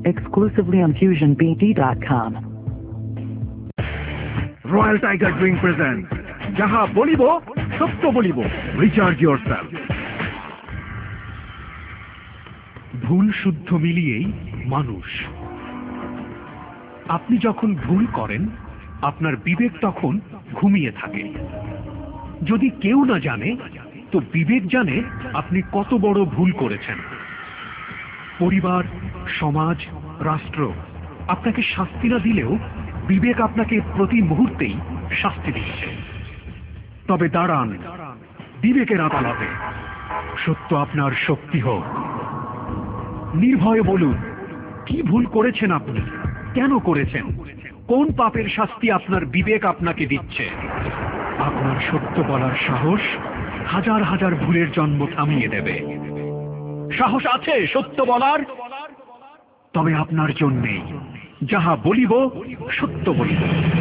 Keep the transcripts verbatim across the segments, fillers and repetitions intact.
exclusively on fusion b d dot com. Royal Tiger Drink presents Jaha Bolibo, Sotto Bolibo. Recharge yourself. ভুল শুদ্ধ মিলিয়েই মানুষ। আপনি যখন ভুল করেন আপনার বিবেক তখন ঘুমিয়ে থাকে। যদি কেউ না জানে তো বিবেক জানে আপনি কত বড় ভুল করেছেন। পরিবার, সমাজ, রাষ্ট্র আপনাকে শাস্তি না দিলেও বিবেক আপনাকে প্রতি মুহূর্তেই শাস্তি দিচ্ছে। তবে দাঁড়ান বিবেকের আদালতে, সত্য আপনার শক্তি হোক। নির্ভয়ে বলুন কি ভুল করেছেন আপনি, কেন করেছেন, কোন পাপের শাস্তি আপনার বিবেক আপনাকে দিচ্ছে। আপনার সত্য বলার সাহস হাজার হাজার ভুলের জন্ম থামিয়ে দেবে। সাহস আছে সত্য বলার? তবে আপনার জন্যেই যাহা বলিব সত্য বলিব।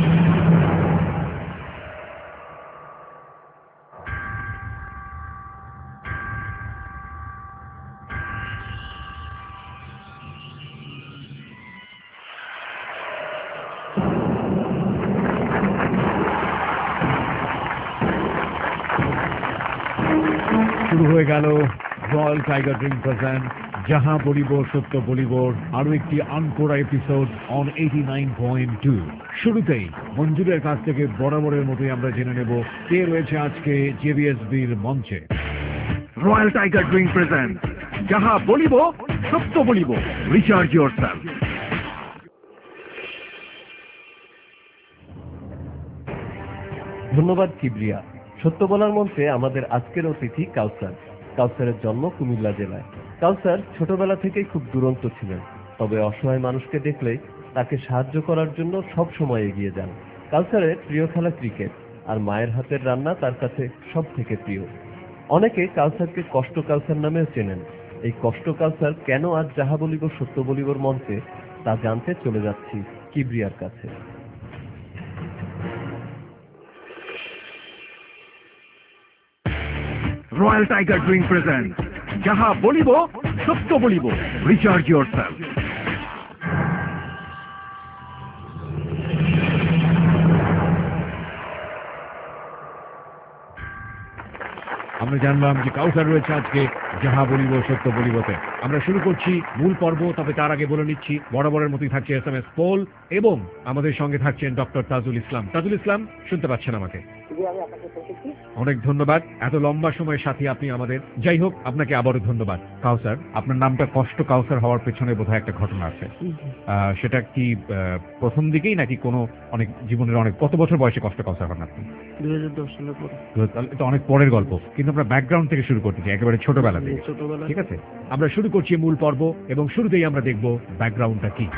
শুরু হয়ে গেল রয়্যাল টাইগার ড্রিঙ্ক প্রেজেন্ট যাহা বলিব সত্য বলিব, আরো একটি আনকোরা episode on eighty nine point two. শুরুতেই মঞ্জুরের কাছ থেকে বরাবরের মতোই আমরা জেনে নেব কে রয়েছে আজকে জেবিএসবির মঞ্চে। রয়্যাল টাইগার ড্রিঙ্ক প্রেজেন্ট যাহা বলিব সত্য বলিব। Recharge yourself. ধন্যবাদ কিবরিয়া। সত্য বলার মঞ্চে আমাদের আজকের অতিথি কাউসার। কাউসারের জন্ম কুমিল্লা জেলায়। কাউসার ছোটবেলা থেকেই খুব দুরন্ত ছিলেন, তবে অসহায় মানুষকে দেখলেই তাকে সাহায্য করার জন্য সব সময় এগিয়ে যান। কাউসারের প্রিয় খেলা ক্রিকেট, আর মায়ের হাতের রান্না তার কাছে সব থেকে প্রিয়। অনেকে কাউসারকে কষ্ট কাউসার নামেও চেনেন। এই কষ্ট কাউসার কেন আজ যাহা বলিব সত্য বলিবর মঞ্চে, তা জানতে চলে যাচ্ছি কিবরিয়ার কাছে। রয়্যাল টাইগার ড্রিঙ্ক প্রেজেন্ট যাহা বলিব সত্য বলিব। Recharge yourself. আমরা জানলাম যে কাউসার রয়েছে আজকে যাহা বলিব সত্য বলিবতে। আমরা শুরু করছি মূল পর্ব, তবে তার আগে বলে নিচ্ছি বরাবরের মতোই থাকছে এস এম এস পোল এবং আমাদের সঙ্গে থাকছেন ডক্টর তাজুল ইসলাম। তাজুল ইসলাম, শুনতে পাচ্ছেন আমাকে? অনেক ধন্যবাদ এত লম্বা সময়ের সাথে আপনি আমাদের। যাই হোক, আপনাকে আবারও ধন্যবাদ। কাউসার, আপনার নামটা কষ্ট কাউসার হওয়ার পেছনে বোধহয় একটা ঘটনা আছে। সেটা কি প্রথম দিকেই নাকি কোনো অনেক জীবনের অনেক কত বছর বয়সে কষ্ট কাউসার হন আপনি? দুই হাজার দশ সালের পরে। এটা অনেক পরের গল্প, কিন্তু আমরা ব্যাকগ্রাউন্ড থেকে শুরু করতে চাই, একেবারে ছোটবেলা থেকে। ঠিক আছে, আমরা শুরু করছি মূল পর্ব এবং শুরুতেই আমরা দেখব ব্যাকগ্রাউন্ডটা কি।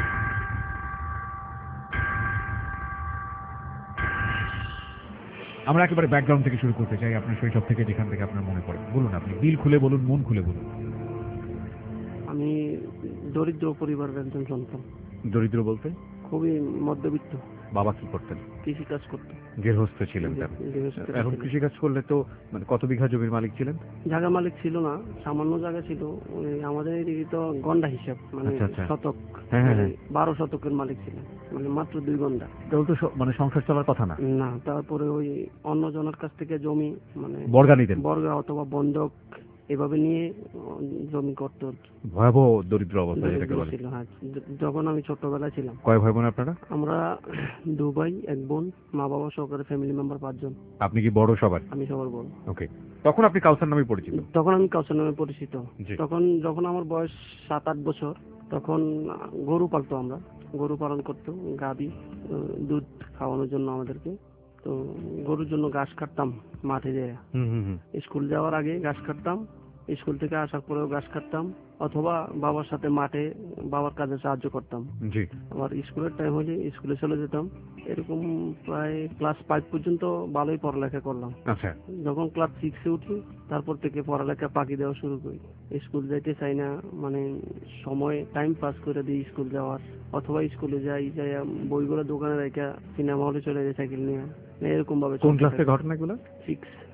আমরা একেবারে ব্যাকগ্রাউন্ড থেকে শুরু করতে চাই, আপনার শৈশব থেকে যেখান থেকে আপনার মনে পড়ে বলুন। আপনি দিল খুলে বলুন, মন খুলে বলুন। আমি দরিদ্র পরিবারের একজন সন্তান। দরিদ্র বলতে? খুবই মধ্যবিত্ত। বাবা কি করতেন? কৃষি কাজ করতেন। গৃহস্থ ছিলেন? এখন কৃষি কাজ করলে তো মানে কত বিঘা জমির মালিক ছিলেন? জায়গা মালিক ছিল না, সামান্য জায়গা ছিল। আমাদের এদিকে তো গন্ডা হিসাব, মানে শতক, বারো শতকের মালিক ছিলেন, মানে মাত্র দুই গন্ডা। তাহলে তো মানে সংসার চলার কথা না। না, তারপরে ওই অন্য জনের কাছ থেকে জমি মানে বর্গা নিতেন, বর্গা অথবা বন্ধক এভাবে নিয়ে জমি করত। ভয়াবহ দরিদ্র অবস্থা যেটাকে বলে। যখন আমি ছোটবেলায় ছিলাম। কয় ভাই বোন আপনারা? আমরা দু ভাই এক বোন, মা বাবা সহকারে ফ্যামিলি মেম্বার পাঁচজন। আপনি কি বড় সবার? আমি সবার বড়। ওকে, তখন আপনি কাউসার নামে পরিচিত? তখন আমি কাউসার নামে পরিচিত। তখন যখন আমার বয়স সাত আট বছর, তখন গরু পালতো, আমরা গরু পালন করতো, গাভী দুধ খাওয়ানোর জন্য আমাদেরকে। তো গরুর জন্য ঘাস কাটতাম মাঠে যেয়ে। স্কুল যাওয়ার আগে ঘাস কাটতাম, স্কুল থেকে আসার পরেও ঘাস কাটতাম, অথবা বাবার সাথে মাঠে বাবার কাজে সাহায্য করতাম। আবার স্কুলের টাইম হলে স্কুলে চলে যেতাম। এরকম প্রায় ক্লাস ফাইভ পর্যন্ত ভালোই পড়ালেখা করলাম। যখন ক্লাস সিক্সে উঠি, তারপর থেকে পড়ালেখা পাকি দেওয়া শুরু করি। স্কুল যাইতে চাই না, মানে সময় টাইম পাস করে দিই স্কুল যাওয়ার, অথবা স্কুলে যাই, যাই বইগুলো দোকানে রেখে সিনেমা হলে চলে যাই সাইকেল নিয়ে। এরকম ভাবে। কোন ক্লাসের ঘটনাগুলো? সিক্স।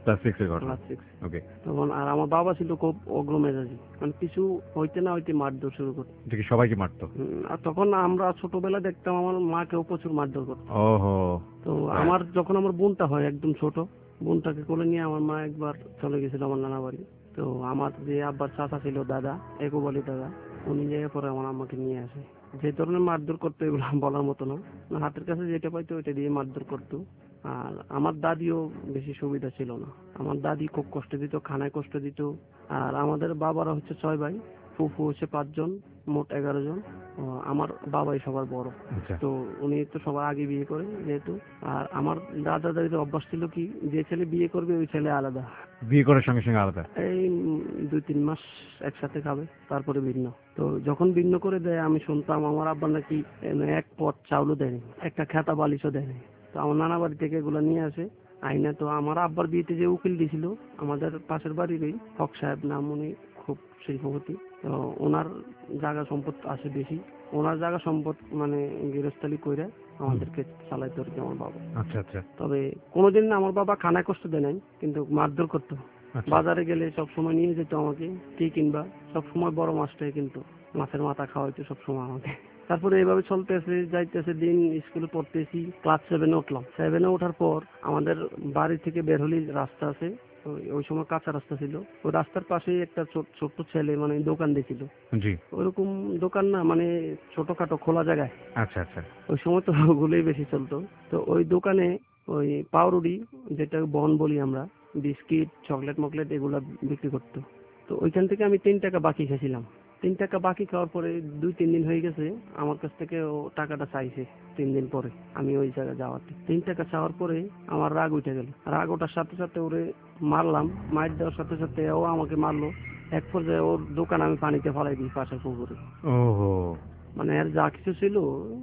ক্লাস সিক্স এর ঘটনা। Class six. ওকে। তখন আর আমার বাবা ছিল খুব অগ্র মেজাজি, মানে কিছু হইতে না হইতে মারধর শুরু করতো। এটা কি সবাইকে মারতো? হুম, আর তখন আমরা ছোটবেলা দেখতাম আমার মাকেও প্রচুর মারধর করতো। ওহো। তো আমার যখন আমার বোনটা হয় একদম ছোট, বোনটাকে কোলে নিয়ে আমার মা একবার চলে গেছিল আমার নানা বাড়ি। তো আমার যে আব্বার চাচা ছিল দাদা, একবালি দাদা, উনি যাই পরে আমার আম্মাকে নিয়ে আসে। যে ধরনের মারধর করতো এগুলো বলার মতো না, হাতের কাছে যেটা পাইতো ওইটা দিয়ে মারধর করতো। আর আমার দাদিও বেশি সুবিধা ছিল না, আমার দাদি খুব কষ্ট দিত, খানায় কষ্ট দিত। আর আমাদের বাবারা হচ্ছে ছয় ভাই, ফুফু হচ্ছে পাঁচজন, মোট এগারো জন। ও, আমার বাবাই সবার বড়। আচ্ছা। তো উনি তো সবার আগে বিয়ে করে যেহেতু। আর আমার দাদা দাদির অভ্যাস ছিল কি, যে ছেলে বিয়ে করবে ওই ছেলে আলাদা, বিয়ে করার সঙ্গে সঙ্গে আলাদা। এই উম, দুই তিন মাস একসাথে খাবে, তারপরে ভিন্ন। তো যখন ভিন্ন করে দেয় আমি শুনতাম আমার আব্বা নাকি এম, এক পট চাউলও দেয়নি, একটা খেতা বালিশও দেয়নি। তো আমার নানা বাড়ি থেকে এগুলো নিয়ে আসে আইনা। তো আমার আব্বার বিয়েতে যে উকিল দিছিল আমাদের পাশের বাড়িরই হক সাহেব নাম, উনি খুব শিল্পপতি। তো ওনার জায়গা সম্পদ আছে বেশি, ওনার জায়গা সম্পদ মানে গৃহস্থালি কইরা আমাদেরকে চালাইতো আর কি আমার বাবা। আচ্ছা আচ্ছা। তবে কোনোদিন আমার বাবা খানায় কষ্ট দেয় নাই, কিন্তু মারধর করতো। আচ্ছা। বাজারে গেলে সব সময় নিয়ে যেত আমাকে, কি কিনবা, সব সময় বড় মাছটাই কিন্তু মাছের মাথা খাওয়াইতো সব সময় আমাকে। তারপরে এইভাবে চলতেছে যাইতেছে দিন, স্কুলে পড়তেছি, ক্লাস সেভেনে উঠলাম। সেভেনে ওঠার পর আমাদের বাড়ি থেকে বের হলেই রাস্তা আছে, ওই- ওই সময় কাঁচা রাস্তা ছিল, ওই রাস্তার পাশেই একটা ছোট ছোট্ট ছেলে মানে দোকান দিয়েছিল। জি। ওইরকম দোকান না, মানে ছোটখাটো খোলা জায়গায়। আচ্ছা আচ্ছা। ওই সময় তো ওগুলোই বেশি চলতো। তো ওই দোকানে ওই পাউরুটি, যেটা বন বলি আমরা, বিস্কিট চকলেট মকলেট এগুলা বিক্রি করতো। তো ওইখান থেকে আমি তিন টাকা বাকি খেয়েছিলাম। তিন টাকা বাকি খাওয়ার পরে দুই তিন দিন হয়ে গেছে, আমার কাছ থেকে ও টাকাটা চাইছে। তিন দিন পরে আমি ওই জায়গায় যাওয়াতে তিন টাকা চাওয়ার পরে আমার রাগ উঠে গেল। রাগ ওঠার সাথে সাথে ওরে মারলাম, মার দেওয়ার সাথে সাথে ও আমাকে মারলো। এক পর্যায়ে ওর দোকান আমি পানিতে ফেলাই দিই পাশের পুকুরে। ওহো। মানে আর যা কিছু ছিল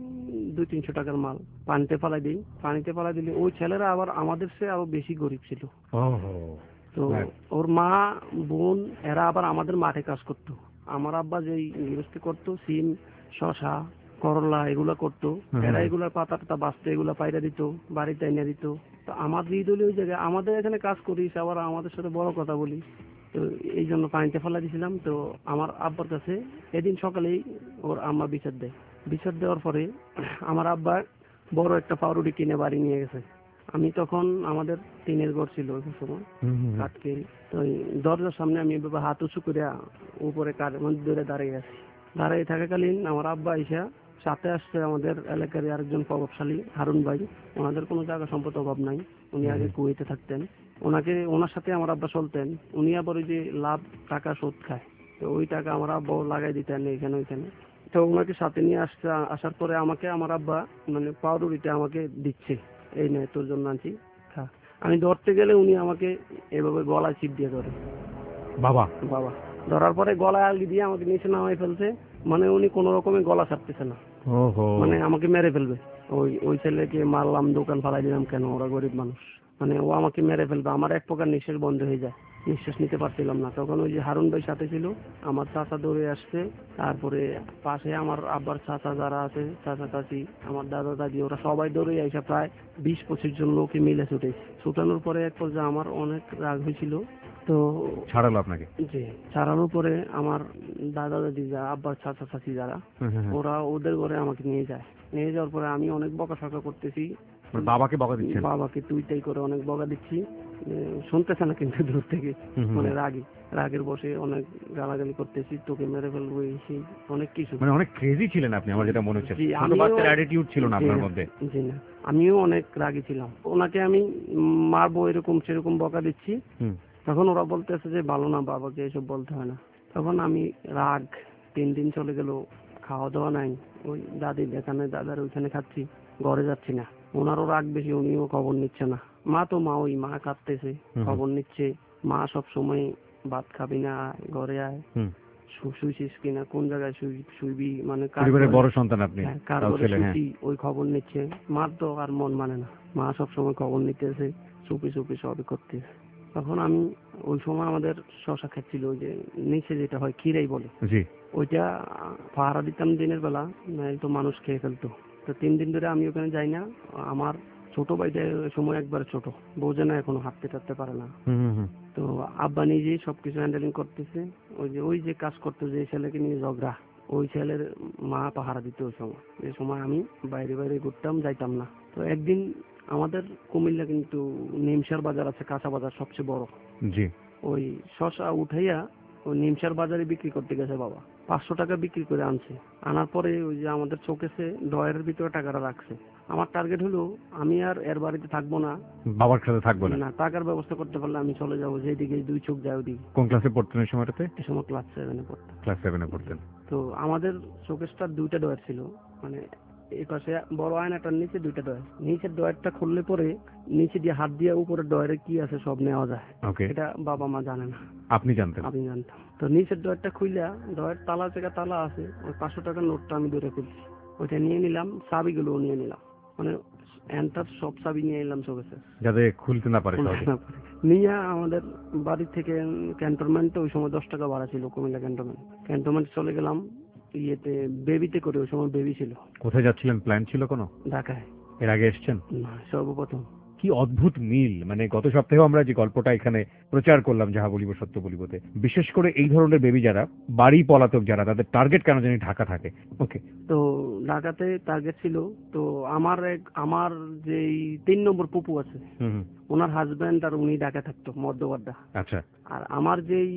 দুই তিনশো টাকার মাল পানিতে ফেলাই দিই। পানিতে ফেলাই দিলে ওই ছেলেরা আবার আমাদের সে আরো বেশি গরিব ছিল। ওহো। তো ওর মা বোন এরা আবার আমাদের মাঠে কাজ করতো। আমার আব্বা যেই গৃহস্থী করতো, সিম শশা করলা এগুলা করতো, এরা এগুলার পাতা টাতা বাঁচতে এগুলা পাইরা দিত, বাড়িতে এনে দিত। তো আমার ঈদ হলে ওই জায়গায় আমাদের এখানে কাজ করিস, আবার আমাদের সাথে বড় কথা বলি। তো এই জন্য পানিতে ফেলা দিয়েছিলাম। তো আমার আব্বার কাছে এদিন সকালেই ওর আম্মা বিচার দেয়। বিচার দেওয়ার পরে আমার আব্বা বড় একটা পাউরুটি কিনে বাড়ি নিয়ে গেছে। আমি তখন আমাদের টিনের ঘর ছিল ওই সময়, কাঠকে। তো ওই দরজার সামনে আমি এভাবে হাত উঁচু করে উপরে কাঠের মধ্যে ধরে দাঁড়িয়ে আছি। দাঁড়িয়ে থাকাকালীন আমার আব্বা এসে সাথে আসছে আমাদের এলাকার আরেকজন প্রভাবশালী হারুন ভাই। ওনাদের কোনো জায়গা সম্পদ অভাব নাই, উনি আগে কুয়েতে থাকতেন। ওনাকে ওনার সাথে আমার আব্বা চলতেন। উনি আবার ওই যে লাভ টাকা শোধ খায়, তো ওই টাকা আমার আব্বা লাগাই দিতেন এখানে ওইখানে। তো ওনাকে সাথে নিয়ে আসছে, আসার পরে আমাকে আমার আব্বা মানে পাউরুটিটা আমাকে দিচ্ছে, এই নে তোর জন্য আনছি খা। আমি ধরতে গেলে উনি আমাকে এভাবে গলায় চিপ দিয়ে ধরে। বাবা। বাবা ধরার পরে গলায় আলগি দিয়ে আমাকে নিচে নামাই ফেলছে, মানে উনি কোন রকমে গলা ছাড়তেছে না, ওহো। মানে আমাকে মেরে ফেলবে। ওই ওই ছেলেকে মারলাম, দোকান ফালাই দিলাম কেন, ওরা গরিব মানুষ, মানে ও আমাকে মেরে ফেলবে। আমার এক প্রকার নিঃশ্বাস বন্ধ হয়ে যায়, নিঃশ্বাস নিতে পারছিলাম না। তখন ওই যে হারুন ভাই সাথে ছিল, আমার চাচা দৌড়ে আসছে। তারপরে পাশে আমার আব্বার চাচা যারা আছে, চাচা চাচি, আমার দাদা দাদি, ওরা সবাই দৌড়ে এসে প্রায় বিশ পঁচিশ জন লোকে মিলে ছুটেছে। ছুটানোর পরে এক পর্যায়ে আমার অনেক রাগ হয়েছিল। তো ছাড়ালো আপনাকে? জি, ছাড়ানোর পরে আমার দাদা দাদি যা আব্বার চাচা চাচি যারা, ওরা ওদের ঘরে আমাকে নিয়ে যায়। নিয়ে যাওয়ার পরে আমি অনেক বকাঝকা করতেছি, বাবাকে বকা দিচ্ছেন? বাবাকে তুই তাই করে অনেক বকা দিচ্ছি। শুনতেছে না কিন্তু দূর থেকে, মানে রাগি রাগের বসে অনেক গালাগালি করতেছি, তোকে মেরে ফেলবো এই সেই অনেক কিছু। মানে অনেক ক্রেজি ছিলেন আপনি, আমার যেটা মনে হচ্ছে। জি, ছোট আমিও- বাচ্চার অ্যাটিটিউড ছিল না জি আপনার না, মধ্যে? জি না, আমিও অনেক রাগী ছিলাম। ওনাকে আমি মারবো এরকম সেরকম বকা দিচ্ছি। হুম। তখন ওরা বলতেছে যে ভালো না, বাবাকে এসব বলতে হয় না। তখন আমি রাগ, তিন দিন চলে গেল, খাওয়া দাওয়া নাই। ওই দাদির এখানে দাদার ওইখানে খাচ্ছি, ঘরে যাচ্ছি না। ওনারও রাগ বেশি, উনিও খবর নিচ্ছে না। মা তো মা ওই মা কাঁদতেছে, খবর নিচ্ছে। মা সব সময় ভাত খাবি না, আয়, ঘরে আয়, শু- শুইছিস কিনা, কোন জায়গায় শুই- শুইবি, মানে কার পরিবারের ঘরে- বড় সন্তান আপনি? হ্যাঁ, কার তাও ঘরে ছেলে, হ্যাঁ। শুইছি ওই খবর নিচ্ছে। মার তো আর মন মানে না, মা সব সময় খবর নিতেছে, চুপি চুপি সবই করতেছে। তখন আমি ওই সময় আমাদের শশা খাচ্ছিল, ওই যে নিচে যেটা হয় খিরাই বলে, জি। ওইটা পাহারা দিতাম দিনের বেলা, নাহলে তো মানুষ খেয়ে ফেলতো। তো তিন দিন ধরে আমি ওখানে যাই না। আমার ছোট ভাইটা ওই সময় একবার ছোট, বোঝে না, এখনো হাঁটতে টাটতে পারে না। হুম হুম হুম। তো আব্বা নিজেই সবকিছু হ্যান্ডেলিং করতেছে। ওই যে ওই যে কাজ করতে যে ছেলেকে নিয়ে ঝগড়া, ওই ছেলের মা পাহারা দিত ওই সময়। এই সময় আমি বাইরে বাইরে ঘুরতাম, যাইতাম না। তো একদিন আমাদের কুমিল্লা কিন্তু নিমসার বাজার আছে, কাঁচা বাজার সবচেয়ে বড়। জি। ওই শশা উঠাইয়া ওই নিমসার বাজারে বিক্রি করতে গেছে বাবা, পাঁচশো টাকা বিক্রি করে আনছে। আনার পরে ওই যে আমাদের চোখেছে ডয়ের ভিতরে টাকাটা রাখছে। আমার টার্গেট হলো আমি আর এর বাড়িতে থাকবো না, বাবার সাথে থাকবো না। না টাকার ব্যবস্থা করতে পারলে আমি চলে যাবো, যেদিকে দুই চোখ যায় ওদিকে। কোন ক্লাসে পড়তেন এই সময়টাতে? এই সময় ক্লাস সেভেনে পড়তাম। ক্লাস সেভেনে পড়তেন। তো আমাদের শোকেসটার দুইটা ডয়ার ছিল, মানে এই পাশে বড় আয়নাটার নিচে দুইটা ডয়ার। নিচের ডয়ারটা খুললে পরে নিচে দিয়ে হাত দিয়ে উপরে ডয়ারে কি আছে সব নেওয়া যায়। ওকে। এটা বাবা মা জানে না, আপনি জানতেন? আমি জানতাম। তো নিচের ডয়ারটা খুললা, ডয়ার তালা থেকে তালা আছে, ওই পাঁচশো টাকার নোটটা আমি ধরে ফেলছি, ওইটা নিয়ে নিলাম, চাবিগুলো নিয়ে নিলাম, মানে এন্টার সব চাবি নিয়ে নিলাম শোকেসে, যাতে খুলতে না পারে সহজে। নিয়ে আমাদের বাড়ি থেকে ক্যান্টনমেন্টে ওই সময় দশ টাকা ভাড়া ছিল, কুমিল্লা ক্যান্টনমেন্ট। ক্যান্টনমেন্ট চলে গেলাম ইয়েতে, বেবিতে করে, ওই সময় বেবি ছিল। কোথায় যাচ্ছিলেন? প্ল্যান ছিল কোনো? ঢাকায়। এর আগে এসেছেন? না, সর্বপ্রথম। কি অদ্ভুত মিল! মানে গত সপ্তাহেও আমরা যে গল্পটা এখানে প্রচার করলাম যাহা বলিব সত্য বলিবতে, বিশেষ করে এই ধরনের বেবি যারা বাড়ি পলাতক যারা, তাদের টার্গেট কেন জানি ঢাকা থাকে। ওকে। তো ঢাকাতে টার্গেট ছিল। তো আমার এক আমার যে তিন নম্বর পুপু আছে, হুম হুম। ওনার হাজবেন্ড আর উনি ঢাকা থাকতো, মধ্যবাড্ডা। আচ্ছা। আর আমার যেই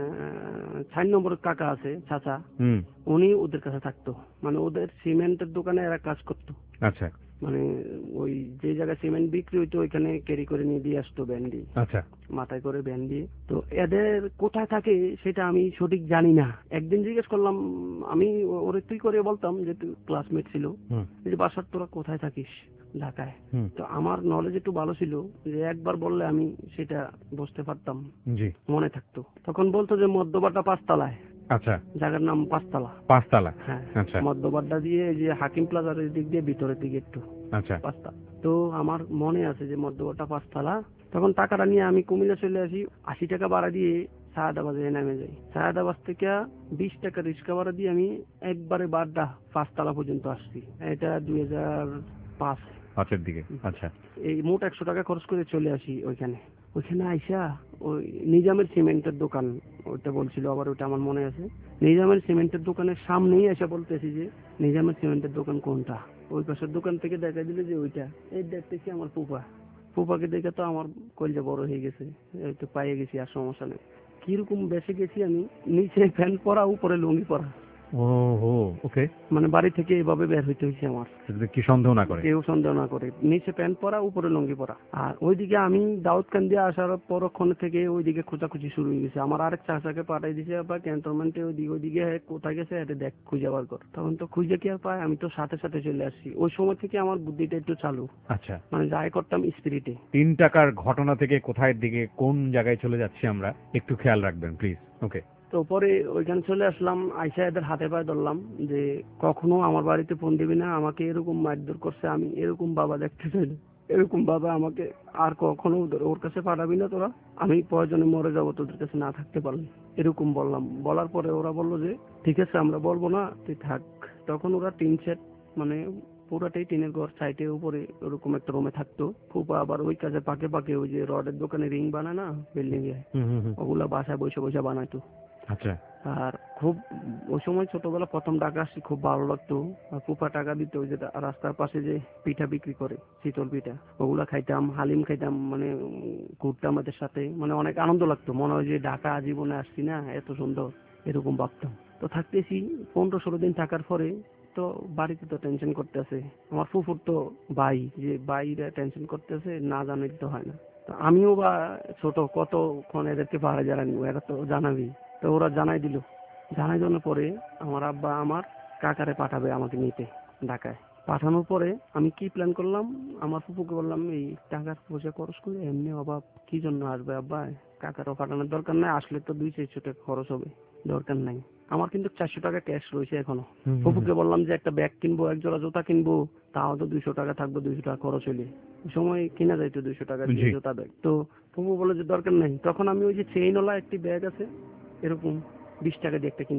চার নম্বর কাকা আছে, চাচা, হুম। উনি ওদের কাছে থাকতো, মানে ওদের সিমেন্টের দোকানে এরা কাজ করতো। আচ্ছা। মানে ওই যে জায়গায় সিমেন্ট বিক্রি হইতো ওইখানে ক্যারি করে নিয়ে দিয়ে আসতো ভ্যান দিয়ে, আচ্ছা। মাথায় করে ভ্যান দিয়ে। তো এদের কোথায় থাকে সেটা আমি সঠিক জানি না। একদিন জিজ্ঞেস করলাম, আমি ওরে তুই করে বলতাম যে তুই ক্লাসমেট ছিল, হুম যে বাসার তোরা কোথায় থাকিস? ঢাকায়। হুম। তো আমার নলেজ একটু ভালো ছিল, যে একবার বললে আমি সেটা বুঝতে পারতাম, জি। মনে থাকতো। তখন বলতো যে মধ্যবাড্ডা পাঁচতলায়, আচ্ছা। জায়গার নাম পাঁচতলা। পাঁচতলা। হ্যাঁ। আচ্ছা। মধ্যবাড্ডা দিয়ে যে হাকিম প্লাজার দিক দিয়ে ভিতরের দিকে একটু আচ্ছা। পাঁচতলা। তো আমার মনে আছে যে মধ্যবাড্ডা পাঁচতলা। তখন টাকাটা নিয়ে আমি কুমিল্লা চলে আসি, আশি টাকা ভাড়া দিয়ে সায়দাবাদে নেমে যাই। সায়দাবাদ থেকে বিশ টাকা রিক্সা ভাড়া দিয়ে আমি একবারে বাড্ডা পাঁচতলা পর্যন্ত আসছি। এটা দুই হাজার পাঁচ পাঁচের দিকে। আচ্ছা। এই মোট একশো টাকা খরচ করে চলে আসি ওইখানে। ওইখানে আইসা ওই নিজামের সিমেন্টের দোকান, ওইটা বলছিল আবার, ওইটা আমার মনে আছে। নিজামের সিমেন্টের দোকানের সামনেই এসে বলতেছি যে নিজামের সিমেন্টের দোকান কোনটা? ওই পাশের দোকান থেকে দেখা দিল যে ওইটা। এই দেখতেছি আমার ফুপা। ফুপাকে দেখে তো আমার কলজা বড় হয়ে গেছে, এই তো পাইয়ে গেছি, আর সমস্যা নেই। কিরকম বেসে গেছি আমি, নিচে প্যান্ট পরা, উপরে লুঙ্গি পরা। ও হো। ওকে। মানে বাড়ি থেকে এভাবে বের হইতে হয়েছে আমার, কি সন্দেহ না করে? কেউ সন্দেহ না করে। নিচে প্যান্ট পরা, উপরে লুঙ্গি পরা। আর ওইদিকে আমি দাউদকান্দি আসার পরক্ষণ থেকে ওইদিকে খোঁজাখুঁজি শুরু হয়ে গেছে। আমার আরেক চাচাকে পাঠাই দিছে বা ক্যান্টনমেন্টে, ওইদিকে ওইদিকে কোথায় গেছে এটা দেখ, খুঁজে বার কর। তখন তো খুঁজে কি আর পায়, আমি তো সাথে সাথে চলে আসছি। ওই সময় থেকে আমার বুদ্ধিটা একটু চালু। আচ্ছা। মানে যাই করতাম স্পিরিটে। তিন টাকার ঘটনা থেকে কোথায় দিকে কোন জায়গায় চলে যাচ্ছি আমরা একটু খেয়াল রাখবেন প্লিজ। ওকে। তো পরে ওইখানে চলে আসলাম, আইসা এদের হাতে পায়ে ধরলাম যে কখনো আমার বাড়িতে ফোন দিবি না, আমাকে এরকম মারধর করছে, আমি এরকম বাবা দেখতে চাই না, এরকম বাবা আমাকে আর কখনো ওর কাছে পাঠাবি না তোরা, আমি প্রয়োজনে মরে যাবো তোদের কাছে না থাকতে পারলে, এরকম বললাম। বলার পরে ওরা বললো যে ঠিক আছে আমরা বলবো না, তুই থাক। তখন ওরা টিন সেট, মানে পুরাটাই টিনের ঘর, সাইডে উপরে ওরকম একটা রুমে থাকতো। ফুপা আবার ওই কাজে পাকে পাকে ওই যে রডের দোকানে রিং বানায় না বিল্ডিং এ, ওগুলা বাসায় বসে বসে বানাইতো। আচ্ছা। আর খুব ওই সময় ছোটবেলা প্রথম টাকা আসছি, খুব ভালো লাগতো। ফুপা টাকা দিত, ওই যে রাস্তার পাশে যে পিঠা বিক্রি করে, শীতল পিঠা, ওগুলা খাইতাম, হালিম খাইতাম, মানে ঘুরতাম এদের সাথে, মানে অনেক আনন্দ লাগতো। মনে হয় যে ঢাকা জীবনে আসছি না, এত সুন্দর, এরকম ভাবতাম। তো থাকতেছি পনেরো ষোলো দিন থাকার পরে তো বাড়িতে তো টেনশন করতেছে, আমার ফুফুর তো ভাই, যে ভাইরা টেনশন করতেছে, না জানাই তো হয় না। তো আমিও বা ছোট, কতক্ষণ এদেরকে পাহাড়ে জানানি, এরা তো জানাবি। তো ওরা জানাই দিল। জানাই দেওয়ার পরে আমার আব্বা আমার কাকারে পাঠাবে আমাকে নিতে ঢাকায়। পাঠানোর পরে আমি কি প্ল্যান করলাম, আমার ফুপুকে বললাম এই টাকার পয়সা খরচ করে এমনি অভাব, কি জন্য আসবে আব্বা, কাকারও পাঠানোর দরকার নাই, আসলে তো দুই চারশো টাকা খরচ হবে, দরকার নাই। আমার কিন্তু চারশো টাকা ক্যাশ রয়েছে এখনো। ফুপুকে বললাম যে একটা ব্যাগ কিনবো, এক জোড়া জুতা কিনবো, তাও তো দুইশো টাকা থাকবে, দুইশো টাকা খরচ হইলে সময় কিনা যাইতো দুইশো টাকা দিয়ে জুতা ব্যাগ। তো ফুপু বলে যে দরকার নাই। তখন আমি ওই যে চেইনওয়ালা একটি ব্যাগ আছে, এরকম বিশ টাকা দিয়ে একটা কিনলাম।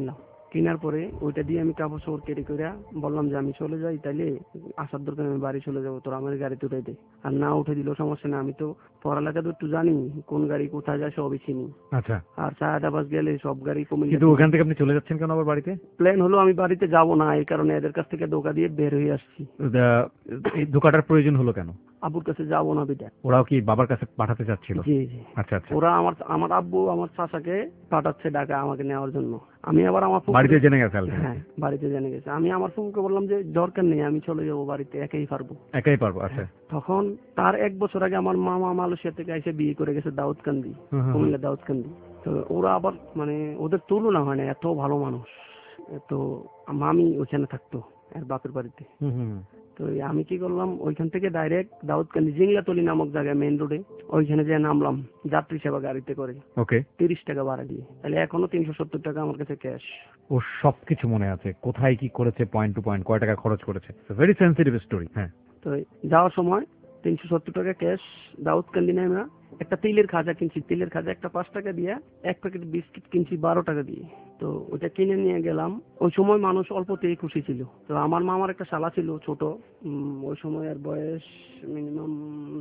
কেনার পরে ওইটা দিয়ে আমি কাপড় চোপড় কেটে করে বললাম যে আমি চলে যাই, তাইলে আসার দরকার আমি বাড়ি চলে যাবো, তোর আমার গাড়িতে উঠে দে। আর না উঠে দিলেও সমস্যা না, আমি তো পড়ালেখা তো একটু জানি, কোন গাড়ি কোথায় যায় সবই চিনি। আচ্ছা, আর চারটা বাস গেলে সব গাড়ি কমে। কিন্তু ওখান থেকে আপনি চলে যাচ্ছেন কেন আবার বাড়িতে? প্ল্যান হলো আমি বাড়িতে যাব না, এই কারণে এদের কাছ থেকে ধোকা দিয়ে বের হয়ে আসছি। আহ, এই ধোকাটার প্রয়োজন হলো কেন? আব্বুর কাছে যাবো না বিটা। ওরাও কি বাবার কাছে পাঠাতে চাচ্ছিল? জি জি। আচ্ছা আচ্ছা। ওরা আমার আমার আব্বু আমার চাচাকে পাঠাচ্ছে ঢাকা আমাকে নেওয়ার জন্য। আমি আবার আমার ফুফু- বাড়িতে জেনে গেছে already? হ্যাঁ, বাড়িতে জেনে গেছে। আমি আমার ফুফুকে বললাম যে দরকার নেই, আমি চলে যাবো বাড়িতে, একাই পারবো। একাই পারবো। আচ্ছা। তখন তার এক বছর আগে আমার মামা মালয়েশিয়া থেকে এসে বিয়ে করে গেছে দাউদকান্দি, হুম হুম। কুমিল্লা দাউদকান্দি। তো ওরা আবার মানে ওদের তুলনা হয় না, এত ভালো মানুষ। তো মামি ওইখানে থাকতো এর বাপের বাড়িতে। হুম হুম। তো এই আমি কি করলাম, ওইখান থেকে ডাইরেক্ট দাউদকান্দি জিংলাতলি নামক জায়গায় মেইন রোডে ওইখানে যেয়ে নামলাম যাত্রী সেবা গাড়িতে করে, ওকে। তিরিশ টাকা ভাড়া দিয়ে। তাহলে এখনো তিনশো সত্তর টাকা আমার কাছে ক্যাশ। ও সবকিছু মনে আছে, কোথায় কি করেছে, পয়েন্ট টু পয়েন্ট, কয় টাকা খরচ করেছে। Very sensitive story. হ্যাঁ। তো যাওয়ার সময় তিনশো সত্তর টাকা ক্যাশ দাউদকান্দি নেমে একটা তিলের খাজা কিনছি, তিলের খাজা একটা পাঁচ টাকা দিয়ে, এক প্যাকেট বিস্কিট কিনছি বারো টাকা দিয়ে। তো ওটা কিনে নিয়ে গেলাম। ওই সময় মানুষ অল্পতেই খুশি ছিল। তো আমার মামার একটা শালা ছিল ছোট, উম, ওই সময় এর বয়স মিনিমাম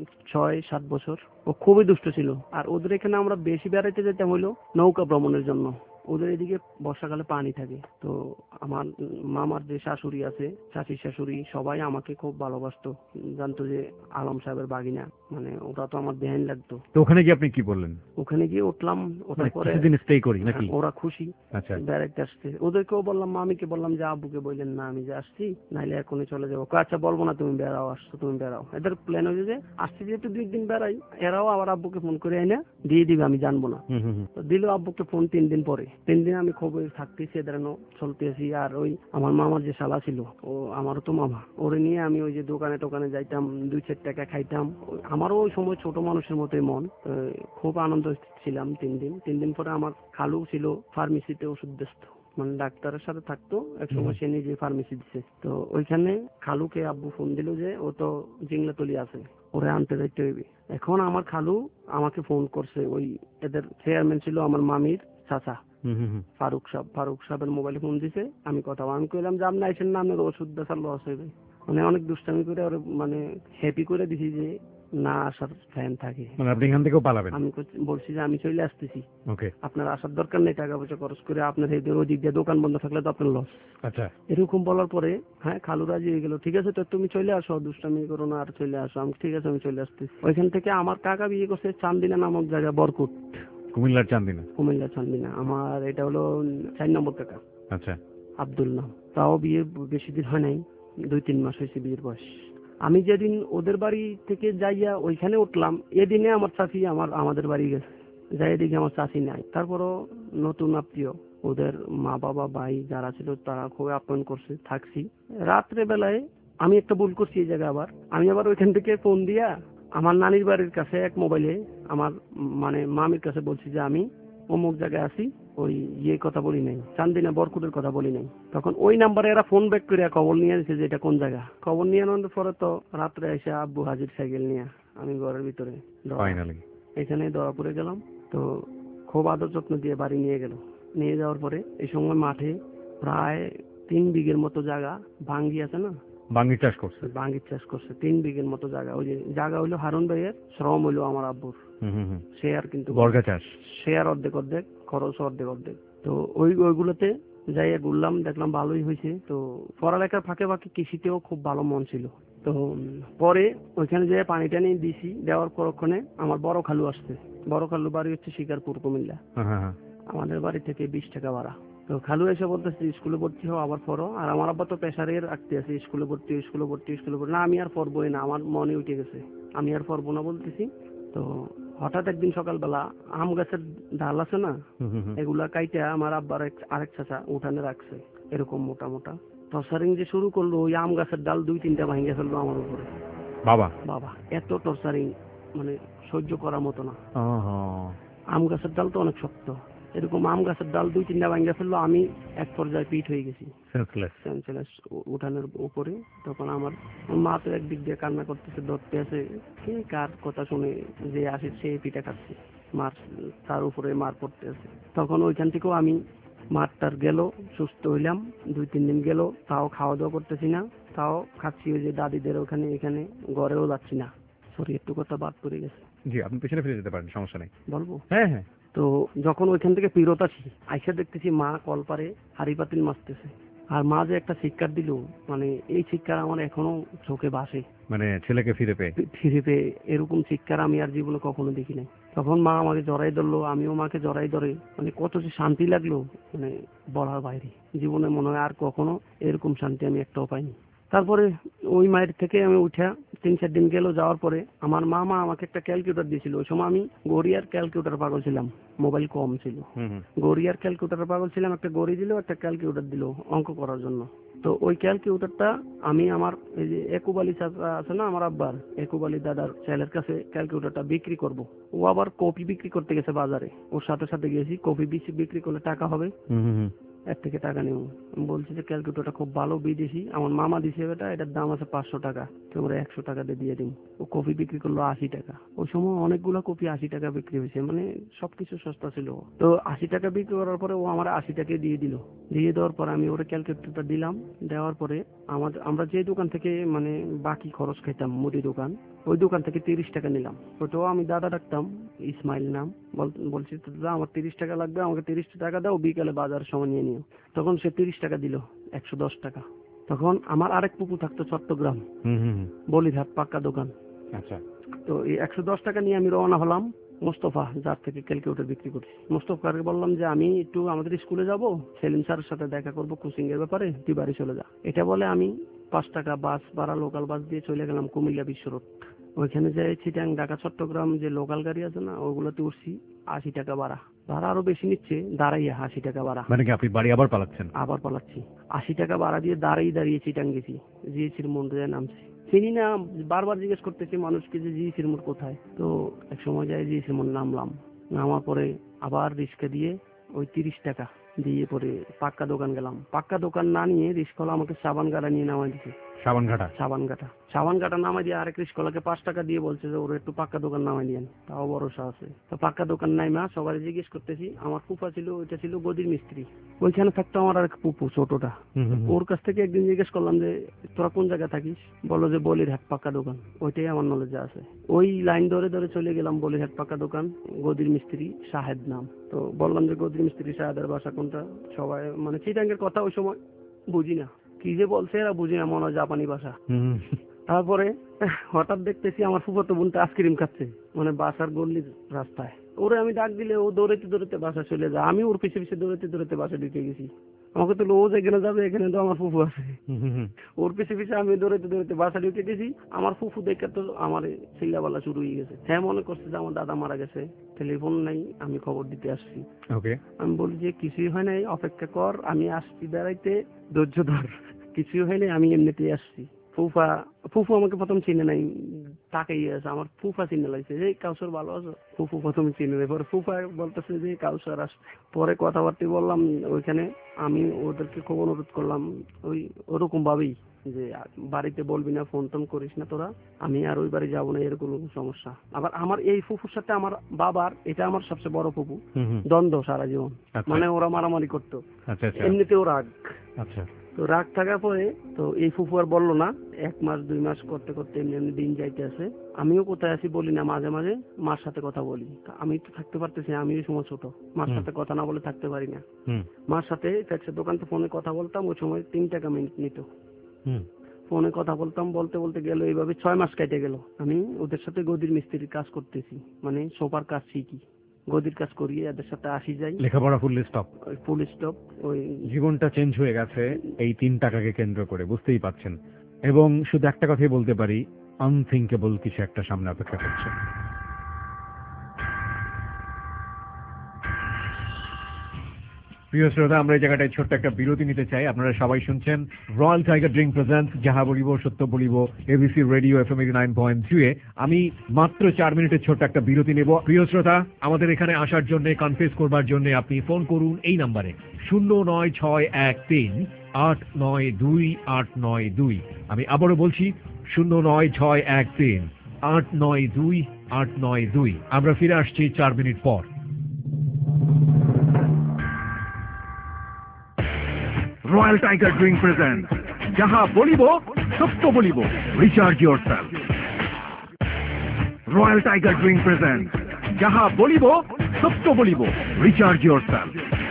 ছয় সাত বছর। ও খুবই দুষ্ট ছিল। আর ওদের এখানে আমরা বেশি বেড়াইতে যেতাম হইলো নৌকা ভ্রমণের জন্য। ওদের এদিকে বর্ষাকালে পানি থাকে। তো আমার মামার যে শাশুড়ি আছে, চাচির শাশুড়ি, সবাই আমাকে খুব ভালোবাসতো, জানতো যে আলম সাহেবের বাগিনা, মানে ওরা তো আমার বেহাইন লাগতো। তো ওখানে গিয়ে আপনি কি বললেন? ওখানে গিয়ে উঠলাম, ওঠার মানে পরে কিছুদিন স্টে করি নাকি? হ্যাঁ, ওরা খুশি আচ্ছা। বেড়াইতে আসছে। ওদেরকেও বললাম, মামিকে বললাম যে আব্বুকে বললেন না আমি যে আসছি, নাইলে এখনই চলে যাবো। কয়, আচ্ছা বলবো না, তুমি বেড়াও, আসছো তুমি বেড়াও। এদের প্ল্যান হয়েছে যে আসছি যেহেতু দুই দিন বেড়াই, এরাও আবার আব্বুকে ফোন করে এনে দিয়ে দিবে, আমি জানবো না। হুম হুম হুম। তো দিল আব্বুকে ফোন তিন দিন পরে। তিন দিন আমি খবর থাকতেছি, এদের চলতেছি। আর ওই আমার মামার যে শালা ছিল, ও আমারও তো মামা, ওরে নিয়ে আমি ওই যে দোকানে টোকানে যাইতাম, দুই চার টাকা খাইতাম। ওই- আমারও ওই সময় ছোট মানুষের মতোই মন। তো খুব আনন্দ ছিলাম তিন দিন। তিন দিন পরে আমার খালু ছিল ফার্মেসিতে ওষুধ বেচত, মানে ডাক্তারের সাথে থাকতো, এক সময় সে নিজে ফার্মেসি দিছে। তো ওইখানে খালুকে আব্বু ফোন দিল যে ও তো জিংলাতলি আছে, ওরে আনতে যাইতে হইবে। এখন আমার খালু আমাকে ফোন করছে, ওই এদের চেয়ারম্যান ছিল আমার মামির চাচা হুম হুম হুম। ফারুক সাহেব। ফারুক সাহেবের মোবাইলে ফোন দিছে, আমি কথা বল- আমি কইলাম যে আপনি আইসেন না, আপনার ওষুধ বেচার লস হইবে। মানে অনেক দুষ্টামি করে ওরে মানে হ্যাপি করে দিছি যে না আসার ফ্যান থাকে। মানে আপনি এখান থেকেও পালাবেন? আমি কইছি- বলছি যে আমি চলে আসতেছি, ওকে। আপনার আসার দরকার নেই, টাকা পয়সা খরচ করে আপনার এই ওই দিক দিয়ে দোকান বন্ধ থাকলে তো আপনার লস। আচ্ছা। এরকম বলার পরে হ্যাঁ খালু রাজি হয়ে গেল, ঠিক আছে তো তুমি চলে আসো, দুষ্টামি করো না, আর চলে আসো। আমি ঠিক আছে আমি চলে আসতেছি। ওইখান থেকে আমার কাকা বিয়ে করছে চান্দিনা নামক জায়গা, বরকুট, কুমিল্লার চান্দিনা? কুমিল্লা চান্দিনা। আমার এটা হলো চার নম্বর কাকা, আচ্ছা। আব্দুল নাম। তাও বিয়ে বেশি দিন হয় নাই, দুই তিন মাস হয়েছে বিয়ের বয়স। আমি যেদিন ওদের বাড়ি থেকে যাইয়া ওইখানে উঠলাম, এদিনে আমার চাচি আমার আমাদের বাড়ি গেছে, যাই এদিকে আমার চাচি নাই। তারপরও নতুন আত্মীয়, ওদের মা বাবা ভাই যারা ছিল তারা খুবই আপ্যায়ন করছে, থাকছি। রাত্রে বেলায় আমি একটা ভুল করছি এই জায়গায়, আবার আমি আবার ওইখান থেকে ফোন দিয়া আমার নানির বাড়ির কাছে এক মোবাইলে আমার মানে মামির কাছে বলছি যে আমি অমুক জায়গায় আছি, ওই ইয়ে কথা বলি নাই, চান্দিনা বরকুটের কথা বলি নাই। তখন ওই নাম্বারে এরা ফোন ব্যাক করে খবর নিয়ে আসছে যে এটা কোন জায়গা। খবর নিয়ে আনার পরে তো রাত্রে এসে আব্বু হাজির সাইকেল নিয়ে, আমি ঘরের ভিতরে ধরা। ফাইনালি এখানে ধরা পড়ে গেলাম। তো খুব আদর যত্ন দিয়ে বাড়ি নিয়ে গেল। নিয়ে যাওয়ার পরে এই সময় মাঠে প্রায় তিন বিঘের মতো জায়গা, ভাঙ্গি আছে না, বাঙ্গি চাষ করছে? ভাঙ্গির চাষ করছে। তিন বিঘের মতো জায়গা, ওই যে জায়গা হইলো হারুন ভাইয়ের, শ্রম হইলো আমার আব্বুর। হুম হুম হুম। শেয়ার কিন্তু বর্গা চাষ? শেয়ার অর্ধেক অর্ধেক, খরচ অর্ধেক অর্ধেক। তো ওই ওইগুলোতে যাইয়া ঘুরলাম, দেখলাম ভালোই হয়েছে। তো পড়ালেখার ফাঁকে ফাঁকে কৃষিতেও খুব ভালো মন ছিল। তো উম, পরে ওইখানে যেয়ে পানি টানি দিছি, দেওয়ার পরক্ষণে আমার বড় খালু আসছে। বড় খালু বাড়ি হচ্ছে শিকারপুর, কুমিল্লা। হ্যাঁ হ্যাঁ হ্যাঁ। আমাদের বাড়ি থেকে বিশ টাকা ভাড়া। তো খালু এসে বলতেছে স্কুলে ভর্তি হও, আবার পড়ো। আর আমার আব্বা তো প্রেশারের রাখতে আছে, স্কুলে ভর্তি হও, স্কুলে ভর্তি হও, স্কুলে ভর্তি। না আমি আর পড়বোই না, আমার মনে উঠে গেছে আমি আর পড়বো না বলতেছি। তো হঠাৎ একদিন সকালবেলা আম গাছের ডাল আছে না, হুম হুম হুম। এগুলা কাইটা আমার আব্বার এক- আরেক চাচা উঠানে রাখছে, এরকম মোটা মোটা। টর্চারিং যে শুরু করলো, ওই আম গাছের ডাল দুই তিনটা ভাঙিয়ে ফেললো আমার উপরে। বাবা বাবা এত টর্চারিং, মানে সহ্য করার মতো না। ওহো। আম গাছের ডাল তো অনেক শক্ত, এরকম আম গাছের ডাল দুই তিনটা ভাঙিয়ে ফেললো। আমি এক পর্যায়ে পিঠ হয়ে গেছি সেন্সলেস। সেন্সলেস উঠানের উপরে। তখন আমার মা তো একদিক দিয়ে কান্না করতেছে, ধরতে আছে, কে কার কথা শুনে যে আসে সে পিঠা খাচ্ছে, মার তার উপরে মার পড়তে আছে। তখন ওইখান থেকেও আমি মারটার গেল, সুস্থ হইলাম, দুই তিন দিন গেল, তাও খাওয়া দাওয়া করতেছি না, তাও খাচ্ছি ওই যে দাদিদের ওখানে, এখানে ঘরেও যাচ্ছি না। সরি, একটু কথা বাদ পড়ে গেছে। জি, আপনি পেছনে ফিরে যেতে পারেন, সমস্যা নেই। বলবো? হ্যাঁ হ্যাঁ। তো যখন ওইখান থেকে ফিরত আসি, আইসা দেখতেছি মা কলপারে হাড়ি পাতিল মারতেছে। আর মা যে একটা শিক্ষা দিল, মানে এই শিক্ষা আমার এখনো চোখে ভাসে। মানে ছেলেকে ফিরে পেয়ে ফিরে পেয়ে এরকম শিক্ষা আমি আর জীবনে কখনো দেখি নাই। তখন মা আমাকে জড়াই ধরলো, আমিও মাকে জড়াই ধরে, মানে কত যে শান্তি লাগলো, মানে বলার বাইরে। জীবনে মনে হয় আর কখনো এরকম শান্তি আমি একটাও পাইনি। তারপরে ওই মায়ের থেকে আমি উঠা তিন চার দিন গেল, যাওয়ার পরে আমার মা মা আমাকে একটা ক্যালকুলেটর দিয়েছিল। ওই সময় আমি গড়িয়ার ক্যালকুলেটর পাগল ছিলাম, মোবাইল কম ছিল। গড়িয়ার ক্যালকুলেটর পাগল ছিলাম, একটা গড়ি দিল, একটা ক্যালকুলেটর দিল অঙ্ক করার জন্য। তো ওই ক্যালকুলেটরটা আমি আমার এই যে একুব আলী চাচা আছে না, আমার আব্বার একুব আলী দাদার ছেলের কাছে ক্যালকুলেটরটা বিক্রি করব। ও আবার কপি বিক্রি করতে গেছে বাজারে, ওর সাথে সাথে গেছি। কপি বিক্রি করলে টাকা হবে, এর থেকে টাকা নেব। বলছি যে ক্যালকুলেটরটা খুব ভালো, বিদেশি, আমার মামা দিছে, এটা এটার দাম আছে পাঁচশো টাকা, তোমরা একশো টাকা দিয়ে দিয়ে দিন। ও কপি বিক্রি করলো আশি টাকা। ওই সময় অনেকগুলো কপি আশি টাকা বিক্রি হয়েছে, মানে সবকিছু সস্তা ছিল। তো আশি টাকা বিক্রি করার পরে ও আমার আশি টাকা দিয়ে দিল। দিয়ে দেওয়ার পরে আমি ওর ক্যালকুলেটরটা দিলাম। দেওয়ার পরে আমাদের আমরা যে দোকান থেকে মানে বাকি খরচ খাইতাম, মুদি দোকান, ওই দোকান থেকে তিরিশ টাকা নিলাম। ওইটাও আমি দাদা ডাকতাম, ইসমাইল নাম। বলছি দাদা আমার তিরিশ টাকা লাগবে, আমাকে তিরিশ টাকা দাও, বিকালে বাজারের সময় নিয়ে নিও। তখন সে তিরিশ টাকা দিল, একশো দশ টাকা। তখন আমার আরেক পুপু থাকতো চট্টগ্রাম, বলিরহাট পাক্কা দোকান। আচ্ছা, তো এই একশো দশ টাকা নিয়ে আমি রওনা হলাম মোস্তফা, যার থেকে ক্যালকুলেটর বিক্রি করছি। মোস্তফাকে বললাম যে আমি একটু আমাদের স্কুলে যাব, সেলিম স্যারের সাথে দেখা করবো কোচিং এর ব্যাপারে, তুই বাড়ি চলে যা। এটা বলে আমি পাঁচ টাকা বাস ভাড়া, লোকাল বাস দিয়ে চলে গেলাম কুমিল্লা বিশ্ব রোড। ওইখানে যাই চিটাং ঢাকা চট্টগ্রাম যে লোকাল গাড়ি আছে না, ওগুলোতে উঠছি, আশি টাকা ভাড়া। ভাড়া আরো বেশি নিচ্ছে, দাঁড়াইয়া আশি টাকা ভাড়া। মানে কি আপনি বাড়ি আবার পালাচ্ছেন? আবার পালাচ্ছি। আশি টাকা ভাড়া দিয়ে দাঁড়িয়ে দাঁড়িয়ে চিটাং গেছি, জিএসির মন্দিরে নামছি। চিনি না, বারবার জিজ্ঞেস করতেছি মানুষকে যে জিএসির মোড় কোথায়। তো এক সময় যাই জিএসির মোড় নামলাম। নামার পরে আবার রিক্সা দিয়ে ওই তিরিশ টাকা দিয়ে পরে পাক্কা দোকান গেলাম। পাক্কা দোকান না নিয়ে রিক্সাওয়ালা আমাকে সাবান গাড়া নিয়ে নামাই দিচ্ছে। সাবানঘাটা সাবানঘাটা সাবানঘাটা নামাই দিয়ে আরেক রিক্সাওয়ালাকে পাঁচ টাকা দিয়ে বলছে যে ওর একটু পাক্কা দোকান নামাই দিয়েন, তাও ভরসা আছে। তো পাক্কা দোকান নাই মা, সবাই জিজ্ঞেস করতেছি। আমার ফুফা ছিল, ওইটা ছিল গদির মিস্ত্রি। ওইখানে থাকতো আমার আরেক পুপু ছোটটা। ওর কাছ থেকে একদিন জিজ্ঞেস করলাম যে তোরা কোন জায়গায় থাকিস, বললো যে বলিরহাট পাক্কা দোকান। ওইটাই আমার নলেজে আছে। ওই লাইন ধরে ধরে চলে গেলাম বলিরহাট পাক্কা দোকান, গদির মিস্ত্রি শাহেদ নাম। তো বললাম যে গদির মিস্ত্রি শাহেদের বাসা কোনটা। সবাই মানে চিটাঙ্গের কথা ওই সময় বুঝি না, কি যে বলছে এরা বুঝি না, মনে হয় জাপানি ভাষা। তারপরে হঠাৎ দেখতেছি আমার ফুফাতো বোনটা আইসক্রিম খাচ্ছে, মানে বাসার গল্লির রাস্তায়। ওরে আমি ডাক দিলে ও দৌড়াইতে দৌড়াইতে বাসা চলে যায়। আমি ওর পিছিয়ে পিছিয়ে দৌড়াইতে দৌড়াইতে বাসা ঢুকে গেছি। আমাকে তো ও যেখানে যাবে এখানে তো আমার ফুফু আছে। ওর পিছিয়ে পিছিয়ে আমি দৌড়াইতে দৌড়াইতে বাসা ঢুকে গেছি। আমার ফুফু দেখে তো আমার চিল্লাপাল্লা শুরু হয়ে গেছে। হ্যাঁ, মনে করছে যে আমার দাদা মারা গেছে, টেলিফোন নাই, আমি খবর দিতে আসছি। আমি বলি যে কিছুই হয় নাই, অপেক্ষা কর, আমি আসছি বেড়াইতে, ধৈর্য ধর, কিছুই হয় নাই, আমি এমনিতেই আসছি। ফুফা ফুফু আমাকে প্রথম চিনে নাই, তাকাই আছে। আমার ফুফা চিনে লাগছে যে কাউসার ভালো আছো। ফুফু প্রথম চিনে নেই, পরে ফুফা বলতেছে যে কাউসার আস। পরে কথাবার্তা বললাম ওইখানে। আমি ওদেরকে খুব অনুরোধ করলাম ওই ওরকম ভাবেই যে বাড়িতে বলবি না, ফোন টোন করিস না তোরা, আমি আর ওই বাড়ি যাবো না, এরকম সমস্যা। আবার আমার এই ফুফুর সাথে আমার বাবার, এটা আমার সবচেয়ে বড় ফুফু, দ্বন্দ্ব সারা জীবন। মানে ওরা মারামারি করতো, এমনিতেও রাগ। আচ্ছা, তো রাগ থাকার পরে তো এই ফুফু আর বললো না। এক মাস দুই মাস করতে করতে এমনি এমনি দিন যাইতে আছে। আমিও কোথায় আছি বলি না, মাঝে মাঝে মার সাথে কথা বলি। আমি তো থাকতে পারতেছি, আমি ওই সময় ছোট, মার সাথে কথা না বলে থাকতে পারি না। মার সাথে ফ্যাক্সের দোকানতে ফোনে কথা বলতাম, ওই সময় তিন টাকা মিনিট নিত। ফোনে কথা বলতাম, বলতে বলতে গেল এইভাবে ছয় মাস কেটে গেল। আমি ওদের সাথে গদির মিস্ত্রির কাজ করতেছি, মানে সোফার কাজ শিখি, গদির কাজ করিয়ে এদের সাথে আসি যাই। লেখাপড়া ফুল স্টপ, ফুল স্টপ। ওই জীবনটা চেঞ্জ হয়ে গেছে এই তিন টাকাকে কেন্দ্র করে, বুঝতেই পাচ্ছেন। এবং শুধু একটা কথাই বলতে পারি, আনথিঙ্কেবল কিছু একটা সামনে অপেক্ষা করছে। প্রিয় শ্রোতা, আমরা এই জায়গাটায় ছোট্ট একটা বিরতি নিতে চাই। আপনারা সবাই শুনছেন রয়্যাল টাইগার ড্রিঙ্ক প্রেজেন্টস যাহা বলিব সত্য বলিব ABC radio FM eighty nine point three এ। আমি মাত্র চার মিনিটের ছোট্ট একটা বিরতি নেব। প্রিয় শ্রোতা, আমাদের এখানে আসার জন্য, কনফেস করবার জন্য আপনি ফোন করুন এই নাম্বারে শূন্য নয় ছয় এক তিন আট নয় দুই আট নয় দুই। আমি আবারও বলছি শূন্য নয় ছয় এক তিন আট নয় দুই আট নয় দুই। আমরা ফিরে আসছি চার মিনিট পর। রয়্যাল টাইগার ড্রিঙ্ক প্রেজেন্ট যাহা বলিব সত্য বলিব recharge yourself. Royal tiger drink present যাহা বলিব সত্য বলিব রিচার্জ ইয়োর সেলফ।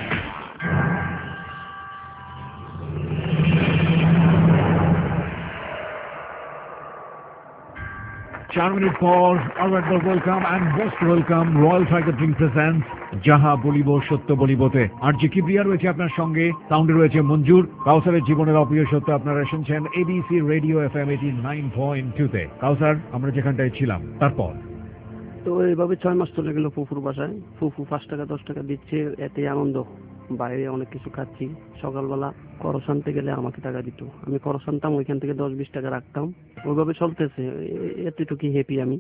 চার মিনিট পর আরো একবার welcome and most welcome royal tiger drink present যাহা বলিব সত্য বলিবতে। আর যে কিবরিয়া রয়েছে আপনার সঙ্গে, সাউন্ডে রয়েছে মঞ্জুর। কাউসারের জীবনের অপ্রিয় সত্য আপনারা শুনছেন ABC radio F M eighty nine point two তে। কাউসার, আমরা যেখানটায় ছিলাম তারপর তো এইভাবে ছয় মাস চলে গেল ফুফুর বাসায়। ফুফু পাঁচ টাকা দশ টাকা দিচ্ছে, এতে আনন্দ। বাইরে অনেক কিছু খাচ্ছি। সকালবেলা খরচ আনতে গেলে আমাকে টাকা দিত, আমি খরচ আনতাম, ওইখান থেকে দশ বিশ টাকা রাখতাম। ওইভাবে চলতেছে, এতটুকু হ্যাপি আমি।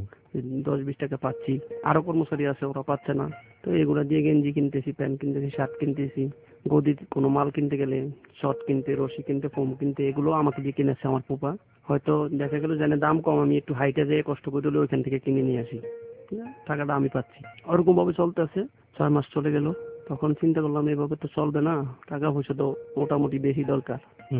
দশ বিশ টাকা পাচ্ছি, আরো কর্মচারী আছে ওরা পাচ্ছে না। তো এগুলা দিয়ে গেঞ্জি কিনতেছি, প্যান্ট কিনতেছি, শার্ট কিনতেছি। গদির কোনো মাল কিনতে গেলে শর্ট কিনতে, রশি কিনতে, ফোম কিনতে, এগুলো আমাকে দিয়ে কিনেছে আমার ফুপা। হয়তো দেখা গেল জানে দাম কম, আমি একটু হাইটে যেয়ে কষ্ট করে হলে ওইখান থেকে কিনে নিয়ে আসি, টাকাটা আমি পাচ্ছি। ওরকম ভাবে চলতেছে। ছয় মাস চলে গেল, তখন চিন্তা করলাম এভাবে তো চলবে না, টাকা পয়সা তো মোটামুটি বেশি দরকার।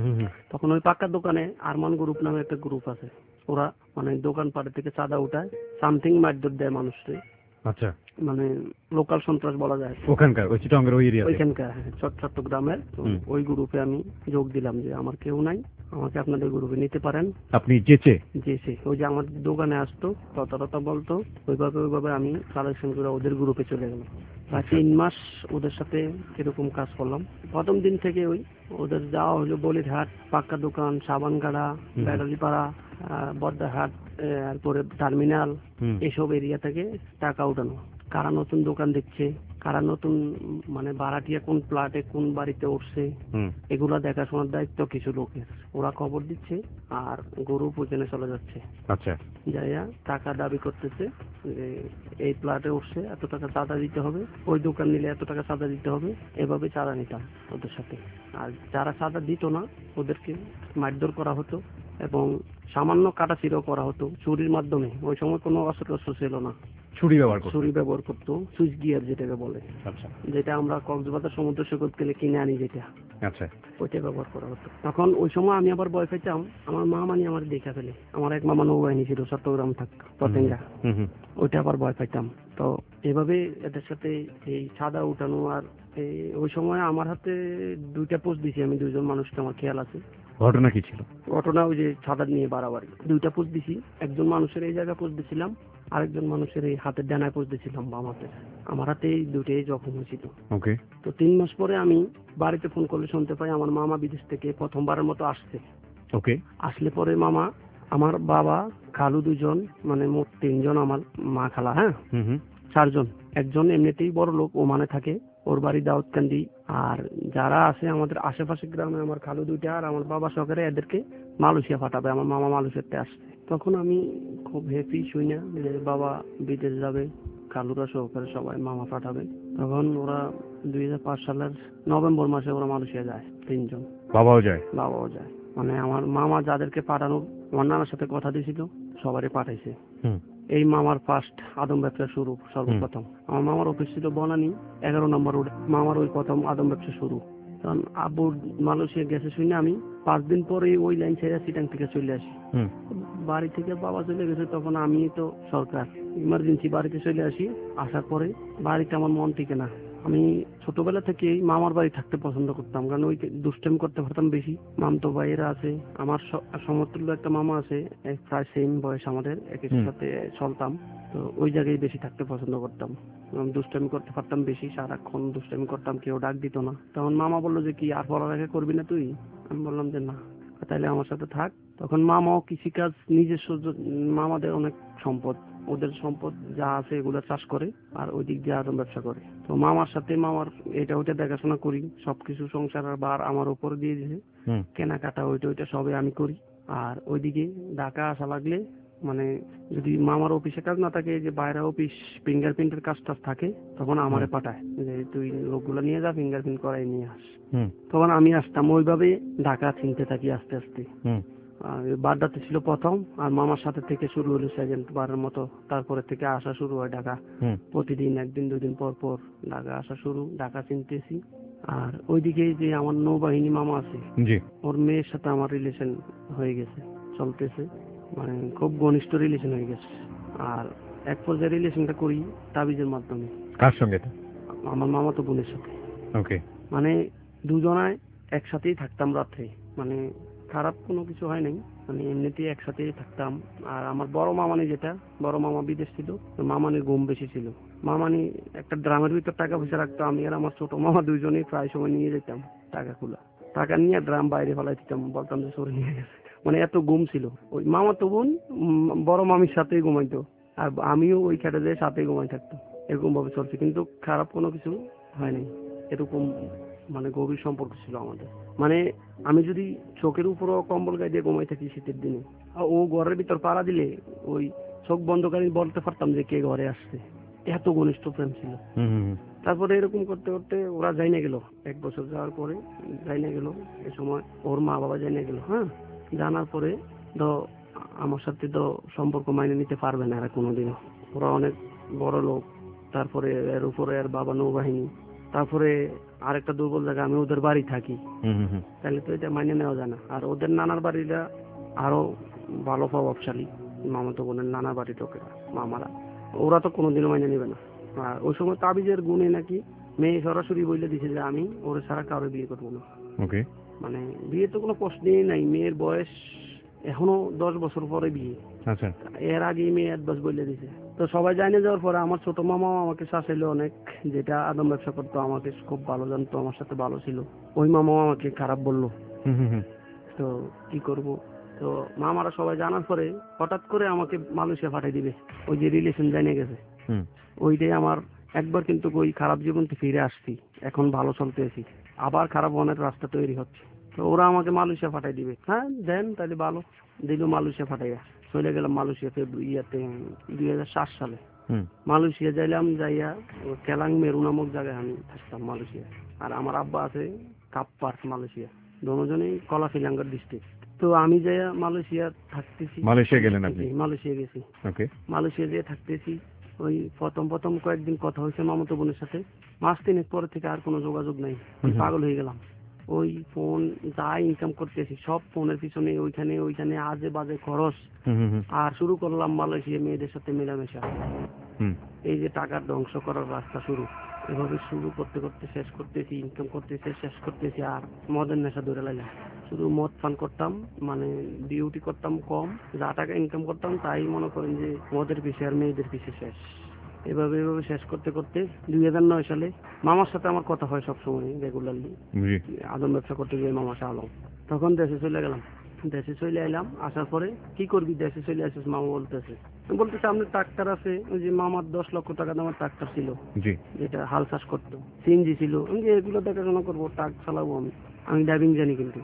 তখন ওই পাক্কার দোকানে আরমান গ্রুপ নামে একটা গ্রুপ আছে, ওরা মানে দোকান পাড়ে থেকে চাঁদা উঠায়, সামথিং মারধর দেয় মানুষকে। আচ্ছা, মানে লোকাল সন্ত্রাস বলা যায় ওখানকার ওই চিটাঙ্গের ওই এরিয়া ওইখানকার চট্টগ্রামের। ওই গ্রুপে আমি যোগ দিলাম যে আমার কেউ নাই, আমাকে আপনাদের গ্রুপে নিতে পারেন। আপনি যেচে যেছে ওই যে আমার দোকানে আসতো, কথা টথা বলতো, ওইভাবে ওইভাবে আমি কালেকশন করে ওদের গ্রুপে চলে গেলাম। প্রায় তিন মাস ওদের সাথে এরকম কাজ করলাম। প্রথম দিন থেকে ওই ওদের যাওয়া হলো বলিরহাট, পাক্কা দোকান, সাবানগাড়া, বেড়ালিপাড়া, বর্দাহাট, তারপরে টার্মিনাল, এসব এরিয়া থেকে টাকা উঠানো। কারা নতুন দোকান দেখছে, কারা নতুন মানে ভাড়াটিয়া কোন প্লাটে কোন বাড়িতে উঠছে, এগুলা দেখাশোনার দায়িত্ব কিছু লোকের। ওরা খবর দিচ্ছে আর গরু পূজনে চলে যাচ্ছে। আচ্ছা, যাইয়া টাকা দাবি করতেছে যে এই প্লাটে উঠছে, এত টাকা চাঁদা দিতে হবে, ওই দোকান নিলে এত টাকা চাঁদা দিতে হবে। এভাবে চাঁদা নিতাম ওদের সাথে। আর যারা চাঁদা দিত না ওদেরকে মারধর করা হতো এবং সামান্য কাটাছিড়াও করা হতো ছুরির মাধ্যমে। ওই সময় কোনো অস্ত্র টস্ত্র ছিল না, ছুরি ব্যবহার করতো। ছুরি ব্যবহার করতো, সুইচ গিয়ার যেটাকে বলে। আচ্ছা, যেটা আমরা কক্সবাজার সমুদ্র সৈকত গেলে কিনে আনি, যেটা আচ্ছা, ওইটা ব্যবহার করা হতো। তখন ওই সময় আমি আবার ভয় পাইতাম, আমার মা মানি আমার দেখা ফেলে। আমার এক মামা নৌবাহিনী ছিল চট্টগ্রাম থাক পতেঙ্গা, ওইটা আবার ভয় পাইতাম। তো এভাবে এদের সাথে এই সাদা উঠানো। আর ওই সময় আমার হাতে দুইটা পোস্ট দিছি আমি, দুইজন মানুষকে, আমার খেয়াল আছে। ঘটনা কি ছিল? ঘটনা ওই যে ছাদা নিয়ে বাড়াবাড়ি। দুইটা পোস্ট দিছি, একজন মানুষের এই জায়গায় পোস্ট দিছিলাম, আরেকজন মানুষের এই হাতের ডানায় পোস্ট দিছিলাম, বাম হাতে। আমার হাতে এই দুইটাই জখম হয়েছিল। ওকে। তো তিন মাস পরে আমি বাড়িতে ফোন করলে শুনতে পাই আমার মামা বিদেশ থেকে প্রথমবারের মতো আসছে। ওকে। আসলে পরে মামা, আমার বাবা, খালু দুজন, মানে মোট তিনজন, আমার মা খালা, হ্যাঁ চারজন। একজন এমনিতেই বড় লোক, ও মানে থাকে, ওর বাড়ি দাউদকান্দি। আর যারা আছে আমাদের আশেপাশে গ্রামে, আমার খালু দুইটা আর আমার বাবা সহকারে এদেরকে মালয়েশিয়া পাঠাবে। আমার মামা মালয়েশিয়াতে আসছে। তখন আমি খুব হ্যাপি শুই না যে বাবা বিদেশ যাবে, খালুরা সহকারে সবাই মামা পাঠাবে। তখন ওরা দুই হাজার পাঁচ সালের নভেম্বর মাসে ওরা মালয়েশিয়া যায়, তিনজন। বাবাও যায়? বাবাও যায়। মানে আমার মামা যাদেরকে পাঠানো, আমার নানার সাথে কথা দিয়েছিল, সবারই পাঠাইছে। এই মামার ফার্স্ট আদম ব্যবসা শুরু সর্বপ্রথম। আমার মামার অফিস ছিল বনানী এগারো নম্বর রোডে। মামার ওই প্রথম আদম ব্যবসা শুরু। কারণ আব্বু মালয়েশিয়া গেছে শুনে আমি পাঁচ দিন পরে ওই লাইন ছেড়ে চিটাং থেকে চলে আসি। বাড়ি থেকে বাবা চলে গেছে, তখন আমি তো সরকার ইমার্জেন্সি বাড়িতে চলে আসি। আসার পরে বাড়িতে আমার মন টিকে না। আমি ছোটবেলা থেকেই মামার বাড়ি থাকতে পছন্দ করতাম, কারণ ওই দুষ্টামি করতে পারতাম বেশি। মামতো ভাইয়েরা আছে, আমার সমতুল্য একটা মামা আছে, প্রায় সেম বয়স আমাদের, একই সাথে চলতাম। তো ওই জায়গায় বেশি থাকতে পছন্দ করতাম, দুষ্টামি করতে পারতাম বেশি, সারাক্ষণ দুষ্টামি করতাম, কেউ ডাক দিত না। তখন মামা বললো যে কি আর পড়ালেখা করবি না তুই? আমি বললাম যে না, তাইলে আমার সাথে থাক। তখন মামাও কৃষিকাজ, নিজস্ব মামাদের অনেক সম্পদ, ওদের সম্পদ যা আছে এগুলো চাষ করে আর ওই দিক দিয়ে আদম ব্যবসা করে। তো মামার সাথে মামার এটা ওইটা দেখাশোনা করি, সবকিছু সংসার আর বার আমার উপরে দিয়ে দিয়েছে, কেনাকাটা ওইটা ওইটা সবে আমি করি। আর ওইদিকে ঢাকা আসা লাগলে, মানে যদি মামার অফিসে কাজ না থাকে, যে বাইরে অফিস ফিঙ্গারপ্রিন্টের কাজ টাজ থাকে, তখন আমারে পাঠায় যে তুই লোকগুলো নিয়ে যা, ফিঙ্গারপ্রিন্ট করাই নিয়ে আস। তখন আমি আসতাম, ওইভাবে ঢাকা চিনতে থাকি আস্তে আস্তে। বাড্ডাতে ছিল প্রথম, আর মামার সাথে থেকে শুরু হলো সেকেন্ড বারের মতো। তারপরে থেকে আসা শুরু হয় ঢাকা, প্রতিদিন একদিন দুদিন পর পর ঢাকা আসা শুরু, ঢাকা চিনতেছি। আর ওইদিকে যে আমার নৌবাহিনী মামা আছে, জি। ওর মেয়ের সাথে আমার রিলেশন হয়ে গেছে, চলতেছে, মানে খুব ঘনিষ্ঠ রিলেশন হয়ে গেছে। আর এক পর্যায়ে রিলেশনটা করি তাবিজের মাধ্যমে। কার সঙ্গে? আমার মামাতো বোনের সাথে। ওকে। মানে দুজনায় একসাথেই থাকতাম রাত্রে, মানে খারাপ কোনো কিছু হয় নাই, মানে এমনিতেই একসাথেই থাকতাম। আর আমার বড় মামানি, যেটা বড় মামা বিদেশ ছিল, মামানির ঘুম বেশি ছিল। মামানি একটা ড্রামের ভিতর টাকা পয়সা রাখতো, আমি আর আমার ছোট মামা দুইজনেই প্রায় সময় নিয়ে যেতাম টাকা খোলা, টাকা নিয়ে ড্রাম বাইরে ফেলাই দিতাম, বলতাম যে সরে নিয়ে গেছে। মানে এত ঘুম ছিল। ওই মামা তো বোন বড় মামির সাথেই ঘুমাইতো, আর আমিও ওই খেটে যেয়ে সাথেই ঘুমাই থাকতো। এরকম ভাবে চলছে, কিন্তু খারাপ কোনো কিছু হয় নাই। এরকম মানে গভীর সম্পর্ক ছিল আমাদের। মানে আমি যদি চোখের উপরও কম্বল গায়ে দিয়ে ঘুমাই থাকি শীতের দিনে, আর ও ঘরের ভিতর পাড়া দিলে ওই চোখ বন্ধ করে বলতে পারতাম যে কে ঘরে আসছে। এত ঘনিষ্ঠ প্রেম ছিল। তারপরে এরকম করতে করতে ওরা যাই না গেল, এক বছর যাওয়ার পরে যাই না গেল। এ সময় ওর মা বাবা যাই না গেল। হ্যাঁ, জানার পরে তো আমার সাথে তো সম্পর্ক মাইনে নিতে পারবে না এরা কোনোদিনও। ওরা অনেক বড় লোক, তারপরে এর উপরে এর বাবা নৌবাহিনী, তারপরে আরেকটা দুর্বল জায়গা, আমি ওদের বাড়ি থাকি, তাহলে তো এটা মাইনে নেওয়া যায় না। আর ওদের নানার বাড়িটা আরো ভালো প্রভাবশালী, মামাতো বোনের নানার বাড়ি লোকেরা, মামারা, ওরা তো কোনোদিনও মাইনে নেবে না। আর ওই সময় তাবিজের গুণে নাকি মেয়ে সরাসরি বলে দিছে যে আমি ওর ছাড়া কারো বিয়ে করবো না। ওকে। মানে বিয়ে তো কোনো প্রশ্নই নাই, মেয়ের বয়স এখনো দশ বছর পরে বিয়ে। আচ্ছা। এর আগে মেয়ে অ্যাডভান্স বলে দিছে। তো সবাই জানে যাওয়ার পরে আমার ছোট মামাও আমাকে শাসাইলো অনেক, যেটা আদম ব্যবসা করতো, আমাকে খুব ভালো জানতো, আমার সাথে ভালো ছিল। ওই মামাও আমাকে খারাপ বললো। তো কি করব, তো মামারা সবাই জানার পরে হঠাৎ করে আমাকে মালয়েশিয়া পাঠিয়ে দিবে। ওই যে রিলেশন জেনে গেছে, ওইটাই আমার একবার কিন্তু ওই খারাপ জীবন থেকে ফিরে আসছি, এখন ভালো চলতেছি, আবার খারাপ মনের রাস্তা তৈরি হচ্ছে। তো ওরা আমাকে মালয়েশিয়া পাঠিয়ে দিবে। হ্যাঁ দেন, তাহলে ভালো দিল, মালয়েশিয়া পাঠাইয়া চলে গেলাম। মালয়েশিয়া ফেব্রুয়ারিতে দুই হাজার সাত সালে মালয়েশিয়া যাইলাম। যাইয়া কেলাং মেরু নামক জায়গায় আমি থাকতাম মালয়েশিয়া। আর আমার আব্বা আছে কাপ্পার, মালয়েশিয়া, দুজনেই কলাফিলাঙ্গার ডিস্ট্রিক্ট। তো আমি যাইয়া মালয়েশিয়া থাকতেছি। মালয়েশিয়া গেলেন আপনি? মালয়েশিয়া গেছি। ওকে। মালয়েশিয়া যেয়ে থাকতেছি, ওই প্রথম প্রথম কয়েকদিন কথা হয়েছে মামাতো বোনের সাথে, মাস তিনেক পরে থেকে আর কোনো যোগাযোগ নাই। পাগল হয়ে গেলাম। ওই ফোন যা ইনকাম করতেছি সব ফোনের পিছনে, ওইখানে ওইখানে আজে বাজে খরচ। আর শুরু করলাম মালয়েশিয়া মেয়েদের সাথে মেলামেশা। এই যে টাকার ধ্বংস করার রাস্তা শুরু। এভাবে শুরু করতে করতে শেষ করতেছি, ইনকাম করতেছি, শেষ করতেছি, আর মদের নেশা ধরে লাগলাম। শুধু মদ পান করতাম, মানে ডিউটি করতাম কম, যা টাকা ইনকাম করতাম তাই মনে করেন যে মদের পিছে আর মেয়েদের পিছে শেষ। এভাবে এভাবে শেষ করতে করতে দুই হাজার নয় সালে মামার সাথে আমার কথা হয় সবসময় রেগুলারলি, আদম ব্যবসা করতে গিয়ে মামা শাহ আলম। তখন দেশে চলে গেলাম। দেশে চলে এলাম, আসার পরে কি করবি, দেশে চলে আসিস, মামা বলতেছে বলতেছে আপনার ট্রাক্টর আছে? ওই যে মামার দশ লক্ষ টাকা দামের ট্রাক্টর ছিল, যেটা হাল চাষ করতো, সিএনজি ছিল, এগুলো দেখাশোনা করবো, ট্রাক চালাবো আমি, আমি ড্রাইভিং জানি। কিন্তু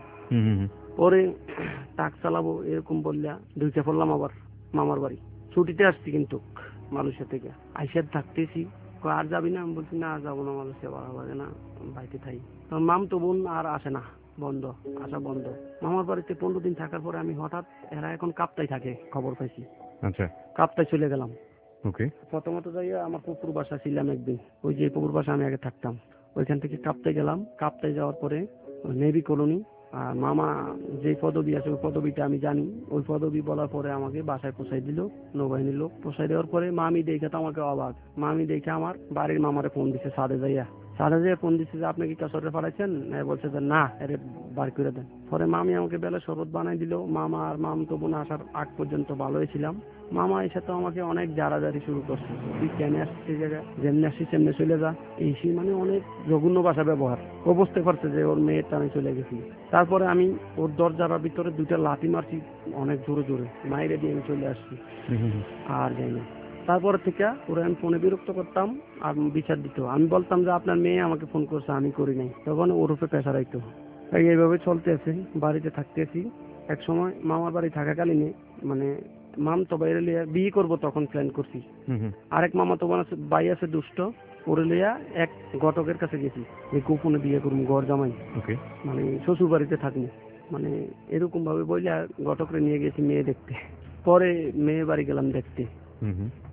পরে ট্রাক চালাবো এরকম বললা ঢুকে পড়লাম আবার মামার বাড়ি। ছুটিতে আসছি কিন্তু মালয়েশিয়া থেকে, আইসা থাকতেছি। আর যাবি না? আমি বলছি না যাবো না, মালয়েশিয়া ভালো লাগে না, বাড়িতে থাকি। মাম তো বোন আর আসে না, বন্ধ, আসা বন্ধ। মামার বাড়িতে পনেরো দিন থাকার পরে আমি হঠাৎ, এরা এখন কাপ্তাই থাকে, খবর পাইছি। আচ্ছা। কাপ্তাই চলে গেলাম। ওকে। প্রথমত যাইয়া আমার পুকুর বাসা ছিলাম একদিন, ওই যে পুকুর বাসা আমি আগে থাকতাম, ওইখান থেকে কাপ্তাই গেলাম। কাপ্তাই যাওয়ার পরে নেভি কলোনি, আর মামা যে পদবি আছে ওই পদবিটা আমি জানি। ওই পদবি বলার পরে আমাকে বাসায় পৌঁছাই দিল নৌবাহিনীর লোক। পৌঁছাই দেওয়ার পরে মামি দেখে তো আমাকে অবাক। মামি দেখে আমার বাড়ির মামারে ফোন দিছে, সাদে যাইয়া সাদে যাইয়া ফোন দিচ্ছে যে আপনি কি কাছরে পাঠাইছেন? বলছে যে না, এর বার করে দেন। পরে মামি আমাকে বেলা শরবত বানাই দিল। মামা আর মাম তো বোন আসার আগ পর্যন্ত ভালোই ছিলাম। মামা এসে তো আমাকে অনেক জারাজারি শুরু করছে, তুই কেন আসছিস এই জায়গায়, যেমনি আসছিস সেমনি চলে যা, এই সেই মানে অনেক জঘন্য ভাষা ব্যবহার। ও বুঝতে পারছে যে ওর মেয়েটা আমি চলে গেছি। তারপরে আমি ওর দরজার ভিতরে দুইটা লাথি মারছি অনেক জোরে জোরে, মাইরে দিয়ে আমি চলে আসছি, আর যাই না। তারপরে থেকে ওরা আমি ফোনে বিরক্ত করতাম আর বিচার দিত। আমি বলতাম যে আপনার মেয়ে আমাকে ফোন করছে, আমি করি নাই, তখন ওর উপরে প্রেশার আইতো। এইভাবে চলতে আছে, বাড়িতে থাকতেছি। এক সময় মামার বাড়ি থাকাকালীন মানে মাম তো বাইরে লিয়া বিয়ে করবো, তখন প্ল্যান করছি। আরেক মামা তো ভাই আছে দুষ্ট, ওরে লিয়া এক ঘটকের কাছে গেছি, এই গোপনে বিয়ে করবো, ঘর জামাই, মানে শ্বশুর বাড়িতে থাকবো, মানে এরকম ভাবে বললে ঘটকরে নিয়ে গেছি মেয়ে দেখতে। পরে মেয়ে বাড়ি গেলাম দেখতে।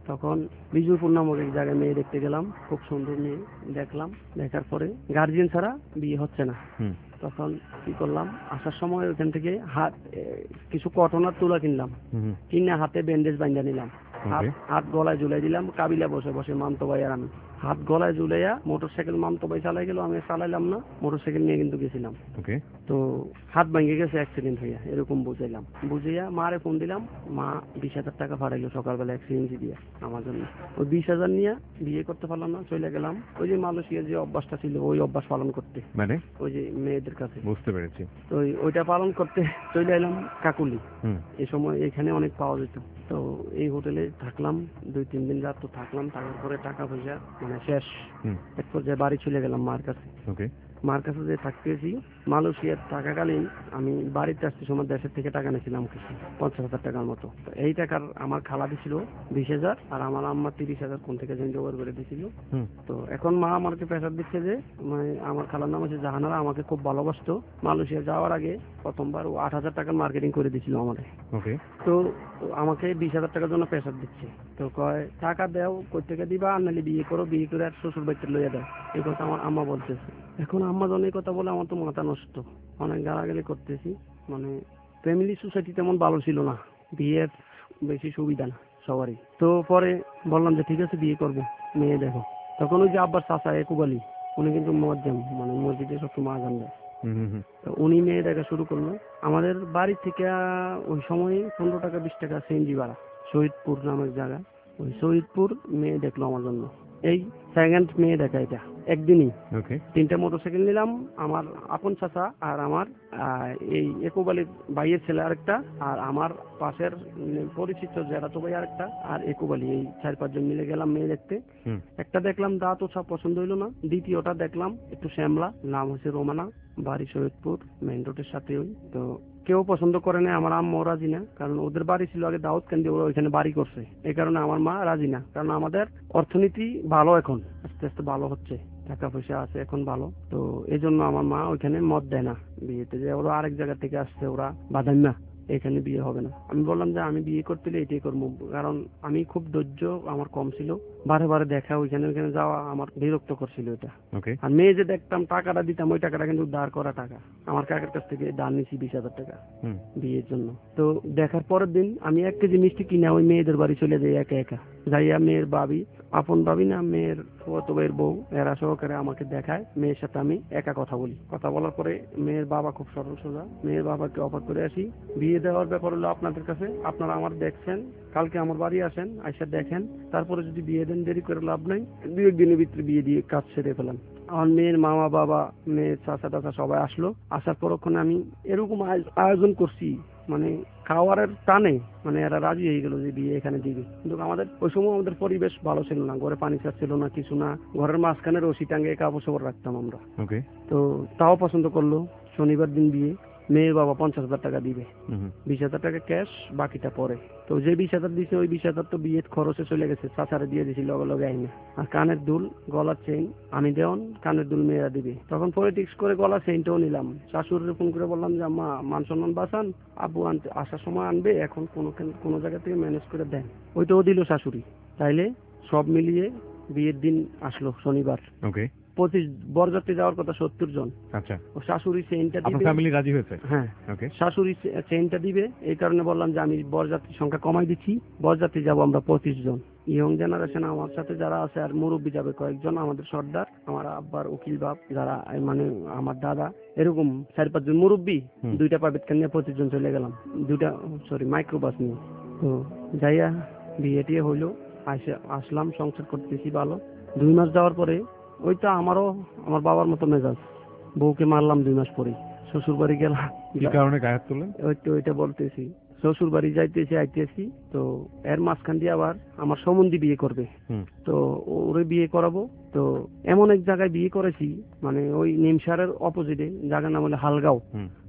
তখন বিজয়পুর নামক এক জায়গায় মেয়ে দেখতে গেলাম, খুব সুন্দর মেয়ে দেখলাম। দেখার পরে গার্জিয়ান ছাড়া বিয়ে হচ্ছে না। হুম। তখন কি করলাম, আসার সময় ওখান থেকে হাত এ, কিছু কটনার তুলা কিনলাম, হুম। কিনে হাতে ব্যান্ডেজ বাঁধা নিলাম, হাত ওকে। হাত গলায় ঝুলাই দিলাম, কাবিলা বসে বসে মামতো ভাই আর আমি হাত গলায় ঝুলাইয়া মোটরসাইকেল মামতো ভাই চালাই গেল, আমি চালাইলাম না, মোটরসাইকেল নিয়ে কিন্তু গেছিলাম। ওকে। তো হাত ভেঙে গেছে অ্যাক্সিডেন্ট হইয়া, এরকম বুঝাইলাম। বুঝাইয়া মারে ফোন দিলাম, মা বিশ হাজার টাকা ফাটাইলো সকালবেলা অ্যাক্সিডেন্ট দিয়ে আমার জন্য। ওই বিশ হাজার নিয়ে বিয়ে করতে পারলাম না, চলে গেলাম ওই যে মালয়েশিয়ার যে অভ্যাসটা ছিল ওই অভ্যাস পালন করতে, মানে ওই যে মেয়েদের কাছে। বুঝতে পেরেছি। তো ওই- ওইটা পালন করতে চলে এলাম কাকুলি। হুম। এই সময় এখানে অনেক পাওয়া যেত। তো এই হোটেলে থাকলাম দুই তিন দিন, রাত তো থাকলাম। থাকার পরে টাকা পয়সা মানে শেষ। হুম। এক পর্যায়ে বাড়ি চলে গেলাম মার কাছে। ওকে। মার কাছে যে থাকতেছি, মালয়েশিয়ার থাকাকালীন আমি বাড়িতে আসতে সময় দেশের থেকে টাকা নিয়েছিলাম কিছু, পঞ্চাশ হাজার টাকার মতো। তো এই টাকার আমার খালা দিছিল বিশ হাজার, আর আমার আম্মা তিরিশ হাজার কোন থেকে যেন জোগাড় করে দিয়েছিল। হুম। তো এখন মা আমাকে প্রেশার দিচ্ছে যে মানে আমার খালার নাম হচ্ছে জাহানারা, আমাকে খুব ভালোবাসতো। মালয়েশিয়া যাওয়ার আগে প্রথমবার ও আট হাজার টাকার মার্কেটিং করে দিয়েছিল আমাদের। ওকে। তো আমাকে বিশ হাজার টাকার জন্য প্রেশার দিচ্ছে। তো কয় টাকা দেও, কই থেকে দিবা, আর নাহলে বিয়ে করো, বিয়ে করে আর শ্বশুর বাড়িতে লইয়া দেয়। এই কথা আমার আম্মা বলতেছে। এখন আম্মা যখন এই কথা বলে আমার তো মাথা নষ্ট, অনেক গালাগালি করতেছি। মানে ফ্যামিলি সোসাইটি তেমন ভালো ছিল না, বিয়ের বেশি সুবিধা না সবারই। তো পরে বললাম যে ঠিক আছে বিয়ে করবো, মেয়ে দেখো। তখন ওই যে আব্বার চাচা একুব আলী, উনি কিন্তু মজ্জাম, মানে মসজিদে সবসময় আজান দেয়। হুম হুম হুম। তো উনি মেয়ে দেখা শুরু করলো। আমাদের বাড়ি থেকে ওই সময় পনেরো টাকা বিশ টাকা সিএনজি ভাড়া, শহীদপুর নামের জায়গা। ওই শহীদপুর মেয়ে দেখলো আমার জন্য। এই সেকেন্ড মেয়ে দেখা এটা একদিনই। ওকে। তিনটা মোটরসাইকেল নিলাম, আমার আপন চাচা আর আমার আহ, এই একুবালির ভাইয়ের ছেলে আরেকটা, আর আমার পাশের উম, পরিচিত জেরাতো ভাই আরেকটা, আর একুবালি, এই চার পাঁচজন মিলে গেলাম মেয়ে দেখতে। হুম। একটা দেখলাম দাঁত ও সব পছন্দ হইলো না। দ্বিতীয়টা দেখলাম একটু শ্যামলা, নাম হচ্ছে রোমানা, বাড়ি শহীদপুর, মেইন রোডের সাথে। ওই তো কেউ পছন্দ করে না, আমার আম্মাও রাজি না, কারণ ওদের বাড়ি ছিল আগে দাউদকান্দি, ওরা ওইখানে বাড়ি করছে, এই কারণে আমার মা রাজি না। কারণ আমাদের অর্থনীতি ভালো, এখন আস্তে আস্তে ভালো হচ্ছে, টাকা পয়সা আছে এখন ভালো। তো এই জন্য আমার মা ওইখানে মত দেয় না বিয়েতে, যে ওরা আরেক জায়গা থেকে আসছে, ওরা বাধাই না, এখানে বিয়ে হবে না। আমি বললাম যে আমি বিয়ে করতে হলে এটাই করবো, কারণ আমি খুব ধৈর্য আমার কম ছিল, বারে বারে দেখা ওইখানে ওইখানে যাওয়া আমার বিরক্ত করছিল এটা। ওকে। আর মেয়ে যে দেখতাম টাকাটা দিতাম, ওই টাকাটা কিন্তু ধার করা টাকা, আমার কাকার কাছ থেকে ধার নিছি বিশ হাজার টাকা হুম। বিয়ের জন্য। তো দেখার পরের দিন আমি এক কেজি মিষ্টি কিনে ওই মেয়েদের বাড়ি চলে যাই একা একা। যাইয়া মেয়ের ভাবি, আপন ভাবি না, মেয়ের ফুফাতো ভাইয়ের বউ, এরা সহকারে আমাকে দেখায়। মেয়ের সাথে আমি একা কথা বলি। কথা বলার পরে মেয়ের বাবা খুব সরল সোজা, মেয়ের বাবাকে অফার করে আসি, বিয়ে দেওয়ার ব্যাপার হলো আপনাদের কাছে, আপনারা আমার দেখছেন, কালকে আমার বাড়ি আসেন, আইসা দেখেন, তারপরে যদি বিয়ে দেন দেরি করে লাভ নাই, দুই একদিনের ভিতরে বিয়ে দিয়ে কাজ সেরে ফেলাম। আমার মেয়ের মামা বাবা, মেয়ের চাচা টাচা সবাই আসলো। আসার পরক্ষণে আমি এরকম আয়োজ- আয়োজন করছি, মানে খাওয়ারের টানে মানে এরা রাজি হয়ে গেল যে বিয়ে এখানে দিবে। কিন্তু আমাদের ওই সময় আমাদের পরিবেশ ভালো ছিল না, ঘরে পানি ছাড় ছিল না, কিছু না, ঘরের মাঝখানে রশি টাঙ্গে কাপড় সাপড় রাখতাম আমরা। ওকে। তো তাও পছন্দ করলো। শনিবার দিন বিয়ে, মেয়ের বাবা পঞ্চাশ হাজার টাকা দিবে, হুম হুম। বিশ হাজার টাকা ক্যাশ, বাকিটা পরে। তো যে বিশ হাজার দিছে ওই বিশ হাজার তো বিয়ের খরচে চলে গেছে, চাচারে দিয়ে দিছি লগে লগে আইনে। আর কানের দুল, গলার চেইন আমি দেওয়ান, কানের দুল মেয়েরা দিবে। তখন পলিটিক্স করে গলার চেইনটাও নিলাম। শাশুড়ির ফোন করে বললাম যে আম্মা মান সম্মান বাঁচান, আব্বু আনতে আসার সময় আনবে, এখন কোনো কোনো জায়গা থেকে ম্যানেজ করে দেন। ওইটাও দিল শাশুড়ি। তাইলে সব মিলিয়ে বিয়ের দিন আসলো শনিবার। ওকে। পঁচিশ বরযাত্রী যাওয়ার কথা সত্তর জন। আচ্ছা। ও শাশুড়ি চেইনটা আপনার দিবে। ফ্যামিলি রাজি হয়েছে? হ্যাঁ, ওকে। শাশুড়ি চেইনটা দিবে, এই কারণে বললাম যে আমি বরযাত্রীর সংখ্যা কমাই দিচ্ছি, বরযাত্রী যাবো আমরা পঁচিশ জন। ইয়ং জেনারেশন আমার সাথে যারা আছে, আর মুরব্বী যাবে কয়েকজন, আমাদের সর্দার, আমার আব্বার উকিল বাপ যারা, মানে আমার দাদা, এরকম চার পাঁচজন মুরব্বী, হুম। দুইটা প্রাইভেট কার নিয়ে পঁচিশ জন চলে গেলাম, দুইটা সরি মাইক্রোবাস নিয়ে। তো যাইয়া বিয়ে টিয়ে হইলো, আসে আসলাম, সংসার করতেছি ভালো। দুই মাস যাওয়ার পরে ওই তো আমারও আমার বাবার মতো মেজাজ, বউকে মারলাম দুই মাস পরে, শ্বশুর বাড়ি গেলাম। কি কারণে গায়ে হাত তুললেন? ওই তো ওইটা বলতেছি, শ্বশুর বাড়ি যাইতেছি আইতেছি, তো এর মাঝখান দিয়ে আবার আমার সম্বন্ধী বিয়ে করবে। হুম। তো ওরে বিয়ে করাবো। তো এমন এক জায়গায় বিয়ে করেছি, মানে ওই নিমসারের অপোজিটে, জায়গার নাম হলো হালগাঁও। হুম।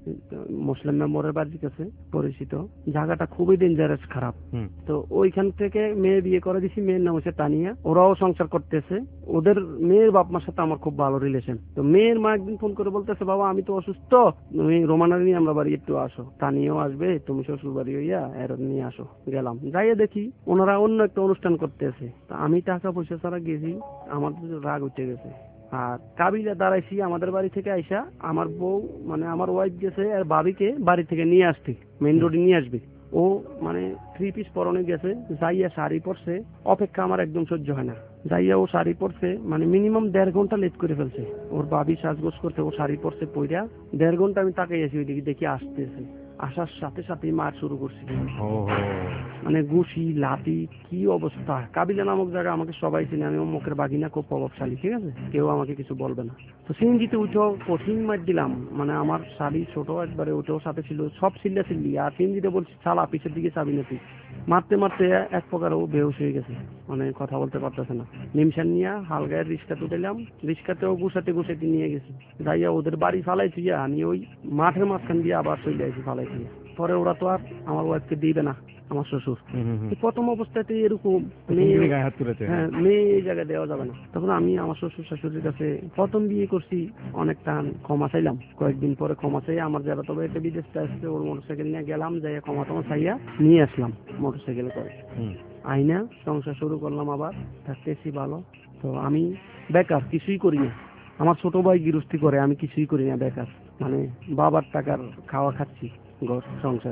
মুসলিম মেম্বরের বাড়ির কাছে পরিচিত। জায়গাটা খুবই ডেঞ্জারাস, খারাপ। তো ওইখান থেকে মেয়ে বিয়ে করে দিছি, মেয়ের নাম হচ্ছে তানিয়া। ওরাও সংসার করতেছে। ওদের মেয়ের বাপ মার সাথে আমার খুব ভালো রিলেশন। তো মেয়ের মা একদিন ফোন করে বলতেছে, বাবা আমি তো অসুস্থ, তুমি রোমানার নিয়ে আমরা বাড়ি একটু আসো, তানিয়াও আসবে, তুমি শ্বশুর বাড়ি হইয়া এর নিয়ে আসো। গেলাম, যাইয়ে দেখি ওনারা অন্য একটা অনুষ্ঠান করতেছে। তা আমি টাকা পয়সা ছাড়া গেছি, আমার তো রাগ উঠে গেছে। আর কাবিলা দাঁড়াইছি আমাদের বাড়ি থেকে আইসা, আমার বউ মানে আমার ওয়াইফ গেছে আর ভাবিকে বাড়ি থেকে নিয়ে আসতে, মেইন রোডে নিয়ে আসবে। ও মানে থ্রি পিস পরনে গেছে, যাইয়া শাড়ি পরছে, অপেক্ষা আমার একদম সহ্য হয় না। যাইয়া ও শাড়ি পরছে, মানে মিনিমাম দেড় ঘন্টা লেট করে ফেলছে। ওর ভাবি সাজগোজ করতে ও শাড়ি পরছে, পইরা দেড় ঘন্টা আমি তাকাই আছি ওইদিকে, দেখি আসতেছে। আসার সাথে সাথেই মার শুরু করছি, মানে ঘুষি লাঠি, কি অবস্থা। কাবিলা নামক জায়গা আমাকে সবাই চিনে, আমি মুখের বাগিনা, খুব প্রভাবশালী, ঠিক আছে, কেউ আমাকে কিছু বলবে না। তো সিএনজিতে উঠেও কঠিন মার দিলাম, মানে আমার শাড়ি ছোট একবারে, ওটাও সাথে ছিল, সব চিল্লা চিল্লি। আর সিএনজিতে বলছি চালা, পিছের দিকে চাবি নাকি। মারতে মারতে এক প্রকার ও বেহুশ হয়ে গেছে, মানে কথা বলতে পারতেছে না। নিমশান নিয়ে হালগায়ের রিক্সা তুলেলাম, রিক্সাতেও গুছাতে গুছাতে নিয়ে গেছি। যাইয়া ওদের বাড়ি ফালাইছি, আমি ওই মাঠের মাঝখান দিয়ে আবার চলে আসি ফালাইছি। পরে ওরা তো আর আমার ওয়াইফকে দিবে না, আমার শ্বশুর। প্রথম অবস্থাতে এরকম হ্যাঁ, মেয়ে এই জায়গায় দেওয়া যাবে না। তখন আমি আমার শ্বশুর শাশুড়ির কাছে প্রথম বিয়ে করছি, অনেক টান ক্ষমা চাইলাম। কয়েকদিন পরে ক্ষমা চাই, আমার যারা তবে একটা বিদেশটা আসছে, ওর মোটরসাইকেল নিয়ে গেলাম, যাই ক্ষমা টমা চাইয়া নিয়ে আসলাম মোটরসাইকেল করে। আইনা সংসার শুরু করলাম, আবার থাকতেছি ভালো। তো আমি বেকার, কিছুই করি না। আমার ছোট ভাই গৃহস্থী করে, আমি কিছুই করি না, বেকার, মানে বাবার টাকার খাওয়া খাচ্ছি ঘর সংসার।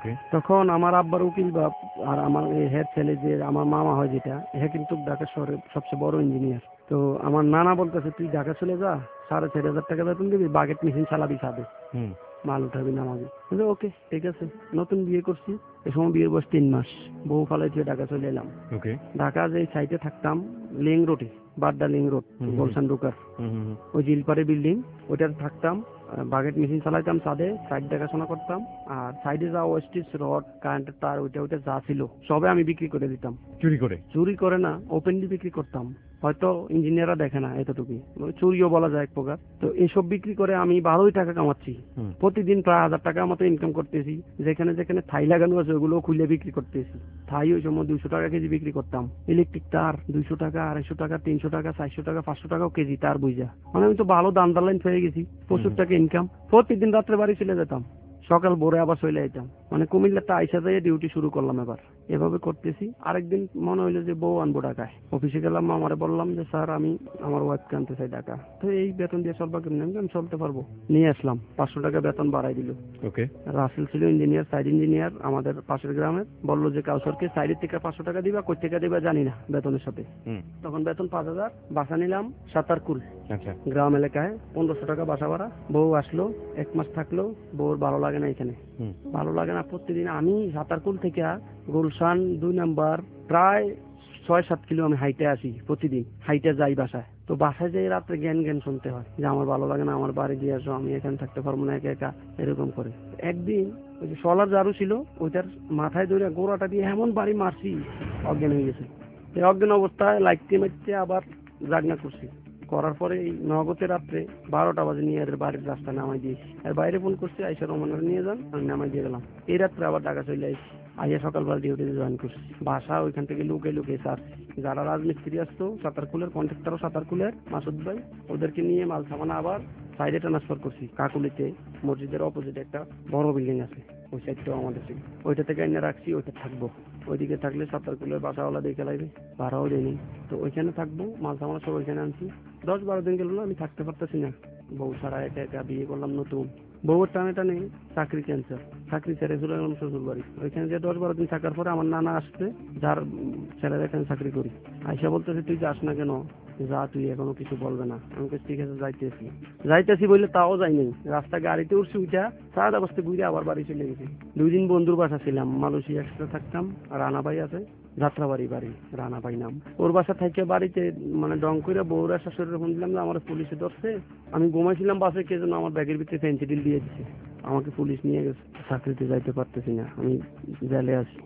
তখন আমার আব্বার উকিল বাপ আর আমার হেড ছেলে, যে আমার মামা হয় যেটা, হে কিন্তু ঢাকা শহরে সবচেয়ে বড় ইঞ্জিনিয়ার। তো আমার নানা বলতেছে, তুই ঢাকা চলে যা, সাড়ে চার হাজার টাকা বেতন দিবি, বাগেট মেশিন চালাবি, সাথে মাল উঠাবি নামাবি। ওকে ঠিক আছে। নতুন বিয়ে করছি, এই সময় বিয়ের বয়স তিন মাস। বউ ফালাইছে, ঢাকা চলে এলাম। ঢাকা যে সাইডে থাকতাম, লিং রোডে, বাড্ডা লিং রোড, গোলশান ঢোকার ওই জিলপাড়ে বিল্ডিং, ওইটাতে থাকতাম। বাগেট মেশিন চালাইতাম, সাদে সাইড দেখাশোনা করতাম। আর সাইডে যা ওয়েস্টিস রড, কারেন্টের তার, ওইটা ওইটা যা ছিল সবে আমি বিক্রি করে দিতাম। চুরি করে? চুরি করে না, ওপেনলি বিক্রি করতাম। হয়তো ইঞ্জিনিয়াররা দেখে না, এতটুকুই, চুরিও বলা যায় এক প্রকার। তো এসব বিক্রি করে আমি ভালোই টাকা কামাচ্ছি, প্রতিদিন প্রায় হাজার টাকার মতো ইনকাম করতেছি। যেখানে যেখানে থাই লাগানো আছে ওগুলো খুলে বিক্রি করতেছি। থাই ওই সময় দুইশো টাকা কেজি বিক্রি করতাম। ইলেকট্রিক তার দুইশো টাকা, আড়াইশো টাকা, তিনশো টাকা, চারশো টাকা, পাঁচশো টাকাও কেজি তার বুঝা। মানে আমি তো ভালো দান দালাইন পেয়ে গেছি, প্রচুর টাকা ইনকাম। প্রতিদিন রাত্রে বাড়ি চলে যেতাম, সকাল ভোরে আবার চলে যেতাম। মানে কুমিল্লাটা আইসা যাই ডিউটি শুরু করলাম এবার, এভাবে করতেছি। আরেকদিন মনে হইলো যে বউ আনবো ঢাকায়। অফিসে গেলাম, আমারে বললাম যে স্যার আমি আমার ওয়াইফকে আনতে চাই ঢাকা। তো এই বেতন দিয়ে চলবা কেমনি? আমি চলতে পারবো। নিয়ে আসলাম, পাঁচশো টাকা বেতন বাড়াই দিল। ওকে। রাসেল ছিল ইঞ্জিনিয়ার, সাইড ইঞ্জিনিয়ার আমাদের পাশের গ্রামের। বললো যে কাউসারকে সাইডের থেকে পাঁচশো টাকা দিবা, কই থেকে দিবা জানি না, বেতনের সাথে। তখন বেতন পাঁচ হাজার। বাসা নিলাম সাতারকুল গ্রাম এলাকায়, পনেরোশো টাকা বাসা ভাড়া। বউ আসলো, এক মাস থাকলো। বউর ভালো লাগে না এখানে, ভালো লাগে না। প্রতিদিন আমি সাতারকুল থেকে গুলশান দুই নাম্বার প্রায় ছয় সাত কিলো আমি হাইটে আসি, প্রতিদিন হাইটে যাই বাসায়। তো বাসায় যাই রাত্রে জ্ঞান জ্ঞান শুনতে হয় যে আমার ভালো লাগে না, আমার বাড়ি দিয়ে আসো, আমি এখানে থাকতে পারবো না একা একা, এরকম করে। একদিন ওই যে সলার জারু ছিল, ওইটার মাথায় ধরে গোড়াটা দিয়ে এমন বাড়ি মারছি, অজ্ঞান হয়ে গেছে। এই অজ্ঞান অবস্থায় লাইটতে মারতে আবার জাগনা করছি। করার পরে এই নগদে রাত্রে বারোটা বাজে নিয়ে এদের বাড়ির রাস্তা নামাই দিয়েছি। আর বাইরে ফোন করছি, আইসা রোমানের নিয়ে যান, আমি নামাই দিয়ে গেলাম। এই রাত্রে আবার ঢাকা চলে আসছি, আইয়া সকালবেলা ডিউটিতে জয়েন করছি। বাসা ওইখান থেকে লুকে লুকে সারছি। যারা রাজমিস্ত্রি আসতো সাতারকুলের, কন্ট্রাক্টরও সাতারকুলের, মাসুদ ভাই, ওদেরকে নিয়ে মাল সামানা আবার সাইডে ট্রান্সফার করছি। কাকুলিতে মসজিদের অপোজিটে একটা বড় বিল্ডিং আছে, ওই সাইডটাও আমাদের থেকে, ওইটা থেকে এনে রাখছি, ওইটা থাকবো। ওইদিকে থাকলে সাতারকুলের বাসাওয়ালা দেখে লাগবে, ভাড়াও দেয়নি। তো ওইখানে থাকবো, মাল সামানা সব ওইখানে আনছি। দশ বারো দিন গেল না, আমি থাকতে পারতেছি না। বউ ছাড়া একা একা, বিয়ে করলাম নতুন। বউয়ের টানে টানে চাকরি ক্যান্সার, চাকরি ছেড়ে চলে গেলাম শ্বশুর বাড়ি। ওইখানে যে দশ বারো দিন থাকার পরে আমার নানা আসছে, যার ছেলেরা এখানে চাকরি করি। আইসা বলতেছে তুই যাস না কেন, যা, তুই এখনো কিছু বলবে না। আমি ঠিক আছে যাইতেছি। যাইতেছি বললে তাও যাই নাই, রাস্তা গাড়িতে উঠছি, উঠা সারা অবস্থা ঘুরে আবার বাড়ি চলে গেছি। দুই দিন বন্ধুর বাসা ছিলাম, মালয়েশিয়া একসাথে থাকতাম। রানা ভাই আছে, যাত্রাবাড়ি বাড়ি, রানা ভাই নাম। ওর বাসা থেকে বাড়িতে মানে ডং করে বউরা শাশুড়ির ফোন দিলাম যে আমার পুলিশে ধরছে। আমি ঘুমাইছিলাম বাসে, কে যেন আমার ব্যাগের ভিতরে ফেন্সিডিল দিয়ে দিচ্ছে, আমাকে পুলিশ নিয়ে গেছে। চাকরিতে যাইতে পারতেছি না, আমি জেলে আছি।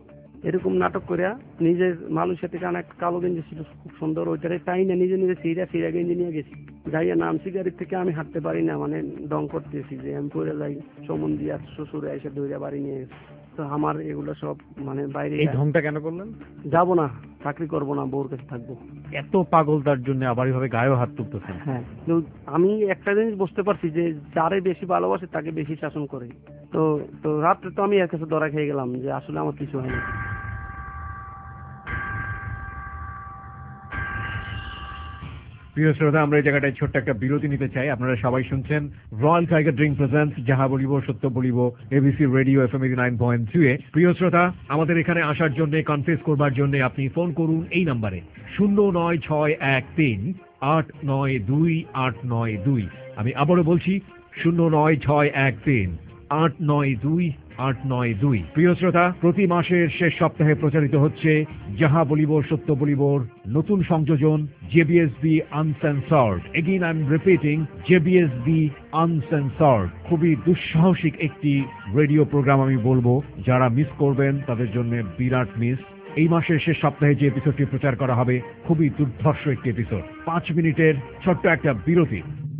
এরকম নাটক করে নিজের মালয়েশিয়া থেকে অনেক কালো গেঞ্জি ছিল খুব সুন্দর, ওইটারে তাই না নিজে নিজে সিরা সিরা গেঞ্জি নিয়ে গেছি। যাইয়া নামছি গাড়ির থেকে, আমি হাঁটতে পারি না, মানে ডং করতেছি যে আমি পড়ে যাই, সমন দিয়া শ্বশুরে এসে ধৈর্য বাড়ি নিয়ে গেছে। তো আমার এগুলো সব মানে বাইরে। এই ঢংটা কেন করলেন? যাবো না, চাকরি করবো না, বউর কাছে থাকবো। এত পাগল তার জন্য আবার এইভাবে গায়েও হাত তুলতেছেন? হ্যাঁ, কিন্তু আমি একটা জিনিস বুঝতে পারছি যে যারে বেশি ভালোবাসে তাকে বেশি শাসন করে। তো তো রাত্রে তো আমি এর কাছে ধরা খেয়ে গেলাম যে আসলে আমার কিছু হয়নি। প্রিয় শ্রোতা, আমরা এই জায়গাটায় ছোট্ট একটা বিরতি নিতে চাই। আপনারা সবাই শুনছেন রয়্যাল টাইগার ড্রিঙ্ক প্রেজেন্টস যাহা বলিব সত্য বলিব, ABC radio FM eighty nine point three এ। প্রিয় শ্রোতা, আমাদের এখানে আসার জন্য, কনফেস করবার জন্য আপনি ফোন করুন এই নাম্বারে শূন্য নয় ছয় এক তিন আট নয় দুই আট নয় দুই। আমি আবারও বলছি শূন্য নয় ছয় এক তিন আট নয় দুই আট নয় দুই। প্রিয় শ্রোতা, প্রতি মাসের শেষ সপ্তাহে প্রচারিত হচ্ছে যাহা বলিব সত্য বলিবর নতুন সংযোজন JBSB uncensored. Again I am repeating, JBSB uncensored. খুবই দুঃসাহসিক একটি রেডিও প্রোগ্রাম আমি বলবো, যারা মিস করবেন তাদের জন্য বিরাট মিস। এই মাসের শেষ সপ্তাহে যে এপিসোডটি প্রচার করা হবে খুবই দুর্ধর্ষ একটি এপিসোড। পাঁচ মিনিটের ছোট্ট একটা বিরতি।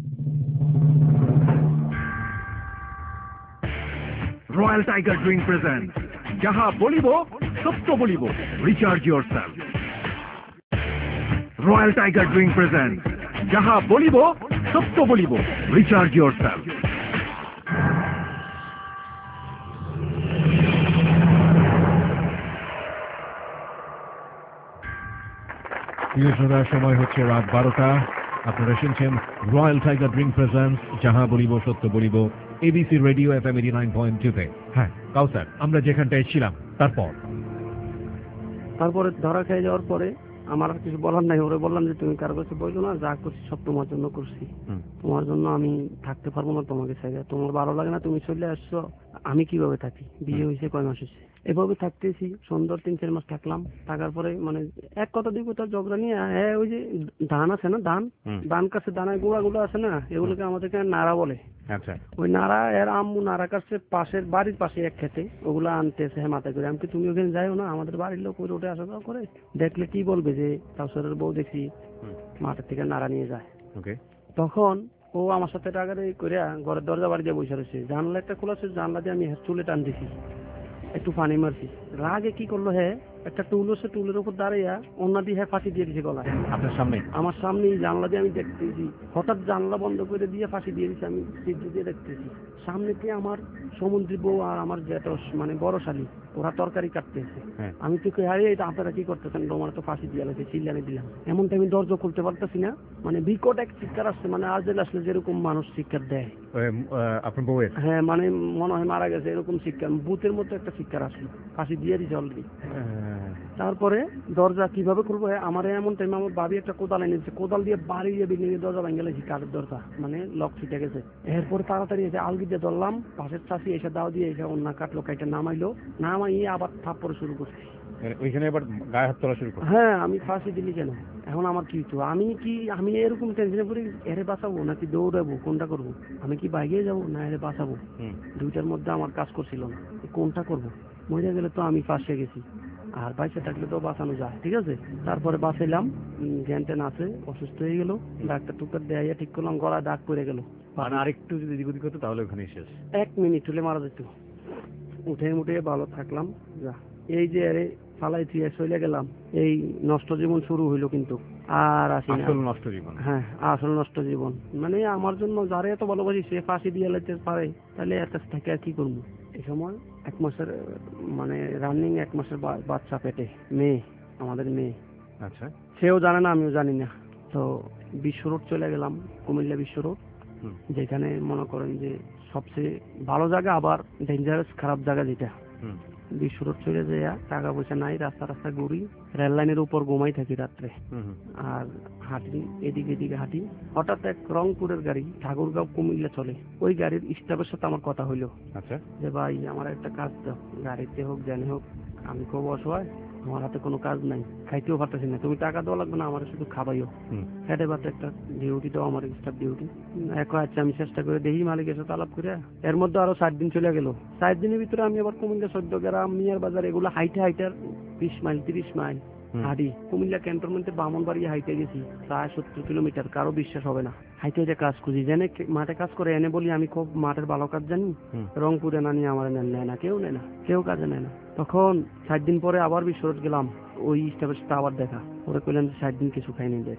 Royal Tiger Drink presents Jaha Bolibo Sotto Bolibo, recharge yourself. Royal Tiger Drink presents Jaha Bolibo Sotto Bolibo, recharge yourself. প্রিয় শ্রোতা, সময় হচ্ছে রাত বারোটা। আপনারা শুনছেন রয়্যাল টাইগার ড্রিঙ্ক প্রেজেন্টস যাহা বলিব সত্য বলিব, ABC radio FM eighty nine point two তে। হ্যাঁ কাউসার, আমরা যেখানটায় ছিলাম তারপর তারপরে ধরা খেয়ে যাওয়ার পরে আমার আর কিছু বলার নাই। ওরে বললাম যে তুমি কারো কাছে বললো না, যা করছি সব তোমার জন্য করছি, তোমার জন্য আমি থাকতে পারবো না তোমাকে ছেড়ে। তোমার ভালো লাগে না, তুমি চলে আসছো, আমি কিভাবে থাকি? বিয়ে হয়েছে কয় মাস হয়েছে, এভাবে থাকতেছি সুন্দর তিন চার মাস থাকলাম। থাকার পরে মানে এক কথা দুই কথা ঝগড়া নিয়ে, হ্যাঁ ওই যে ধান আছে না, ধান ধান কাছে দানায় গুঁড়া গুলো আছে না, এগুলোকে আমাদেরকে নাড়া বলে। আচ্ছা, ওই নাড়া এর আম্মু নাড়া কাছে পাশের বাড়ির পাশে এক খেতে ওগুলো আনতেছে হ্যাঁ মাথায় করে। আমি কি তুমি ওখানে যাইও না? আমাদের বাড়ির লোক ওই রোডে আসা যাওয়া করে, দেখলে কি বলবে যে কাউসারের বউ দেখছি মাঠের থেকে নাড়া নিয়ে যায়। ওকে। তখন ও আমার সাথে টাকারে করে ঘরের দরজা বাড়ি দিয়ে বসে রয়েছে, জানলা একটা খোলা ছিল, জানলা দিয়ে আমি চুলে টান দিছি, একটু পানি মারছি। রাগে কি করলো, হ্যাঁ একটা টুল হচ্ছে, টুলের উপর দাঁড়িয়ে অন্য দিয়ে হ্যাঁ ফাঁসি দিয়ে দিছে গলায়। আপনার সামনে? আমার সামনে জানলা দিয়ে আমি দেখতেছি। হঠাৎ জানলা বন্ধ করে দিয়ে ফাঁসি দিয়ে দিচ্ছে, আমি সিদ্ধি দিয়ে দেখতেছি। সামনে দিয়ে আমার সমুদ্রী বউ আর আমার যেটা মানে বড় শালী, ওরা তরকারি কাটতেছে। আমি তো আরে এটা আপনারা কি করতেছেন, তোমার তো ফাঁসি দিয়ে লাগছে, চিল্লানি দিলাম। এমন টাইমে দরজা খুলতে পারতেছি না, মানে বিকট এক চিৎকার আসছে, মানে আজেল আসলে যেরকম মানুষ চিৎকার দেয় আপনার বউয়ের, হ্যাঁ মানে মনে হয় মারা গেছে এরকম চিৎকার, ভূতের মতো একটা চিৎকার আসলো। ফাঁসি দিয়ে দিচ্ছে অলরেডি। তারপরে দরজা কিভাবে খুলবো, আমার এমন টাইমে আমার ভাবি একটা কোদাল এনেছে, কোদাল দিয়ে বাড়ি দিয়ে বিল্ডিং এর দরজা ভেঙে গেছি, কাঠের দরজা মানে লক ছিটে গেছে। এরপরে তাড়াতাড়ি এসে আলগি দিয়ে ধরলাম, পাশের চাষি এসে দাও দিয়ে এসে অন্য কাটলো, কাইটা নামাইলো, নামাইয়ে আবার থাপ্পড় শুরু করছি। ওইখানে এবার গায়ে হাত তোলা শুরু করো? হ্যাঁ, আমি ফাঁসি দিলি কেন, এখন আমার কি হতো? আমি কি আমি এরকম টেনশনে পড়ি, এরে বাঁচাবো নাকি দৌড়াবো, কোনটা করবো? আমি কি বাইকে যাবো না এরে বাঁচাবো? দুইটার মধ্যে আমার কাজ করছিল না, কোনটা করবো? মরে গেলে তো আমি ফাঁসে গেছি, আর বাইসে থাকলে তো বাঁচানো যায়, ঠিক আছে। তারপরে বাঁচাইলাম, জ্ঞান ট্যান আছে, অসুস্থ হয়ে গেল, ডাক্তার টুকার দেয়া ঠিক করলাম, গলা দাগ পড়ে গেল। আরেকটু যদি দিক ওদিক হতো তাহলে ওখানে শেষ। এক মিনিট হলে মারা যেত। উঠে উঠে ভালো থাকলাম, যা এই যে আরে ফালাই থিয়ে চলে গেলাম, এই নষ্ট জীবন শুরু হইলো। কিন্তু আর আসি না, আসল নষ্ট জীবন। হ্যাঁ, আসল নষ্ট জীবন। মানে আমার জন্য যারা এত ভালোবাসি সে ফাঁসি দিয়ে লাইতে পারে, তাহলে এত থেকে আর কি করবো? এই সময় এক মাসের মানে রানিং এক মাসের বাচ্চা পেটে, মেয়ে, আমাদের মেয়ে। আচ্ছা, সেও জানে না, আমিও জানি না। তো বিশ্ব রোড চলে গেলাম, কুমিল্লা বিশ্ব রোড, যেখানে মনে করেন যে সবচেয়ে ভালো জায়গা আবার ডেঞ্জারাস খারাপ জায়গা যেটা। বিশ্ব রোড চলে যায়, টাকা পয়সা নাই, রাস্তা রাস্তা ঘুরি, রেল লাইনের উপর ঘুমাই থাকি রাত্রে, আর হাঁটি এদিকে এদিকে হাঁটি। হঠাৎ এক রংপুরের গাড়ি ঠাকুরগাঁও কুমিল্লা চলে, ওই গাড়ির স্টাফের সাথে আমার কথা হইলো। আচ্ছা, যে ভাই আমার একটা কাজ দাও, গাড়িতে হোক জানি হোক, আমি খুব অসহায়, আমার হাতে কোনো কাজ নাই, খাইতেও পারতেছি না, তুমি টাকা দেওয়া লাগবে না, আমার শুধু খাবাইও। হেঁটে বাতে একটা ডিউটিটাও আমার স্টাফ ডিউটি। এক আচ্ছা আমি চেষ্টা করে দেখি মালিকের সাথে আলাপ করে। এর মধ্যে আরো ষাট দিন চলে গেল। ষাট দিনের ভিতরে আমি আবার কুমিল্লা চোদ্দ গ্রাম মিয়ার বাজার এগুলো হাইটে হাইটার বিশ মাইল তিরিশ মাইল হাঁটি। কুমিল্লা ক্যান্টনমেন্টে বামনবাড়ি হাইটে গেছি প্রায় সত্তর কিলোমিটার। কারো বিশ্বাস হবে না, হাইটে হাইটে কাজ খুঁজি। জেনে মাঠে কাজ করে এনে বলি আমি খুব মাঠের ভালো কাজ জানি, রংপুরে না নিয়ে আমার নেয় না, কেউ নেয় না, কেউ কাজে নেয় না। তখন ষাট দিন পরে আবার বিশ্বরোড গেলাম, ওই স্টাফের সাথে আবার দেখা ওরা কইলেন যে ষাট দিন কিছু খাইনি দেয়।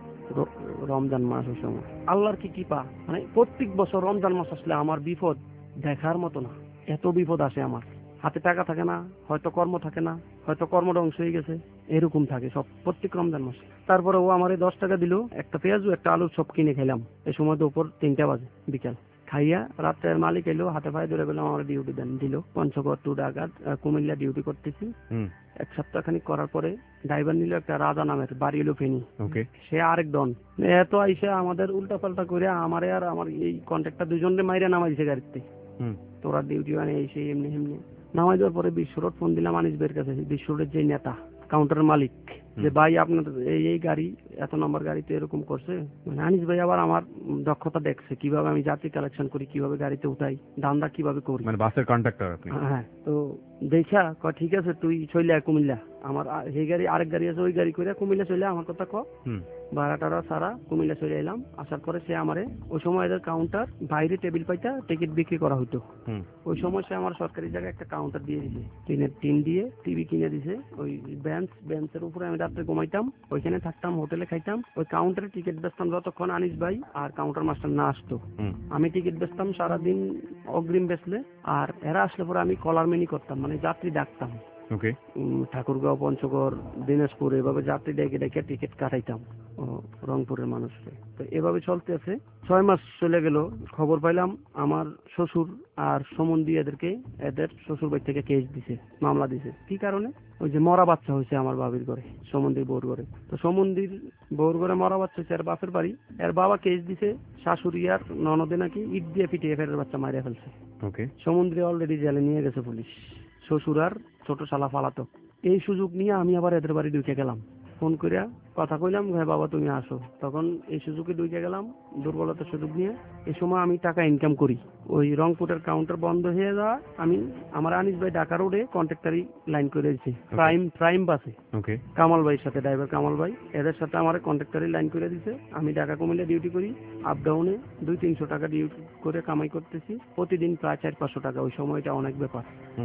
রমজান মাস ওই সময় আল্লাহর কি কৃপা, মানে প্রত্যেক বছর রমজান মাস আসলে আমার বিপদ দেখার মতো না, এত বিপদ আসে আমার। হাতে টাকা থাকে না, হয়তো কর্ম থাকে না, হয়তো কর্মটা অংশ হয়ে গেছে, এরকম থাকে সব প্রত্যেক রমজান মাসে। তারপরে ও আমার দশ টাকা দিল, একটা পেঁয়াজু একটা আলু সব কিনে খেলাম। এই সময় দুপুর তিনটা বাজে বিকাল। খাইয়া রাত্রের মালিক এলো, হাতে পায়ে ধরে গেলো, আমার ডিউটি দেন দিল পঞ্চগড় টু ঢাকা কুমিল্লা ডিউটি করতেছি। এক সপ্তাহ খানিক করার পরে ড্রাইভার নিল একটা রাজা নামের, বাড়ি এলো ফেনি, সে আরেক ডন। এত আইসা আমাদের উল্টা পাল্টা করে আমারে আর আমার এই কন্ট্রাক্টটা দুজনকে মাইরা নামাই দিছে গাড়িতে। তোরা ডিউটি মানে এসে এমনি এমনি নামাই দেওয়ার পরে বিশ্বরোড ফোন দিলাম আনিস বের কাছে, বিশ্বরোডের যে নেতা কাউন্টারের মালিক, যে ভাই আপনার এই এই গাড়ি এত নম্বর গাড়িতে এরকম করছে। মানে আনিস ভাই আবার আমার দক্ষতা দেখছে, কিভাবে আমি যাত্রী কালেকশন করি, কিভাবে গাড়িতে উঠাই, ধান্দা কিভাবে করি, মানে বাসের কন্ট্রাক্টর আপনি। হ্যাঁ, তো দেখা ক ঠিক আছে তুই চলে আয় কুমিল্লা, আমার সেই গাড়ি আরেক গাড়ি আছে, ওই গাড়ি করে কুমিল্লা চলে আমার কথা ক ভাড়াটারা সারা কুমিল্লা চলে এলাম। আসার পরে সে আমারে ওই সময় এদের কাউন্টার বাইরে টেবিল পাইটা টিকিট বিক্রি করা হইতো, ওই সময় সে আমার সরকারি জায়গায় একটা কাউন্টার দিয়ে দিছে, টিনের টিন দিয়ে টিভি কিনে দিছে। ওই বেঞ্চ বেঞ্চের উপরে আমি রাত্রে ঘুমাইতাম, ওইখানে থাকতাম, হোটেলে খাইতাম, ওই কাউন্টারে টিকিট বেচতাম যতক্ষণ আনিস ভাই আর কাউন্টার মাস্টার না আসতো। আমি টিকিট বেচতাম সারাদিন অগ্রিম বেচলে, আর এরা আসলে পরে আমি কলার মিনি করতাম, মানে যাত্রী ডাকতাম। ঠাকুরগাঁও, পঞ্চগড়, দিনাজপুর এভাবে যাত্রী ডেকে ডেকে টিকিট কাটাইতাম রংপুরের মানুষকে। তো এভাবে চলতে আছে, ছয় মাস চলে গেল। খবর পাইলাম আমার শ্বশুর আর সমন্দি এদেরকে এদের শ্বশুর বাড়ি থেকে কেস দিছে, মামলা দিছে। কি কারণে? ওই যে মরা বাচ্চা হয়েছে আমার বাবির ঘরে, সমন্দির বউর ঘরে। তো সমন্দির বউর ঘরে মরা বাচ্চা হয়েছে, এর বাপের বাড়ি, এর বাবা কেস দিছে শাশুড়ি আর ননদে নাকি ইট দিয়ে পিটিয়ে ফেরের বাচ্চা মারিয়া ফেলছে। সমুদ্রে অলরেডি জেলে নিয়ে গেছে পুলিশ, শ্বশুর আর ছোট শালা ফালাতো। এই সুযোগ নিয়ে আমি আবার এদের বাড়ি ঢুকে গেলাম, ফোন করিয়া কথা কইলাম, হ্যাঁ বাবা তুমি আসো। তখন এই সুযোগে ঢুকে গেলাম দুর্বলতার সুযোগ নিয়ে। এই সময় আমি টাকা ইনকাম করি, ওই রংপুরের কাউন্টার বন্ধ হয়ে যাওয়া আমি আমার আনিস ভাই ঢাকা রোডে কন্ট্রাক্টারি লাইন করে দিয়েছি, প্রাইম প্রাইম বাসে কামাল ভাইয়ের সাথে, ড্রাইভার কামাল ভাই, এদের সাথে আমার কন্ট্রাক্টারি লাইন করে দিছে। আমি ঢাকা কুমিল্লা ডিউটি করি, আপ ডাউনে দুই তিনশো টাকা ডিউটি করে কামাই করতেছি প্রতিদিন, প্রায় চার পাঁচশো টাকা। ওই সময়টা অনেক ব্যাপার।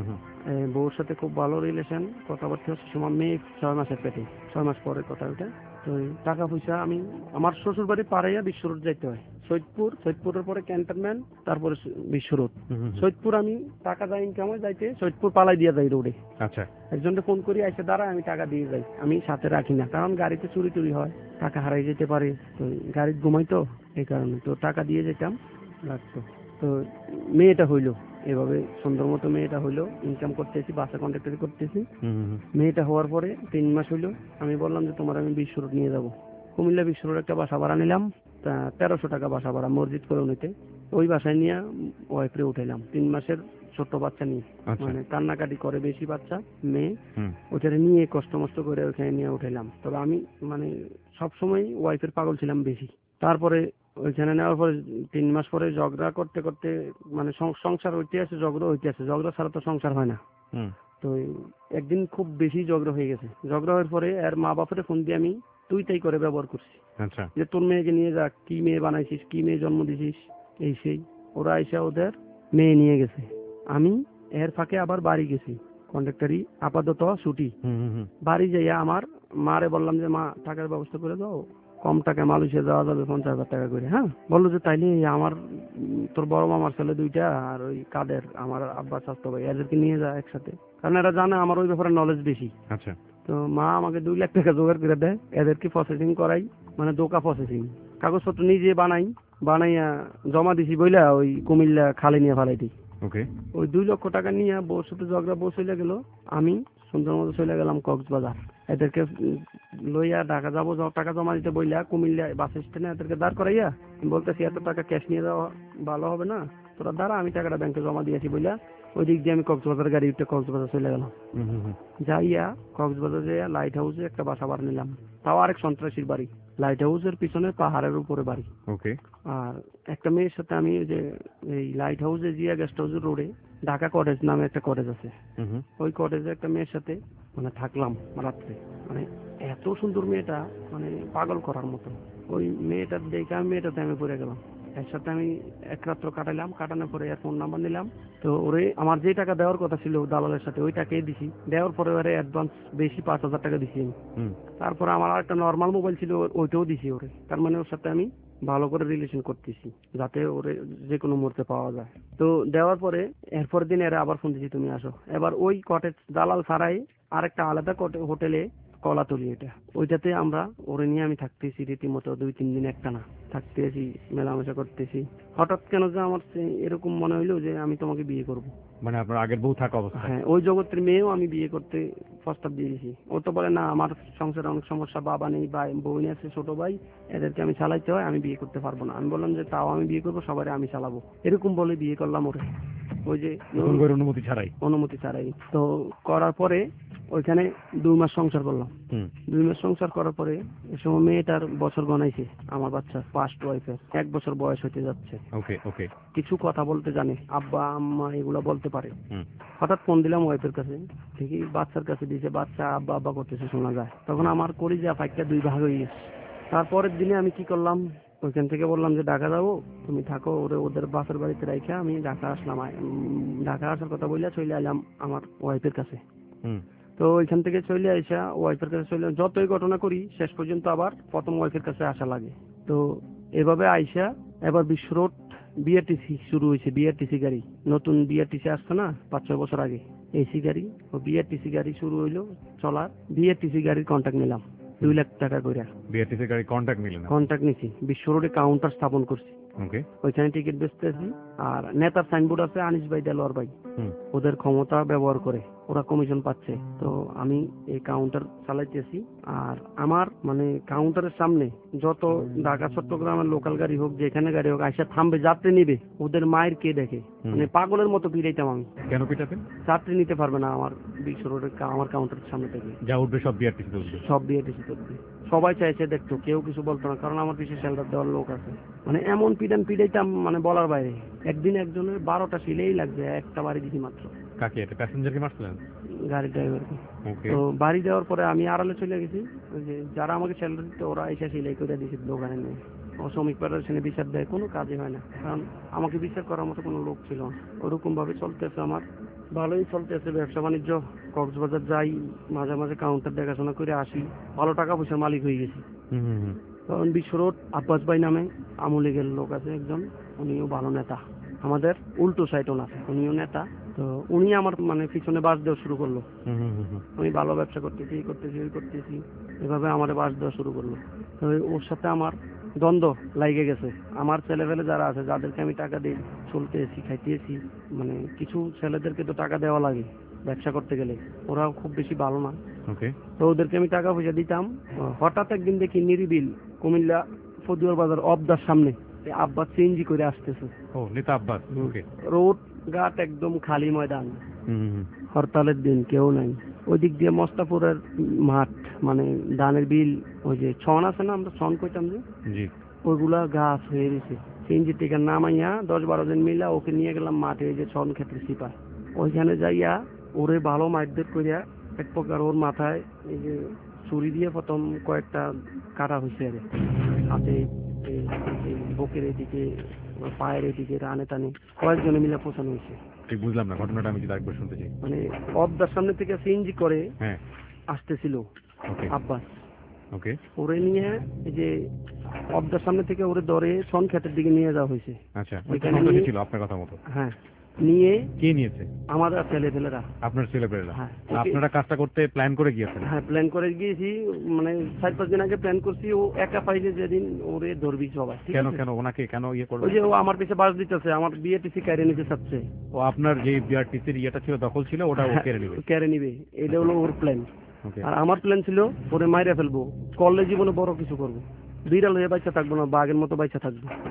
বউর সাথে খুব ভালো রিলেশন, কথাবার্তা হচ্ছে সময় মেয়ে ছয় মাসের পেটে, ছয় মাস পরে কথা ওইটা। তো টাকা পয়সা আমি আমার শ্বশুর বাড়ি পাড়াইয়া বিশ্বরোড যাইতে হয়, সৈয়দপুর, সৈয়দপুরের পরে ক্যান্টনমেন্ট, তারপরে বিশ্বরোড। সৈয়দপুর আমি টাকা যাই ইনকাম হয় যাইতে সৈয়দপুর পালাই দিয়ে যাই রোডে। আচ্ছা, একজনকে ফোন করি আইসে দাঁড়ায়, আমি টাকা দিয়ে যাই, আমি সাথে রাখি না, কারণ গাড়িতে চুরি টুরি হয়, টাকা হারাই যেতে পারে, তো গাড়ি ঘুমাই তো এই কারণে। তো টাকা দিয়ে যেতাম, লাগতো। তো মেয়েটা হইলো এভাবে সুন্দর মতো, মেয়েটা হইলো, ইনকাম করতেছি, বাসা কন্ট্রাক্টরি করতেছি। মেয়েটা হওয়ার পরে তিন মাস হইলো, আমি বললাম যে তোমার আমি বিশ্ব রোড নিয়ে যাবো। কুমিল্লা বিশ্ব রোড একটা বাসা ভাড়া নিলাম, তেরোশো টাকা বাসা ভাড়া, মসজিদ করে নিতে। ওই বাসায় নিয়ে ওয়াইফরে উঠাইলাম, তিন মাসের ছোট্ট বাচ্চা নিয়ে, মানে কান্নাকাটি করে বেশি বাচ্চা মেয়ে, ওইটারে নিয়ে কষ্ট মষ্ট করে ওইখানে নিয়ে উঠাইলাম। তবে আমি মানে সবসময় ওয়াইফের পাগল ছিলাম বেশি। তারপরে ওইখানে নেওয়ার পরে তিন মাস পরে ঝগড়া করতে করতে, মানে সংসার হইতে আছে, ঝগড়া হইতে আছে, ঝগড়া ছাড়া তো সংসার হয় না। তো একদিন খুব বেশি ঝগড়া হয়ে গেছে। ঝগড়া হওয়ার পরে আর মা বাপের ফোন দিয়ে আমি তুই তাই করে ব্যবহার করছি, যে তোর মেয়েকে নিয়ে যা, কি মেয়ে বানাইছিস, কি মেয়ে জন্ম দিছিস, এই সেই। ওরা এসে ওদের মেয়ে নিয়ে গেছে। আমি এর ফাঁকে আবার বাড়ি গেছি, কন্ট্রাক্টরি আপাতত ছুটি। বাড়ি যাইয়া আমার মারে বললাম যে মা টাকার ব্যবস্থা করে দাও, কম টাকা মালয়েশিয়া যাওয়া যাবে পঞ্চাশ হাজার টাকা করে। হ্যাঁ, বললো যে তাইলে আমার তোর বড় মামার ছেলে দুইটা আর ওই কাদের আমার আব্বা স্বাস্থ্য ভাই, এদেরকে নিয়ে যা একসাথে, কারণ এরা জানে আমার ওই ব্যাপারে নলেজ বেশি। আচ্ছা, তো মা আমাকে দুই লাখ টাকা জোগাড় করে দেয়, এদেরকে প্রসেসিং করাই, মানে দোকা প্রসেসিং, কাগজপত্র নিজে বানাই, বানাইয়া জমা দিছি বইলা ওই কুমিল্লা খালে নিয়ে ফালাই দিই। ওই দুই লক্ষ টাকা নিয়ে বউর সাথে ঝগড়া, বউ চলে গেল, আমি সুন্দর মতো চলে গেলাম কক্সবাজার। এদেরকে লইয়া ঢাকা যাবো, টাকা জমা দিতে বইলা কুমিল্লা বাস স্ট্যান্ডে এদেরকে দাঁড় করাইয়া বলতেছি এত টাকা ক্যাশ নিয়ে যাওয়া ভালো হবে না, তোরা দাঁড়া, আমি টাকাটা ব্যাংকে জমা দিয়েছি বইলা ওই দিক দিয়ে আমি কক্সবাজার গাড়ি উঠে কক্সবাজার চলে গেলাম। হুম হুম হুম। যাইয়া কক্সবাজার যাইয়া লাইট হাউসে একটা বাসা ভাড়া নিলাম, তাও আরেক সন্ত্রাসীর বাড়ি, লাইট হাউসের পিছনে পাহাড়ের উপরে বাড়ি। ওকে। আর একটা মেয়ের সাথে আমি ওই যে এই লাইট হাউসে জিয়া গেস্ট হাউসের রোডে ঢাকা কটেজ নামে একটা কটেজ আছে, হুম হুম। ওই কটেজে একটা মেয়ের সাথে মানে থাকলাম রাত্রে। মানে এত সুন্দর মেয়েটা, মানে পাগল করার মতো। ওই মেয়েটার দেখে আমি মেয়েটাতে আমি পড়ে গেলাম। এর সাথে আমি এক রাত্র কাটাইলাম, কাটানোর পরে এর ফোন নাম্বার নিলাম। তো ওরে আমার যে টাকা দেওয়ার কথা ছিল দালালের সাথে ওই টাকাই দিছি, দেওয়ার পরে ওরে অ্যাডভান্স বেশি পাঁচ হাজার টাকা দিছি আমি। হুম। তারপরে আমার একটা নর্মাল মোবাইল ছিল ওইটাও দিছি ওরে। তার মানে ওর সাথে আমি ভালো করে রিলেশন করতেছি যাতে ওরে যে কোনো মুহূর্তে পাওয়া যায়। তো দেওয়ার পরে এরপর দিন এরা আবার ফোন দিছি তুমি আসো। এবার ওই কটেজ দালাল ছাড়াই আরেকটা আলাদা হোটেলে কলাতলি, এটা ওইটাতে আমরা ওরে নিয়ে আমি থাকতেছি রীতিমতো দুই তিন দিন একটা না থাকতেছি, মেলামেশা করতেছি। হঠাৎ কেন যে আমার সে- এরকম মনে হইলো যে আমি তোমাকে বিয়ে করব। মানে আপনার আগের বউ থাকা অবস্থা? হ্যাঁ, ওই জগতের মেয়েও আমি বিয়ে করতে প্রস্তাব দিয়েছি। ও তো বলে না আমার সংসারে অনেক সমস্যা, বাবা নেই, ভাই বোন আছে, ছোট ভাই, এদেরকে আমি চালাইতে হয়, আমি বিয়ে করতে পারবো না। আমি বললাম যে তাও আমি বিয়ে করবো, সবাই আমি চালাবো, এরকম বলে বিয়ে করলাম ওরে। ওই যে নতুন করে অনুমতি ছাড়াই? অনুমতি ছাড়াই। তো করার পরে ওইখানে দুই মাস সংসার করলাম। হুম। দুই মাস সংসার করার পরে এ সময় মেয়েটার বছর গনাইছে, আমার বাচ্চা ফার্স্ট ওয়াইফের এক বছর বয়স হতে যাচ্ছে। ওকে ওকে। কিছু কথা বলতে জানে, আব্বা আম্মা এগুলা বলতে পারে। হুম। হঠাৎ ফোন দিলাম ওয়াইফের কাছে, ঠিকই বাচ্চার কাছে দিয়েছে, বাচ্চা আব্বা আব্বা করতেছে শোনা যায়। তখন আমার কলিজা ফাইটটা দুই ভাগ হয়ে গেছে। তারপরের দিনে আমি কি করলাম, ওইখান থেকে বললাম যে ঢাকা যাবো, তুমি থাকো, ওরে ওদের বাসের বাড়িতে রাইখা আমি ঢাকা আসলাম। আই- উম, ঢাকা আসার কথা বললে চলে এলাম আমার ওয়াইফের কাছে। হুম। তো ওইখান থেকে চলে আইসা ওয়াইফের কাছে চলে, যতই ঘটনা করি শেষ পর্যন্ত আবার প্রথম ওয়াইফের কাছে আসা লাগে। তো এভাবে আইসা এবার বিশ্ব রোড বিআরটিসি শুরু হয়েছে, বিআরটিসি গাড়ি নতুন বিআরটিসি আসছে না পাঁচ ছয় বছর আগে, এসি গাড়ি ও বিআরটিসি গাড়ি শুরু হইলো চলার। বিআরটিসি গাড়ির কন্ট্যাক্ট নিলাম দুই লাখ টাকা করে। বিআরটিসি গাড়ি কন্ট্যাক্ট নিলেন? কন্ট্যাক্ট নিছি, বিশ্ব রোডে কাউন্টার স্থাপন করছি। ওকে। ওইখানে টিকিট বেচতেছি। আর নেতার সাইনবোর্ড আছে আনিস ভাই, দেলোয়ার ভাই, হুম। ওদের ক্ষমতা ব্যবহার করে ওরা কমিশন পাচ্ছে। তো আমি এই কাউন্টার চালাইতেছি। আর আমার মানে কাউন্টারের সামনে যত ঢাকা চট্টগ্রামের লোকাল গাড়ি হোক, যেখানে গাড়ি হোক, আইসা থামবে, যাত্রী নিবে, ওদের মায়ের কে দেখে, মানে পাগলের মতো পিড়াইতাম আমি। কেন পিটাতেন? যাত্রী নিতে পারবে না আমার বিশ্ব রোডের কা- আমার কাউন্টারের সামনে থেকে, যা উঠবে সব বিআরটিসি উঠবে? সব বিআরটিসি করবে। সবাই চাইছে দেখতো, কেউ কিছু বলতো না, কারণ আমার পিছিয়ে শেল্টার দেওয়ার লোক আছে। মানে এমন পিটান পিটাইতাম মানে বলার বাইরে। একদিন একজনের বারোটা সিলেই লাগবে, একটা বাড়ি দিছি মাত্র। কাকে? এটা প্যাসেঞ্জারকে মারছিলেন? গাড়ি ড্রাইভারকে। ওকে। তো বাড়ি দেওয়ার পরে আমি আড়ালে চলে গেছি, ওই যে যারা আমাকে স্যালারি দিত ওরা এসে সিলাই করে দিয়েছে দোকানে নিয়ে। ও শ্রমিক ফেডারেশনে বিচার দেয়, কোনো কাজই হয় না, কারণ আমাকে বিচার করার মতো কোনো লোক ছিল না। ওরকম ভাবে চলতেছে আমার, ভালোই চলতেছে ব্যবসা বাণিজ্য। কক্সবাজার যাই, মাঝে মাঝে কাউন্টার দেখাশোনা করে আসি, ভালো টাকা পয়সার মালিক হয়ে গেছি। হুম হুম হুম। কারণ বিশ্ব রোড আব্বাস ভাই নামে আমলিগের লোক আছে একজন, উনিও ভালো নেতা। আমাদের উল্টো সাইড ওনার, উনিও নেতা। তো উনি আমার মানে পিছনে বাস দেওয়া শুরু করলো। হুম হুম হুম হুম। আমি ভালো ব্যবসা করতেছি, এই করতেছি, ওই করতেছি, এভাবে আমার বাস দেওয়া শুরু করলো। তো ওর সাথে আমার দ্বন্দ্ব লাগে গেছে। আমার ছেলেপেলে যারা আছে, যাদেরকে আমি টাকা দিই, চলতেছি, খাইতেছি, মানে কিছু ছেলেদেরকে তো টাকা দেওয়া লাগে ব্যবসা করতে গেলে, ওরাও খুব বেশি ভালো না। ওকে। তো ওদেরকে আমি টাকা পয়সা দিতাম। হঠাৎ একদিন দেখি নিরিবিল কুমিল্লা ফতুয়ার বাজার অবদার সামনে আব্বাস সিএনজি করে আসতেছে। ও, নেতা আব্বাস। ওকে। রোড ঘাট একদম খালি ময়দান, হুম হুম হুম। হরতালের দিন, কেউ নাই। ওই দিক দিয়ে মস্তাপুরের মাঠ, মানে ধানের বিল, ওই যে ছন আছে না, আমরা ছন কইতাম যে, জি। ওইগুলা গাছ হয়ে গেছে। সিএনজি থেকে নামাইয়া দশ বারো জন মিলা ওকে নিয়ে গেলাম মাঠে, এই যে ছন ক্ষেত্রে সিপা, ওইখানে যাইয়া ওরে ভালো মারধর করিয়া এক প্রকার ওর মাথায় এই যে ছুরি দিয়ে প্রথম কয়েকটা কাটা হয়েছে আর হাতে, এই- এই বুকের এদিকে, পায়ের এদিকে, রানে টানে কয়েকজনে মিলে পোষানো হয়েছে। ঠিক বুঝলাম না ঘটনাটা, আমি যদি আরেকবার শুনতে চাই। মানে অবদার সামনে থেকে সিএনজি করে হ্যাঁ। আসতেছিল ওকে আব্বাস, ওকে। ওরে নিয়ে এই যে অবদার সামনে থেকে ওরে ধরে সন ক্ষেতের দিকে নিয়ে যাওয়া হয়েছে। আচ্ছা, ওইখানে ওইখানে নিয়ে- ছিল আপনার কথা মতো? হ্যাঁ, নিয়ে কে নিয়েছে? আমাদের ছেলেপেলেরা। আপনার ছেলেপেলেরা? হ্যাঁ। আপনারা কাজটা করতে প্ল্যান করে গিয়েছেন? হ্যাঁ, প্ল্যান করে গিয়েছি, মানে চার পাঁচ দিন আগে প্ল্যান করছি। ও একা পাইছে যেদিন, ওরে ধরবি সবাই। ঠিক কেন আছে? কেন ওনাকে কেন ইয়ে করবে? ওই যে ও আমার পিছে বাস দিতেছে, আমার বিএটিসি কেড়ে নিতে চাচ্ছে। ও আপনার যে বিআরটিসির ইয়েটা ছিল, দখল ছিল, ওটা ও কেড়ে নেবে? কেড়ে নিবে, এটা হলো ওর প্ল্যান। ওকে। আর আমার প্ল্যান ছিল ওরে মাইরে ফেলবো, করলে জীবনে বড় কিছু করবো, বিড়াল হয়ে বাচ্চা থাকবো না, বাঘের মতো বাচ্চা থাকবো। হুম।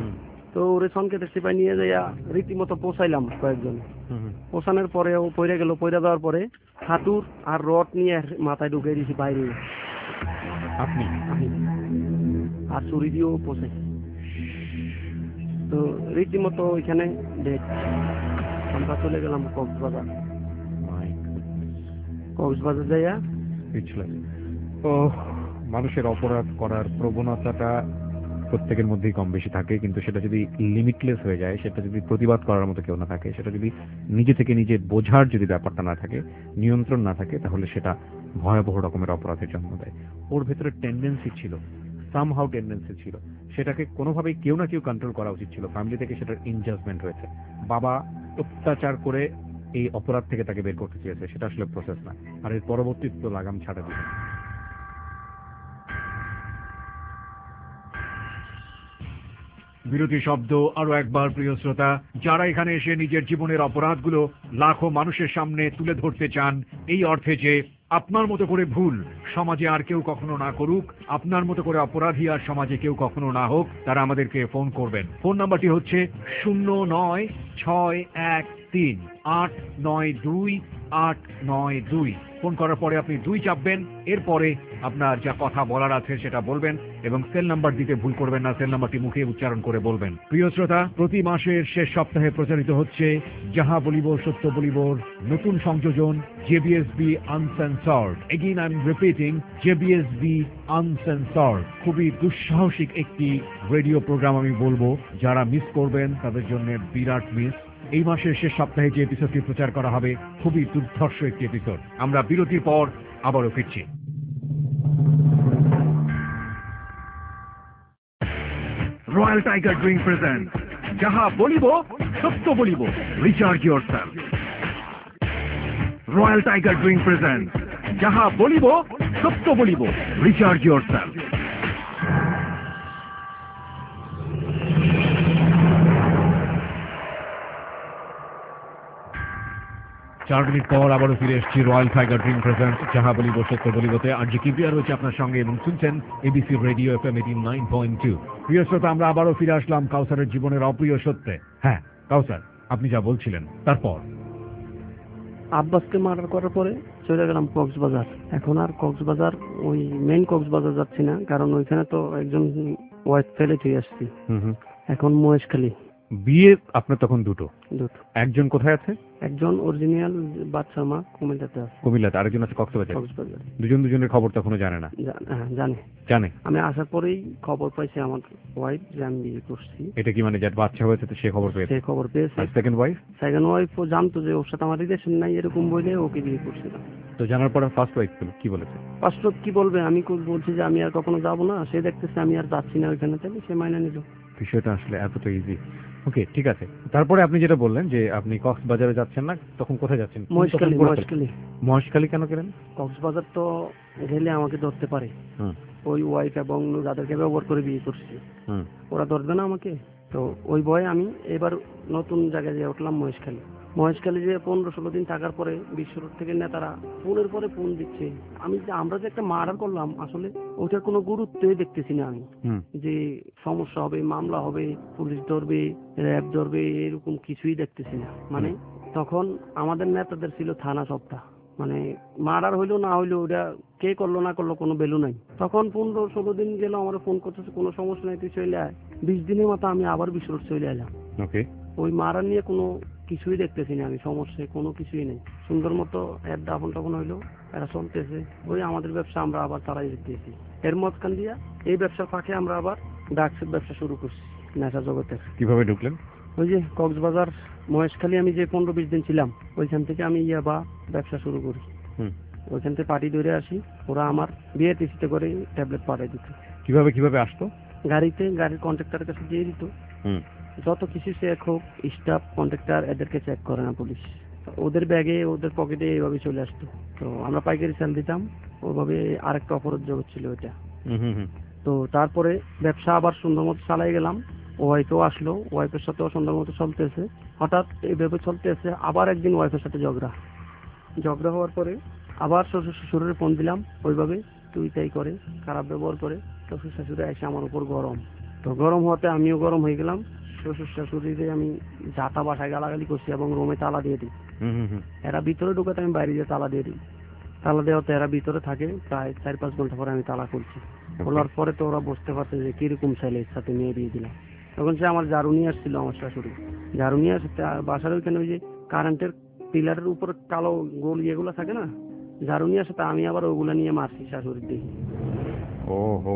তো ওরে সংকেত সিপাই নিয়ে যাইয়া রীতিমতো পোষাইলাম কয়েকজন। পোষানোর পরে ও পইরা গেল, পইরা দেওয়ার পরে হাতুর আর রড নিয়ে মাথায় ঢুকিয়ে দিয়েছি বাইরে। আপনি আর ছুরি দিয়েও পোষাই। তো রীতিমতো ওইখানে ডেট। আমরা চলে গেলাম কক্সবাজার। কক্সবাজার যাইয়া তো মানুষের অপরাধ করার প্রবণতাটা প্রত্যেকের মধ্যেই কম বেশি থাকে, কিন্তু সেটা যদি লিমিটলেস হয়ে যায়, সেটা যদি প্রতিবাদ করার মতো কেউ না থাকে, সেটা যদি নিজে থেকে নিজে বোঝার যদি ব্যাপারটা না থাকে, নিয়ন্ত্রণ না থাকে, তাহলে সেটা ভয়াবহ রকমের অপরাধের জন্ম দেয়। ওর ভেতরে টেন্ডেন্সি ছিল, সামহাউ টেন্ডেন্সি ছিল, সেটাকে কোনোভাবেই কেউ না কেউ কন্ট্রোল করা উচিত ছিল। ফ্যামিলি থেকে সেটার ইনজাজমেন্ট হয়েছে, বাবা অত্যাচার করে এই অপরাধ থেকে তাকে বের করতে চেয়েছে, সেটা আসলে প্রসেস না। আর এর পরবর্তী তো লাগাম ছাড়া দিবে। বিরতি শব্দ আরো একবার, প্রিয় শ্রোতা, যারা এখানে এসে নিজের জীবনের অপরাধগুলো লাখো মানুষের সামনে তুলে ধরতে চান, এই অর্থে যে আপনার মতো করে ভুল সমাজে আর কেউ কখনো না করুক, আপনার মতো করে অপরাধী আর সমাজে কেউ কখনো না হোক, তারা আমাদেরকে ফোন করবেন। ফোন নাম্বারটি হচ্ছে শূন্য নয় ছয় এক তিন আট নয় দুই আট নয় দুই। ফোন করার পরে আপনি দুই চাপবেন, এরপরে আপনার যা কথা বলার আছে সেটা বলবেন এবং সেল নাম্বার দিতে ভুল করবেন না, সেল নাম্বারটি মুখে উচ্চারণ করে বলবেন। প্রিয় শ্রোতা, প্রতি মাসের শেষ সপ্তাহে প্রচারিত হচ্ছে যাহা বলিব সত্য বলিবর নতুন সংযোজন JBSB uncensored. Again I am repeating, JBSB uncensored. খুবই দুঃসাহসিক একটি রেডিও প্রোগ্রাম আমি বলবো, যারা মিস করবেন তাদের জন্য বিরাট মিস। এই মাসের শেষ সপ্তাহে যে এপিসোডটি প্রচার করা হবে খুবই দুর্ধর্ষ একটি এপিসোড। আমরা বিরতির পর আবারও ফিরছি। রয়্যাল টাইগার ড্রিং প্রেজেন্ট যাহা বলিব সত্য বলিব, recharge yourself. Royal tiger drink present যাহা বলিব সত্য বলিব, রিচার্জ ইয়োর সেলফ। চার মিনিট পর আবারও ফিরে এসেছি রয়্যাল টাইগার ড্রিং প্রেজেন্ট যাহা বলিব সত্য বলিবতে। আর যে কিপিয়া রয়েছে আপনার সঙ্গে এবং শুনছেন ABC radio FM eighty nine point two. প্রিয় শ্রোতা, আমরা আবারও ফিরে আসলাম কাউসারের জীবনের অপ্রিয় সত্যে। হ্যাঁ কাউসার, আপনি যা বলছিলেন তারপর। আব্বাসকে মার্ডার করার পরে চলে গেলাম কক্সবাজার। এখন আর কক্সবাজার ওই মেইন কক্সবাজার যাচ্ছি না, কারণ ওইখানে তো একজন ওয়াইফ ফেলে চলে আসছি। এখন মহেশখালী। বিয়ে আপনার তখন দুটো? দুটো। একজন কোথায় আছে? একজন অরিজিনাল বাচ্চা মা কুমিল্লাতে আছে। কুমিল্লাতে, আরেকজন আছে কক্সবাজার। কক্সবাজার। দুজন দুজনের খবর তখনও জানে না? হ্যাঁ জানে। জানে? আমি আসার পরেই খবর পাইছি আমার ওয়াইফ যে আমি বিয়ে করছি। এটা কি মানে যার বাচ্চা হয়েছে তো সে খবর পেয়েছে? সে খবর পেয়েছে। Second wife? সেকেন্ড ওয়াইফ ও জানতো যে ওর সাথে আমার রিলেশন নাই, এরকম বলে ওকে বিয়ে করছিলাম। তো জানার পরে ফার্স্ট ওয়াইফ কি বলেছে? ফার্স্ট ওয়াইফ কি বলবে, আমি বলছি যে আমি আর কখনো যাবো না, সে দেখতেছে আমি আর যাচ্ছি না ওইখানে, তাহলে সে মাইনা নিল। বিষয়টা আসলে এতটা ইজি। ওকে, ঠিক আছে। তারপরে আপনি যেটা বললেন যে আপনি কক্সবাজারে যাচ্ছেন না, তখন কোথায় যাচ্ছেন? মহেশখালী। মহেশখালী। মহেশখালী কেন গেলেন? কক্সবাজার তো গেলে আমাকে ধরতে পারে, ওই ওয়াইফ এবং যাদেরকে ব্যবহার করে বিয়ে করছি ওরা ধরবে না আমাকে। তো ওই ভয়ে আমি এবার নতুন জায়গায় যেয়ে উঠলাম মহেশখালী। মহেশখালী যে পনেরো ষোলো দিন থাকার পরে বিশ্ব রোড থেকে নেতারা ফোনের পরে ফোন দিচ্ছে। আমি যে আমরা যে একটা মার্ডার করলাম, আসলে ওটার কোনো গুরুত্বই দেখতেছি না আমি, যে সমস্যা হবে, মামলা হবে, পুলিশ ধরবে, র্যাব ধরবে, এরকম কিছুই দেখতেছি না। মানে তখন আমাদের নেতাদের ছিল থানা সপ্তাহ, মানে মার্ডার হইলো না হইলো ওটা কে করলো না করলো কোনো ভ্যালু নাই। তখন পনেরো ষোলো দিন গেল, আমার ফোন করতেছে কোনো সমস্যা নাই তুই চলে আয়। বিশ দিনের মতো আমি আবার বিশ্ব রোড চলে এলাম। ওই মার্ডার নিয়ে কোনো কিছুই দেখতেছি না আমি, সমস্যা কোনো কিছুই নেই। সুন্দর মতো এর দাফন টাফন হইলো, এরা চলতেছে। ওই আমাদের ব্যবসা আমরা আবার তারাই দিতেছি। এর মতখান দিয়া এই ব্যবসার ফাঁকে আমরা আবার ড্রাগসের ব্যবসা শুরু করছি নেশা জগতে। কিভাবে ঢুকলেন? ওই যে কক্সবাজার মহেশখালী আমি যে পনেরো বিশ দিন ছিলাম, ওইখান থেকে আমি ইয়াবা ব্যবসা শুরু করি। ওইখান থেকে পার্টি ধরে আসি, ওরা আমার বিয়ে টিসিতে করে ট্যাবলেট পাঠাই দিত। কিভাবে কিভাবে আসতো? গাড়িতে, গাড়ির কন্ট্রাক্টরের কাছে দিয়ে দিত। যত কিছু চেক হোক, স্টাফ কন্ট্রাক্টর এদেরকে চেক করে না পুলিশ, ওদের ব্যাগে ওদের পকেটে এইভাবে চলে আসতো। তো আমরা পাইকারি সেল দিতাম, ওইভাবে আরেকটা অপরাধ জগৎ ছিল ওইটা। তো তারপরে ব্যবসা আবার সুন্দর মতো চালাই গেলাম। ওয়াইফও আসলো, ওয়াইফের সাথেও সুন্দর মতো চলতেছে। হঠাৎ এইভাবে চলতেছে, আবার একদিন ওয়াইফের সাথে ঝগড়া ঝগড়া হওয়ার পরে আবার শ্বশুর শ্বশুরের ফোন দিলাম, ওইভাবে তুই তাই করে খারাপ ব্যবহার করে শ্বশুর শাশুড়ি এসে আমার উপর গরম। তো গরম হওয়াতে আমিও গরম হয়ে গেলাম, শ্বশুর শাশুড়িরে আমি যাতা বাসায় গালাগালি করছি এবং রুমে তালা দিয়ে দিই। হুম হুম হুম। এরা ভিতরে ঢুকাতে আমি বাইরে দিয়ে তালা দিয়ে দিই। তালা দেওয়াতে এরা ভিতরে থাকে, প্রায় চার পাঁচ ঘন্টা পরে আমি তালা খুলছি। খোলার পরে তো ওরা বুঝতে পারছে যে কিরকম ছেলের সাথে মেয়ে দিয়ে দিলাম। তখন সে আমার ঝাড়ু নিয়ে আসছিল, আমার শাশুড়ি ঝাড়ু নিয়ে আসতে বাসার ওইখানে ওই যে কারেন্টের পিলারের উপর কালো গোল ইয়েগুলো থাকে না, ঝাড়ু নিয়ে আসে, তা আমি আবার ওগুলা নিয়ে মারছি শাশুড়ির দিকে। ওহো,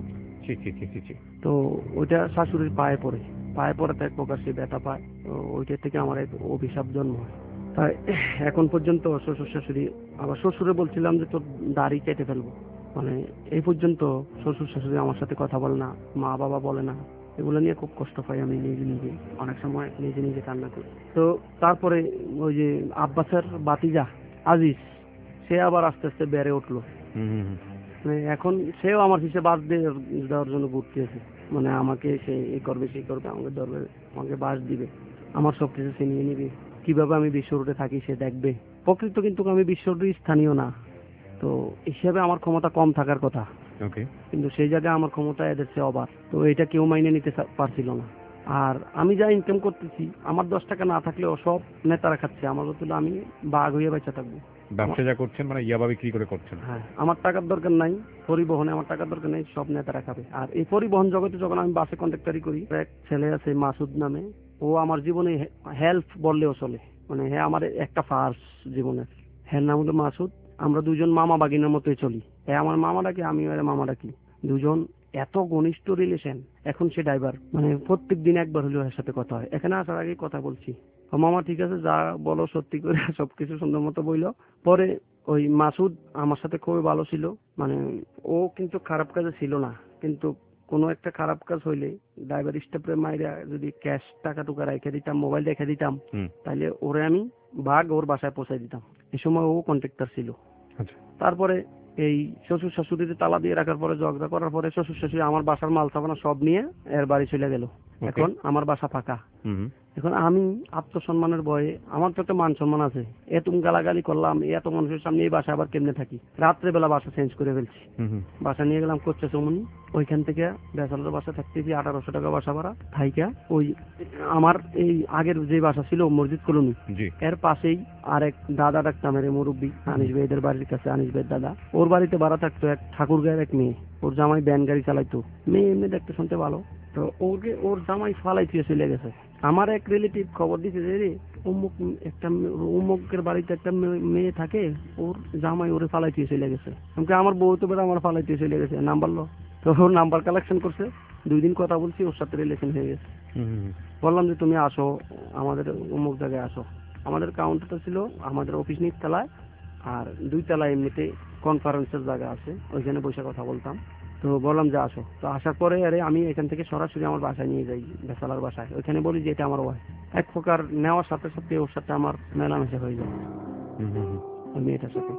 ছি ছি ছি ছি ছি। তো ওইটা শাশুড়ির পায়ে পড়ে, পায়ে পড়াতে এক প্রকার সে ব্যথা পায়। তো ওইটা থেকে আমার এক অভিশাপ জন্ম হয়। তাই এখন পর্যন্ত শ্বশুর শাশুড়ি, আবার শ্বশুরে বলছিলাম যে তোর দাড়ি কেটে ফেলবো, মানে এই পর্যন্ত শ্বশুর শাশুড়ি আমার সাথে কথা বলে না, মা বাবা বলে না। এগুলো নিয়ে খুব কষ্ট পাই আমি নিজে নিজে, অনেক সময় নিজে নিজে কান্না করি। তো তারপরে ওই যে আব্বাসের বাতিজা আজিজ, সে আবার আস্তে আস্তে বেড়ে উঠলো। হুম হুম হুম। মানে এখন সেও আমার হিসেবে বাস দেওয়ার জন্য ঘুরতেছে, মানে আমাকে সে এই করবে সেই করবে, আমাকে ধরবে, আমাকে বাস দিবে, আমার সবকিছু সে নিয়ে নিবে, কিভাবে আমি বিশ্ব রোডে থাকি সে দেখবে। প্রকৃত কিন্তু আমি বিশ্ব রোডের স্থানীয় না, তো হিসেবে আমার ক্ষমতা কম থাকার কথা, ওকে। কিন্তু সেই জায়গায় আমার ক্ষমতা এদের চেয়ে অবার। তো এটা কেউ মাইনে নিতে চা- পারছিল না। আর আমি যা ইনকাম করতেছি, আমার দশ টাকা না থাকলেও সব নেতারা খাচ্ছে, আমার বলছিল আমি বাঘ হয়ে বেঁচে থাকবো। ব্যবসা যা করছেন মানে ইয়াবা বিক্রি করে করছেন। হ্যাঁ, আমার টাকার দরকার নাই, পরিবহনে আমার টাকার দরকার নেই, সব নেতারা খাবে। আর এই পরিবহন জগতে যখন আমি বাসে কন্ট্রাক্টারি করি, এক ছেলে আছে মাসুদ নামে, ও আমার জীবনে হেল্প বললেও চলে, মানে হ্যাঁ আমার একটা ফার্স্ট জীবনের। হ্যাঁ নাম হলো মাসুদ। আমরা দুজন মামা বাগিনার মতোই চলি, হ্যাঁ আমার মামা ডাকি, আমি ওর মামা ডাকি, দুজন এত ঘনিষ্ঠ রিলেশন। এখন সে ড্রাইভার, মানে প্রত্যেক দিন একবার হলেও এর সাথে কথা হয়। এখানে আসার আগে কথা বলছি, ও মামা ঠিক আছে যা বলো সত্যি করে সবকিছু সুন্দর মতো বইলো। পরে ওই মাসুদ আমার সাথে খুবই ভালো ছিল, মানে ও কিন্তু খারাপ কাজে ছিল না, কিন্তু কোনো একটা খারাপ কাজ হইলে ড্রাইভার স্টাফে মাইরা যদি ক্যাশ টাকা টুকা রেখে দিতাম, মোবাইল রেখে দিতাম, হুম। তাহলে ওরে আমি বাঘ ওর বাসায় পৌঁছাই দিতাম। এই সময় ও কন্ট্রাক্টর ছিল। আচ্ছা। তারপরে এই শ্বশুর শাশুড়িতে তালা দিয়ে রাখার পরে, ঝগড়া করার পরে শ্বশুর শাশুড়ি আমার বাসার মাল সামানা সব নিয়ে এর বাড়ি চলে গেল। এখন আমার বাসা ফাঁকা। হুম হুম। এখন আমি আত্মসম্মানের ভয়ে, আমার তো একটা মান সম্মান আছে, এত গালাগালি করলাম, এত মানুষের সামনে এই বাসা আবার কেমনে থাকি, রাত্রে বেলা বাসা চেঞ্জ করে ফেলছি। হুম হুম। বাসা নিয়ে গেলাম করছে চমনি, ওইখান থেকে বেসালের বাসা থাকতেছি আঠারোশো টাকা বাসা ভাড়া থাইকা, ওই আমার এই আগের যে বাসা ছিল মসজিদ কলোনি, জি। এর পাশেই আরেক দাদা ডাকতাম এর মুরব্বী, আনিস ভাইদের বাড়ির কাছে, আনিস ভাইয়ের দাদা, ওর বাড়িতে ভাড়া থাকতো এক ঠাকুর গায়ের এক মেয়ে, ওর জামাই ব্যান গাড়ি চালাইতো, মেয়ে এমনি দেখতে শুনতে ভালো। তো ওকে ওর জামাই ফালাই দিয়ে চলে গেছে। আমার এক রিলেটিভ খবর দিছে যে রে অমুক একটা অমুকের বাড়িতে একটা মেয়ে- মেয়ে থাকে, ওর জামাই ওরে ফালাই দিয়ে চলে গেছে। আমাকে আমার বউ তো বেড়া আমার ফালাই দিয়ে চলে গেছে, নাম্বার লো। তো ওর নাম্বার কালেকশন করছে, দুই দিন কথা বলছি, ওর সাথে রিলেশন হয়ে গেছে। হুম হুম। বললাম যে তুমি আসো আমাদের অমুক জায়গায় আসো। আমাদের কাউন্টারটা ছিল আমাদের অফিস নিচ তলায়, আর দুই তলায় এমনিতে কনফারেন্সের জায়গা আছে, ওইখানে বসে কথা বলতাম। তো বললাম যে আসো। তো আসার পরে আরে আমি এখান থেকে সরাসরি আমার বাসায় নিয়ে যাই, বেসালার বাসায়, ওইখানে বলি যে এটা আমার ওয়াইফ। এক প্রকার নেওয়ার সাথে সাথে ওর সাথে আমার মেলামেশা হয়ে যায় হুম হুম হুম। ওই মেয়েটার সাথে।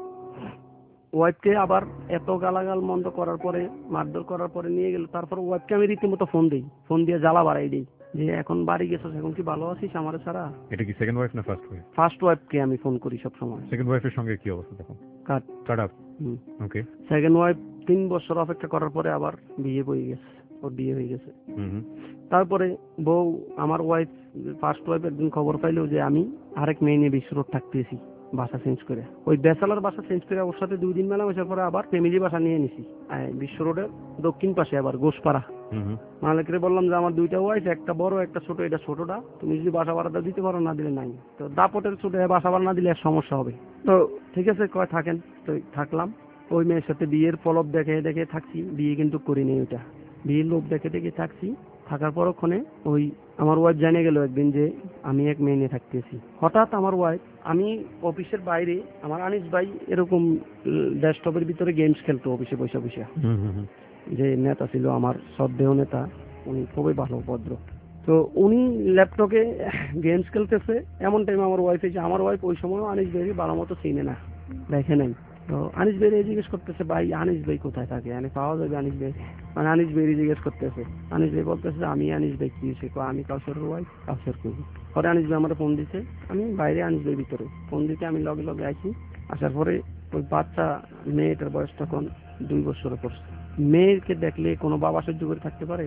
ওয়াইফকে আবার এত গালাগাল মন্দ করার পরে, মারধর করার পরে নিয়ে গেল। তারপর ওয়াইফকে আমি রীতিমতো ফোন দিই, ফোন দিয়ে জ্বালা বাড়াই দিই যে এখন বাড়ি গেছিস, এখন কি ভালো আছিস আমার ছাড়া। এটা কি সেকেন্ড ওয়াইফ না ফার্স্ট ওয়াইফ? ফার্স্ট ওয়াইফকে আমি ফোন করি সব সময়। সেকেন্ড ওয়াইফের সঙ্গে কি অবস্থা তখন? Cut cut up. হুম। ওকে। সেকেন্ড ওয়াইফ তিন বছর অপেক্ষা করার পরে আবার বিয়ে হয়ে গেছে, ওর বিয়ে হয়ে গেছে। হুম হুম। তারপরে বউ, আমার ওয়াইফ ফার্স্ট ওয়াইফ একদিন খবর পাইলো যে আমি আরেক মেয়ে নিয়ে বিশ্ব রোড থাকতেছি, বাসা চেঞ্জ করে। ওই বেসালার বাসা চেঞ্জ করে ওর সাথে দুই দিন মেলামেশার পরে আবার ফ্যামিলি বাসা নিয়ে নিছি বিশ্ব রোডের দক্ষিণ পাশে, আবার গোসপাড়া। হুম হুম। মালিকরে বললাম যে আমার দুইটা ওয়াইফ, একটা বড় একটা ছোট, এটা ছোটটা, তুমি যদি বাসা ভাড়াটা দিতে পারো, না দিলে নাই। তো দাপটের ছোট বাসা ভাড়া না দিলে এক সমস্যা হবে। তো ঠিক আছে কয় থাকেন। তো থাকলাম, ওই মেয়ের সাথে বিয়ের পলব দেখে দেখে থাকছি, বিয়ে কিন্তু করিনি, ওইটা বিয়ের লোভ দেখে দেখে থাকছি। থাকার পরক্ষণে ওই আমার ওয়াইফ জানিয়ে গেল একদিন যে আমি এক মেয়ে নিয়ে থাকতেছি। হঠাৎ আমার ওয়াইফ, আমি অফিসের বাইরে, আমার আনিস ভাই এরকম ডেস্কটপের ভিতরে গেমস খেলতো অফিসে বসে বসে, হুম হুম হুম। যে নেতা ছিল আমার শ্রদ্ধেয় নেতা, উনি খুবই ভালো ভদ্র। তো উনি ল্যাপটপে গেমস খেলতেছে, এমন টাইম আমার ওয়াইফ এসে, আমার ওয়াইফ ওই সময় আনিস ভাই ভালো মতো চিনে না, দেখে নাই। তো আনিস ভাই জিজ্ঞেস করতেছে ভাই আনিস ভাই কোথায় থাকে, মানে পাওয়া যাবে আনিস ভাই, মানে আনিস ভাই জিজ্ঞেস করতেছে। আনিস ভাই বলতেছে আমি আনিস ভাই কি হয়েছে, আমি কাউসারের ওয়াইফ, কাউসার করবো। পরে আনিস ভাই আমার ফোন দিছে, আমি বাইরে, আনিস ভাই ভিতরে। ফোন দিতে আমি লগে লগে আসি। আসার পরে ওই বাচ্চা মেয়েটার বয়স তখন দুই বছরে পড়ছে। মেয়েকে দেখলে কোনো বাবা সহ্য করে থাকতে পারে?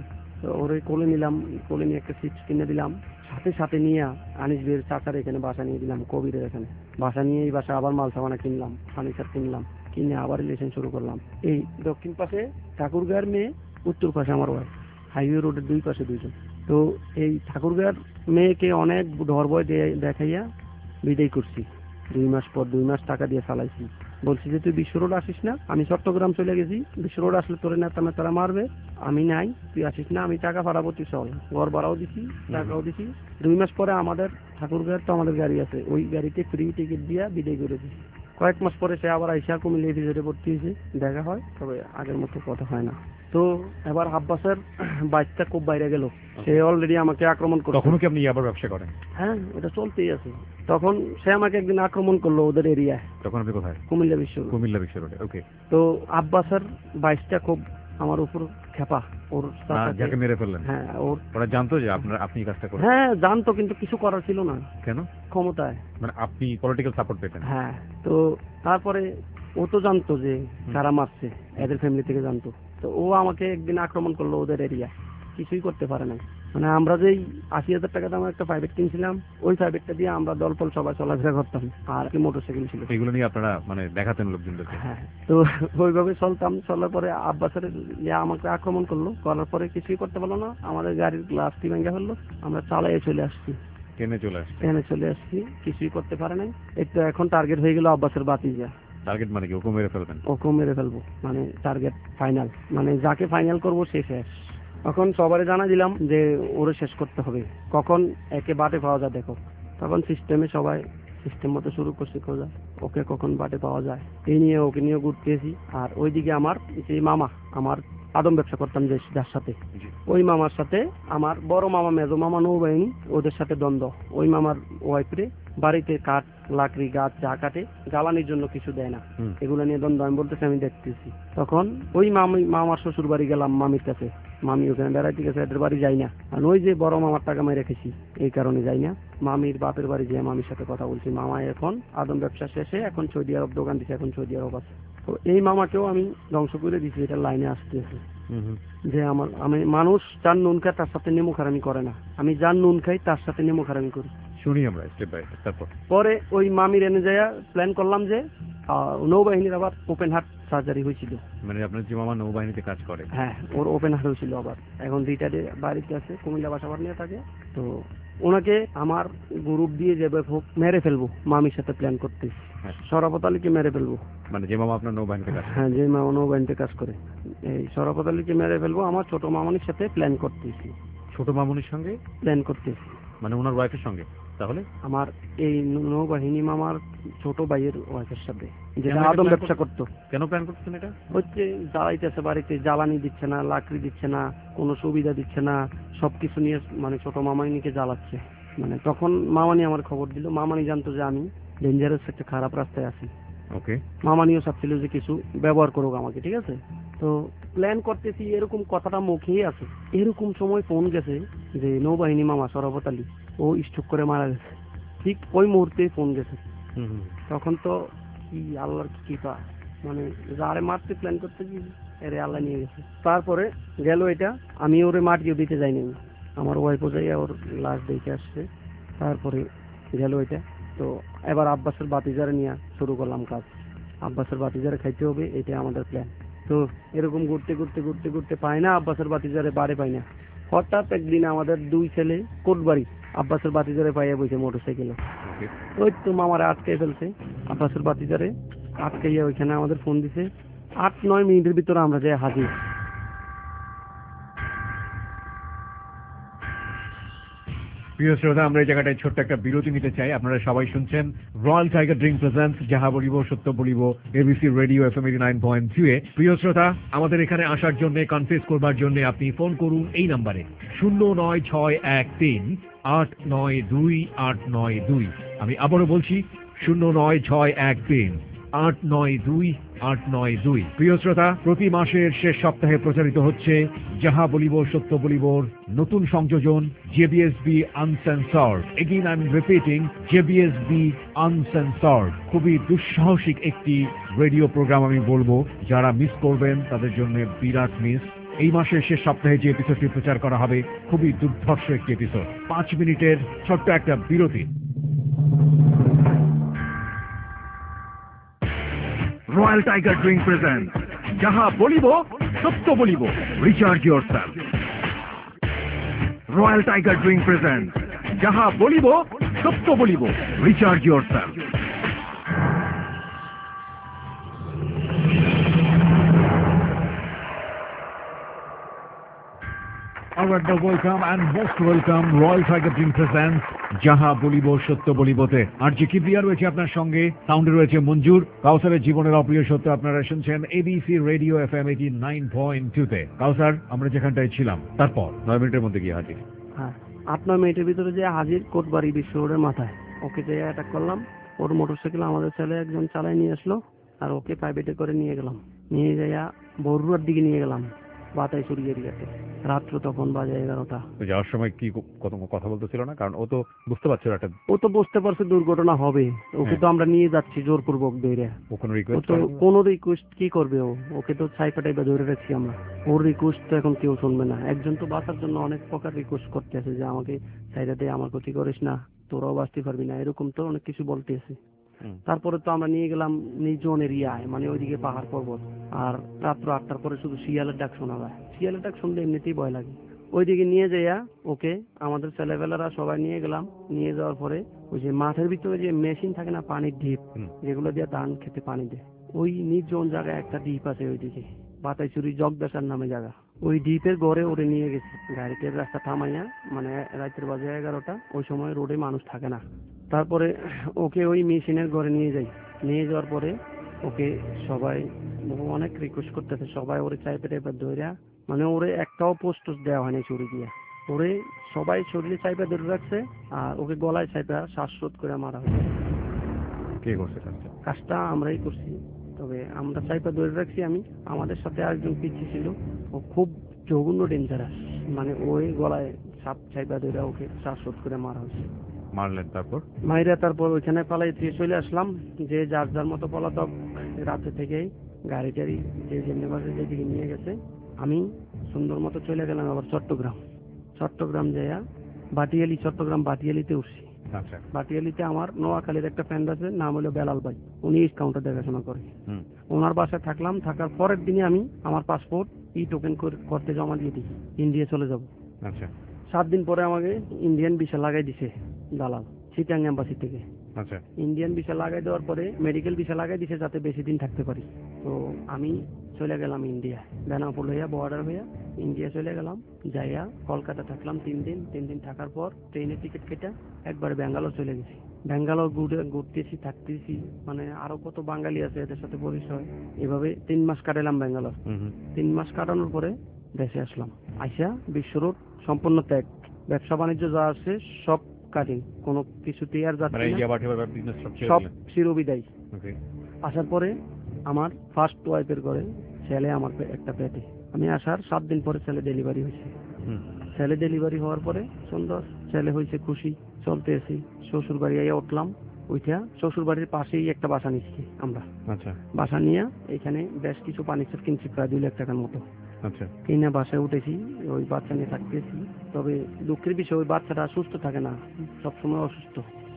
তো ওরে কোলে নিলাম, কোলে নিয়ে একটা চিপস কিনে দিলাম, সাথে সাথে নিয়ে আনিস বের চাচার এখানে বাসা নিয়ে দিলাম, কবিরের এখানে বাসা নিয়ে এই বাসা আবার মাল সামানা কিনলাম, ফার্নিচার কিনলাম, কিনে আবার রিলেশন শুরু করলাম। এই দক্ষিণ পাশে ঠাকুরগাঁয়ের মেয়ে, উত্তর পাশে আমার ওয়াইফ, হাইওয়ে রোডের দুই পাশে দুইজন। তো এই ঠাকুরগাঁয়ের মেয়েকে অনেক ডর ভয় দেখাইয়া বিদায় করছি। দুই মাস পর দুই মাস টাকা দিয়ে চালাইছি, বলছি যে তুই বিশ্ব রোড আসিস না, আমি চট্টগ্রাম চলে গেছি, বিশ্ব রোড আসলে তোর নেতা মেতারা মারবে, আমি নাই, তুই আসিস না, আমি টাকা ভাড়াবো, তুই চল। ঘর ভাড়াও দিছি, টাকাও দিছি। দুই মাস পরে আমাদের ঠাকুরগাঁয়ের তো আমাদের গাড়ি আছে, ওই গাড়িতে ফ্রি টিকিট দিয়া বিদায় করে দিছি। কয়েক মাস পরে সে আবার আইসা কুমিল্লা এপিসোডে ভর্তি হয়েছে, দেখা হয়, তবে আগের মতো কথা হয় না। তো এবার আব্বাসের বাইকটা খুব বাইরে গেল, সে অলরেডি আমাকে আক্রমণ করলো। তখনও কি আপনি ইয়াবার ব্যবসা করেন? হ্যাঁ, এটা চলতেই আছে। তখন সে আমাকে একদিন আক্রমণ করলো ওদের এরিয়ায়। তখন আপনি কোথায়? কুমিল্লা বিশ্ব কুমিল্লা বিশ্ব রোডে। ওকে। তো আব্বাসের বাইকটা খুব আমার উপর খেপা, ওর যাকে মেরে ফেললেন। হ্যাঁ, ওর ওরা জানতো যে আপনার আপনি কাজটা করেন? হ্যাঁ জানতো, কিন্তু কিছু করার ছিল না। কেন? ক্ষমতায়, মানে আপনি পলিটিক্যাল সাপোর্ট পেতেন? হ্যাঁ। তো তারপরে ও তো জানতো যে কারা মারছে, এদের ফ্যামিলি থেকে জানতো। তো ও আমাকে একদিন আক্রমণ করলো ওদের এরিয়া, কিছুই করতে পারে না। মানে আমরা যেই আশি হাজার টাকা দামের একটা প্রাইভেট কিনছিলাম, ওই প্রাইভেটটা দিয়ে আমরা দলপল সবাই চলাফেরা করতাম, আর কি মোটরসাইকেল ছিল। এগুলো নিয়ে আপনারা মানে দেখাতেন লোকজনদেরকে? হ্যাঁ। তো ওইভাবে চলতাম, চলার পরে আব্বাসের ইয়ে আমাকে আক্রমণ করলো, করার পরে কিছুই করতে পারলো না, আমাদের গাড়ির গ্লাসটি ভেঙে ফেললো, আমরা চালাইয়ে চলে আসছি, ট্রেনে চলে আসছি, ট্রেনে চলে আসছি, কিছুই করতে পারে নাই। একটু এখন টার্গেট হয়ে গেল আব্বাসের বাতিজা। টার্গেট মানে কি? ওকে মেরে ফেলবেন? ওকে মেরে ফেলবো, মানে টার্গেট ফাইনাল, মানে যাকে ফাইনাল করবো সে শেষ। তখন সবারই জানা দিলাম যে ওরে শেষ করতে হবে, কখন একে বাটে পাওয়া যায় দেখো। তখন সিস্টেমে সবাই সিস্টেম মতো শুরু করছে খোঁজা, ওকে কখন বাটে পাওয়া যায়, এই নিয়ে ওকে নিয়ে ঘুরতেছি। আর ওইদিকে আমার যে মামা, আমার আদম ব্যবসা করতাম যে যার সাথে, ওই মামার সাথে আমার বড় মামা, মেজো মামা, নৌবাহিনী, ওদের সাথে দ্বন্দ্ব। ওই মামার ওয়াইফরে বাড়িতে কাঠ, লাকড়ি, গাছ যা কাটে জ্বালানির জন্য কিছু দেয় না, এগুলো নিয়ে দ্বন্দ্ব। আমি বলতেছি আমি দেখতেছি। তখন ওই মামি মামার শ্বশুর বাড়ি গেলাম মামির কাছে, মামি ওখানে বেড়াইতে গেছে, এদের বাড়ি যাই না, কারণ ওই যে বড় মামার টাকা মেরে রেখেছি, এই কারণে যাই না। মামির বাপের বাড়ি যেয়ে মামির সাথে কথা বলছি। মামা এখন আদম ব্যবসা শেষে এখন সৌদি আরব দোকান দিচ্ছে, এখন সৌদি আরব আছে। তো এই মামাকেও আমি ধ্বংস করে দিচ্ছি, এটা লাইনে আসতেছে যে আমার আমি মানুষ যার নুন খায় তার সাথে নেমু খারামি করে না, আমি যার নুন খাই তার সাথে নেমু খারামি করি। শুনি আমরা স্টেপ বাই স্টেপ। তারপর পরে ওই মামির এনে যায় প্ল্যান করলাম যে নৌবাহিনীর আবার ওপেন হার্ট সার্জারি হয়েছিল। মানে আপনার যে মামা নৌবাহিনীতে কাজ করে? হ্যাঁ, ওর ওপেন হার্ট হয়েছিল, আবার এখন রিটায়ারে বাড়িতে আছে, কুমিল্লা বাসাবার নিয়ে থাকে। তো ওনাকে আমার গ্রুপ দিয়ে যাবে হোক মেরে ফেলবো, মামির সাথে প্ল্যান করতে, শরাফত আলীকে মেরে ফেলবো। মানে যে মামা আপনার নৌবাহিনীতে কাজ? হ্যাঁ, যে মামা নৌবাহিনীতে কাজ করে, এই শরাফত আলীকে মেরে ফেলবো আমার ছোট মামনির সাথে প্ল্যান করতেছি। ছোট মামনির সঙ্গে প্ল্যান করতেছি? মানে ওনার ওয়াইফের সঙ্গে? তাহলে আমার এই নৌবাহিনী মামার ছোট ভাইয়ের ওয়াইফের সাথে, যেটা আদম ব্যবসা করতো। কেন প্ল্যান করতেছেন এটা? হচ্ছে জ্বালাইতেছে বাড়িতে, জ্বালানি দিচ্ছে না, লাকড়ি দিচ্ছে না, কোনো সুবিধা দিচ্ছে না, সবকিছু নিয়ে মানে ছোট মামানিকে জ্বালাচ্ছে। মানে তখন মামানি আমার খবর দিল, মামানি জানতো যে আমি ডেঞ্জারাস একটা খারাপ রাস্তায় আছি। ওকে। মামানিও চাচ্ছিল যে কিছু ব্যবহার করুক আমাকে, ঠিক আছে। তো প্ল্যান করতেছি, এরকম কথাটা মুখেই আছে। এরকম সময় ফোন গেছে যে নৌবাহিনী মামা শরাফত আলী ও স্ট্রোক করে মারা গেছে, ঠিক ওই মুহূর্তে ফোন গেছে। তখন তো কি আল্লাহর কৃপা, মানে যারে মারতে প্ল্যান করতে গিয়ে এরে আল্লাহ নিয়ে গেছে। তারপরে গেল এটা, আমি ওরে মাটিও দিতে যাইনি, আমার ওয়াইফও যাইয়া ওর লাশ দেখে আসছে। তারপরে গেল এটা। তো এবার আব্বাসের বাতিজারে নিয়ে শুরু করলাম কাজ, আব্বাসের বাতিজারে খাইতে হবে, এটাই আমাদের প্ল্যান। তো এরকম ঘুরতে ঘুরতে ঘুরতে ঘুরতে পাই না আব্বাসের বাতিজারে, বাড়ি পাই না। হঠাৎ একদিন আমাদের দুই ছেলে কোটবাড়ি আব্বাসের বাতিজারে পাইয়া বইছে মোটরসাইকেলে, ওই তো মামারা আটকে ফেলছে আব্বাসের বাতিজারে, আটকাইয়া ওইখানে আমাদের ফোন দিছে। আট নয় মিনিটের ভিতরে আমরা যাই হাজির। প্রিয় শ্রোতা, আমরা এই জায়গাটায় ছোট্ট একটা বিরতি নিতে চাই। আপনারা সবাই শুনছেন রয়্যাল টাইগার ড্রিঙ্ক প্রেজেন্টস যাহা বলিব সত্য বলিব, ABC radio FM eighty nine point three এ। প্রিয় শ্রোতা, আমাদের এখানে আসার জন্য, কনফেস করবার জন্য আপনি ফোন করুন এই নাম্বারে শূন্য নয় ছয় এক তিন আট নয় দুই আট নয় দুই। আমি আবারও বলছি শূন্য নয় ছয় এক তিন আট নয় দুই আট নয় দুই। প্রিয় শ্রোতা, প্রতি মাসের শেষ সপ্তাহে প্রচারিত হচ্ছে যাহা বলিব সত্য বলিবর নতুন সংযোজন JBSB uncensored. Again I am repeating, JBSB uncensored. খুবই দুঃসাহসিক একটি রেডিও প্রোগ্রাম আমি বলবো, যারা মিস করবেন তাদের জন্য বিরাট মিস। এই মাসের শেষ সপ্তাহে যে এপিসোডটি প্রচার করা হবে খুবই দুর্ধর্ষ একটি এপিসোড। পাঁচ মিনিটের ছোট্ট একটা বিরতি। রয়্যাল টাইগার ড্রিঙ্ক প্রেজেন্ট যাহা বলিব সত্য বলিব, recharge yourself. Royal tiger drink present যাহা বলিব সত্য বলিব, recharge yourself. Alright, now welcome and most welcome Royal Tiger Drink presents যাহা বলিব সত্য বলিবতে। আর যে কিবরিয়া রয়েছে আপনার সঙ্গে, সাউন্ডে রয়েছে মঞ্জুর। কাউসারের জীবনের অপ্রিয় সত্য আপনারা শুনছেন ABC radio F M eighty nine point two তে। কাউসার, আমরা যেখানটায় ছিলাম তারপর নয় মিনিটের মধ্যে গিয়ে হাজির। হ্যাঁ, আপনার মেয়েটের ভিতরে যে হাজির কোটবাড়ি বিশ্ব রোডের মাথায়, ওকে যে অ্যাটাক করলাম। ওর মোটরসাইকেল আমাদের ছেলে একজন চালায় নিয়ে আসলো, আর ওকে প্রাইভেটে করে নিয়ে গেলাম। নিয়ে যাইয়া বড়ুয়ার দিকে নিয়ে গেলাম, বাতাই চুরি এরিয়াতে। রাত্র তখন বাজে এগারোটা। যাওয়ার সময় কি কত কথা বলতেছিল না? কারণ ও তো বুঝতে পারছিল একটা, ও তো বুঝতে পারছে দুর্ঘটনা হবে। ওকে তো আমরা নিয়ে যাচ্ছি জোরপূর্বক ধরে। ও কোনো ও রিকোয়েস্ট তো কোনো রিকোয়েস্ট কি করবে? ও ওকে তো ছাইপা টাইপা ধরে রাখছি আমরা। ওর রিকোয়েস্ট তো এখন কেউ শুনবে না। একজন তো বাঁচার জন্য অনেক প্রকার রিকোয়েস্ট করতে আছে যে আমাকে সাইডে দিয়ে আমার ক্ষতি করিস না, তোরাও বাঁচতে পারবি না, এরকম তো অনেক কিছু বলতে আছে। তারপরে তো আমরা নিয়ে গেলাম নির্জন এরিয়ায়, মানে ওইদিকে পাহাড় পর্বত। আর রাত্র আটটার পরে শুধু শিয়ালের ডাক শোনা যায়। শিয়ালের ডাক শুনলে এমনিতেই ভয় লাগে। ওইদিকে নিয়ে যাইয়া ওকে আমাদের ছেলেবেলারা সবাই নিয়ে গেলাম। নিয়ে যাওয়ার পরে ওই যে মাঠের ভিতরে যে মেশিন থাকে না, পানির ডিপ, যেগুলো দিয়ে ধান খেতে পানি দেয়, ওই নির্জন জায়গায় একটা ডিপ আছে ওইদিকে, বাতাইচুরি জগদাসার নামে জায়গা। ওই ডিপের গড়ে ওরে নিয়ে গেছি গাড়িতে, রাস্তা থামাইয়া, মানে রাতের বাজে এগারোটা, ওই সময় রোডে মানুষ থাকে না। তারপরে ওকে ওই মেশিনের ঘরে নিয়ে যাই। নিয়ে যাওয়ার পরে ওকে সবাই অনেক রিকোয়েস্ট করতেছে, সবাই ওরে চাইপে টাইপে ধরে, মানে ওরে একটাও পোস্ট দেওয়া হয়নি চুরি দিয়ে। ওরে সবাই শরীরে চাইপে ধরে রাখছে, আর ওকে গলায় চাইপে শ্বাসরোধ করে মারা হয়েছে। কে করছে কাজটা? কাজটা আমরাই করছি, তবে আমরা চাইপে ধরে রাখছি। আমি, আমাদের সাথে আরেকজন পিছিয়ে ছিল, ও খুব জঘন্য ডেঞ্জারাস, মানে ওই গলায় সাপ চাইপে ধরে ওকে শ্বাসরোধ করে মারা হয়েছে। মারলেন তারপর? মাইরা তারপর ওইখানে পালাই দিয়ে চলে আসলাম। যে যার যার মতো পলাতক, রাতে থেকেই গাড়ি টাড়ি যে যেমনি বাসে যেদিকে নিয়ে গেছে। আমি সুন্দর মতো চলে গেলাম আবার চট্টগ্রাম। চট্টগ্রাম যাইয়া বাটিয়ালি, চট্টগ্রাম বাটিয়ালিতে উঠছি। আচ্ছা। বাটিয়ালিতে আমার নোয়াখালীর একটা ফ্রেন্ড আছে, নাম হলো বেলাল ভাই। উনি কাউন্টার দেখাশোনা করে। ওনার বাসায় থাকলাম। থাকার পরের দিনে আমি আমার পাসপোর্ট ই টোকেন করতে জমা দিয়ে দিই, ইন্ডিয়া চলে যাব। আচ্ছা। সাত দিন পরে আমাকে ইন্ডিয়ান ভিসা লাগাই দিছে দালাল চিটাং এম্বাসি থেকে। আচ্ছা। ইন্ডিয়ান ভিসা লাগাই দেওয়ার পরে মেডিকেল ভিসা লাগাই দিছে যাতে বেশি দিন থাকতে পারি। তো আমি চলে গেলাম ইন্ডিয়া, বেনাপুর হইয়া বর্ডার হইয়া ইন্ডিয়া চলে গেলাম। যাইয়া কলকাতা থাকলাম তিন দিন। তিন দিন থাকার পর ট্রেনের টিকিট কেটে একবারে ব্যাঙ্গালোর চলে গেছি। ব্যাঙ্গালোর ঘুরে ঘুরতেছি, থাকতেছি, মানে আরো কত বাঙালি আছে এদের সাথে পরিচয়। এভাবে তিন মাস কাটালাম ব্যাঙ্গালোর। তিন মাস কাটানোর পরে দেশে আসলাম। আইসা বিশ্ব রোড সম্পূর্ণ ত্যাগ, ব্যবসা বাণিজ্য যা আছে সব কাটিং, কোনো কিছুতেই আর যাচ্ছে না, সব চিরবিদায়। আসার পরে আমার ফার্স্ট ওয়াইফের ঘরে ছেলে আমার একটা পেটে। আমি আসার সাত দিন পরে ছেলে ডেলিভারি হয়েছে। ছেলে ডেলিভারি হওয়ার পরে সুন্দর ছেলে হয়েছে, খুশি চলতে এসি। শ্বশুর বাড়ি আইয়া উঠলাম। ওইটা শ্বশুর বাড়ির পাশেই একটা বাসা নিচ্ছি আমরা। আচ্ছা। বাসা নিয়ে এখানে বেশ কিছু ফার্নিচার কিনছি, প্রায় দুই লাখ টাকার মতো। আচ্ছা। কিনে বাসায় উঠেছি, ওই বাচ্চা নিয়ে থাকতেছি। তবে দুঃখের বিষয় ওই বাচ্চাটা সুস্থ থাকে না, সবসময় অসুস্থ।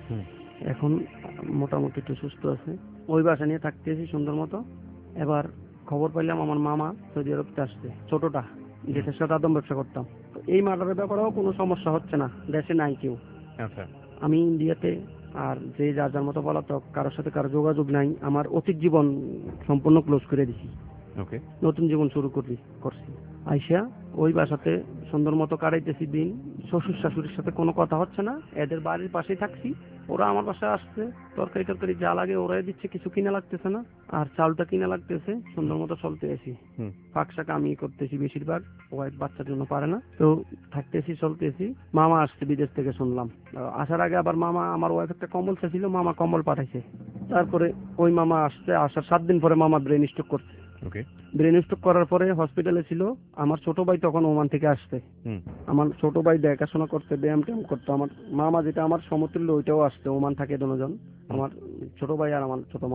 এখন মোটামুটি একটু সুস্থ আছে। ওই বাসা নিয়ে থাকতেছি সুন্দর মতো। এবার খবর পাইলাম আমার মামা সৌদি আরবতে আসছে, ছোটটা, যেটার সাথে আদম ব্যবসা করতাম। এই মার্ডারের ব্যাপারেও কোনো সমস্যা হচ্ছে না, দেশে নাই কেউ। আচ্ছা। আমি ইন্ডিয়াতে, আর যে যার যার মতো পলাতক, কারোর সাথে কারো যোগাযোগ নাই। আমার অতীত জীবন সম্পূর্ণ ক্লোজ করে দিছি, নতুন জীবন শুরু করি করছি। আইসা ওই বাসাতে সুন্দর মতো কাটাইতেছি দিন। শ্বশুর শাশুড়ির সাথে কোনো কথা হচ্ছে না, এদের বাড়ির পাশেই থাকছি। ওরা আমার বাসায় আসছে, তরকারি টরকারি যা লাগে ওরাই দিচ্ছে, কিছু কিনা লাগতেছে না। আর চালটা কিনা লাগতেছে, সুন্দর মতো চলতে আসি। ফাঁক শাক আমি করতেছি বেশিরভাগ, ওয়াইফ বাচ্চার জন্য পারে না, তো থাকতেছি চলতেছি। মামা আসছে বিদেশ থেকে শুনলাম। আসার আগে আবার মামা, আমার ওয়াইফ একটা কম্বল চাইছিল, মামা কম্বল পাঠাইছে। তারপরে ওই মামা আসছে, আসার সাত দিন পরে মামা ব্রেন স্ট্রোক করছে। ব্রেন স্ট্রোক করার পরে হসপিটালে ছিল। আমার ছোট ভাই তখন ওমান থেকে আসছে। আমার ছোট ভাই দেখাশোনা করতে, ব্যায়াম ট্যায়াম করতো। আমার মামা যেটা আমার সমতুল্য, ওইটাও আসছে, ওমান থাকে দুজন, আমার ছোট ভাই আর আমার ছোট মামা। তো